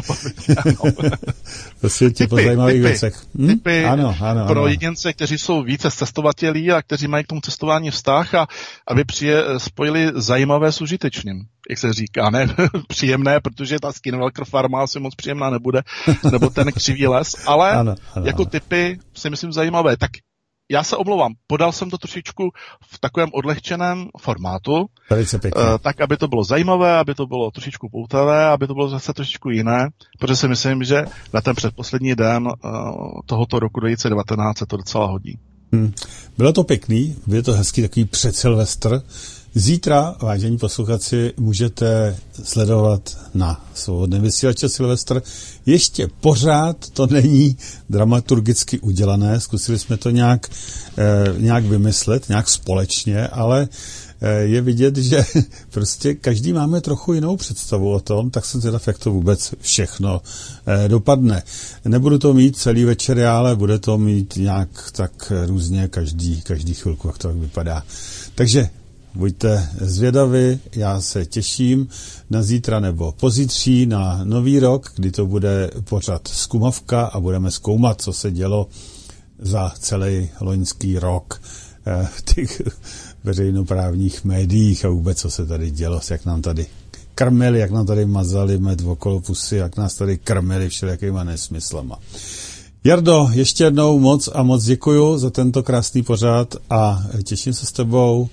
Po světě, po zajímavých věcech. Tipy ano, pro jedince, kteří jsou více cestovatělí a kteří mají k tomu cestování vztah a aby spojili zajímavé s užitečným, jak se říká, ne příjemné, protože ta Skinwalker farma asi moc příjemná nebude, nebo ten křivý les, ale ano, tipy si myslím zajímavé. Tak já se omlouvám, podal jsem to trošičku v takovém odlehčeném formátu, tak, aby to bylo zajímavé, aby to bylo trošičku poutavé, aby to bylo zase trošičku jiné, protože si myslím, že na ten předposlední den tohoto roku 2019 se to docela hodí. Bylo to pěkný, bylo to hezký takový předsilvestr. Zítra, vážení posluchači, můžete sledovat na svobodném vysílači Silvestr. Ještě pořád to není dramaturgicky udělané, zkusili jsme to nějak vymyslet, nějak společně, ale je vidět, že prostě každý máme trochu jinou představu o tom, tak jsem zvědav, jak to vůbec všechno dopadne. Nebudu to mít celý večer, ale bude to mít nějak tak různě každý chvilku, jak to tak vypadá. Takže buďte zvědaví, já se těším na zítra nebo pozítří, na nový rok, kdy to bude pořad Zkumavka a budeme zkoumat, co se dělo za celý loňský rok v těch veřejnoprávních médiích a vůbec, co se tady dělo, jak nám tady krmili, jak nám tady mazali med okolo pusy, jak nás tady krmili všelijakýma nesmyslama. Jardo, ještě jednou moc děkuju za tento krásný pořad a těším se s tebou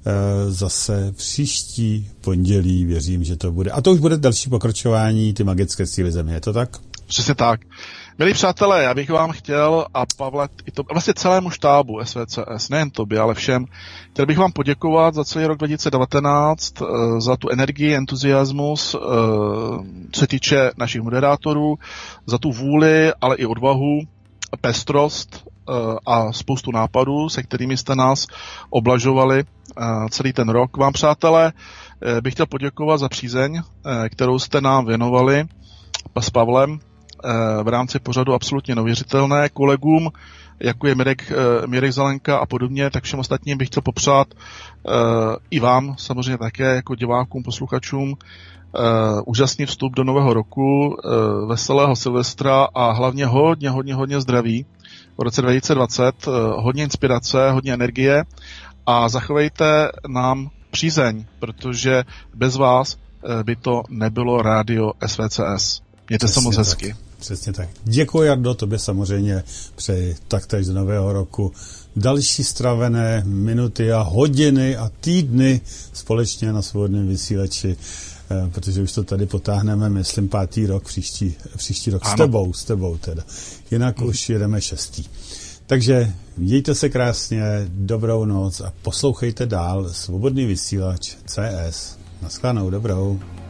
zase příští pondělí, věřím, že to bude. A to už bude další pokračování ty magické síly země, je to tak? Přesně tak. Milí přátelé, já bych vám chtěl, a Pavle, i to, vlastně celému štábu SVCS, nejen tobě, ale všem, chtěl bych vám poděkovat za celý rok 2019, za tu energii, entuziasmus, co se týče našich moderátorů, za tu vůli, ale i odvahu, pestrost a spoustu nápadů, se kterými jste nás oblažovali celý ten rok. Vám, přátelé, bych chtěl poděkovat za přízeň, kterou jste nám věnovali s Pavlem v rámci pořadu absolutně neuvěřitelné. Kolegům, jako je Mirek Zelenka a podobně, tak všem ostatním bych chtěl popřát i vám samozřejmě také jako divákům, posluchačům úžasný vstup do nového roku, veselého Silvestra a hlavně hodně zdraví v roce 2020, hodně inspirace, hodně energie a zachovejte nám přízeň, protože bez vás by to nebylo rádio SVCS. Mějte se moc hezky. Přesně tak. Děkuji, Jardo, tobě samozřejmě přeji taktéž do nového roku další stravené minuty a hodiny a týdny společně na svobodném vysílači, protože už to tady potáhneme, myslím, 5. rok, příští rok s tebou teda. Jinak už jedeme 6. Takže mějte se krásně, dobrou noc a poslouchejte dál Svobodný vysílač CS. Naschledanou, dobrou.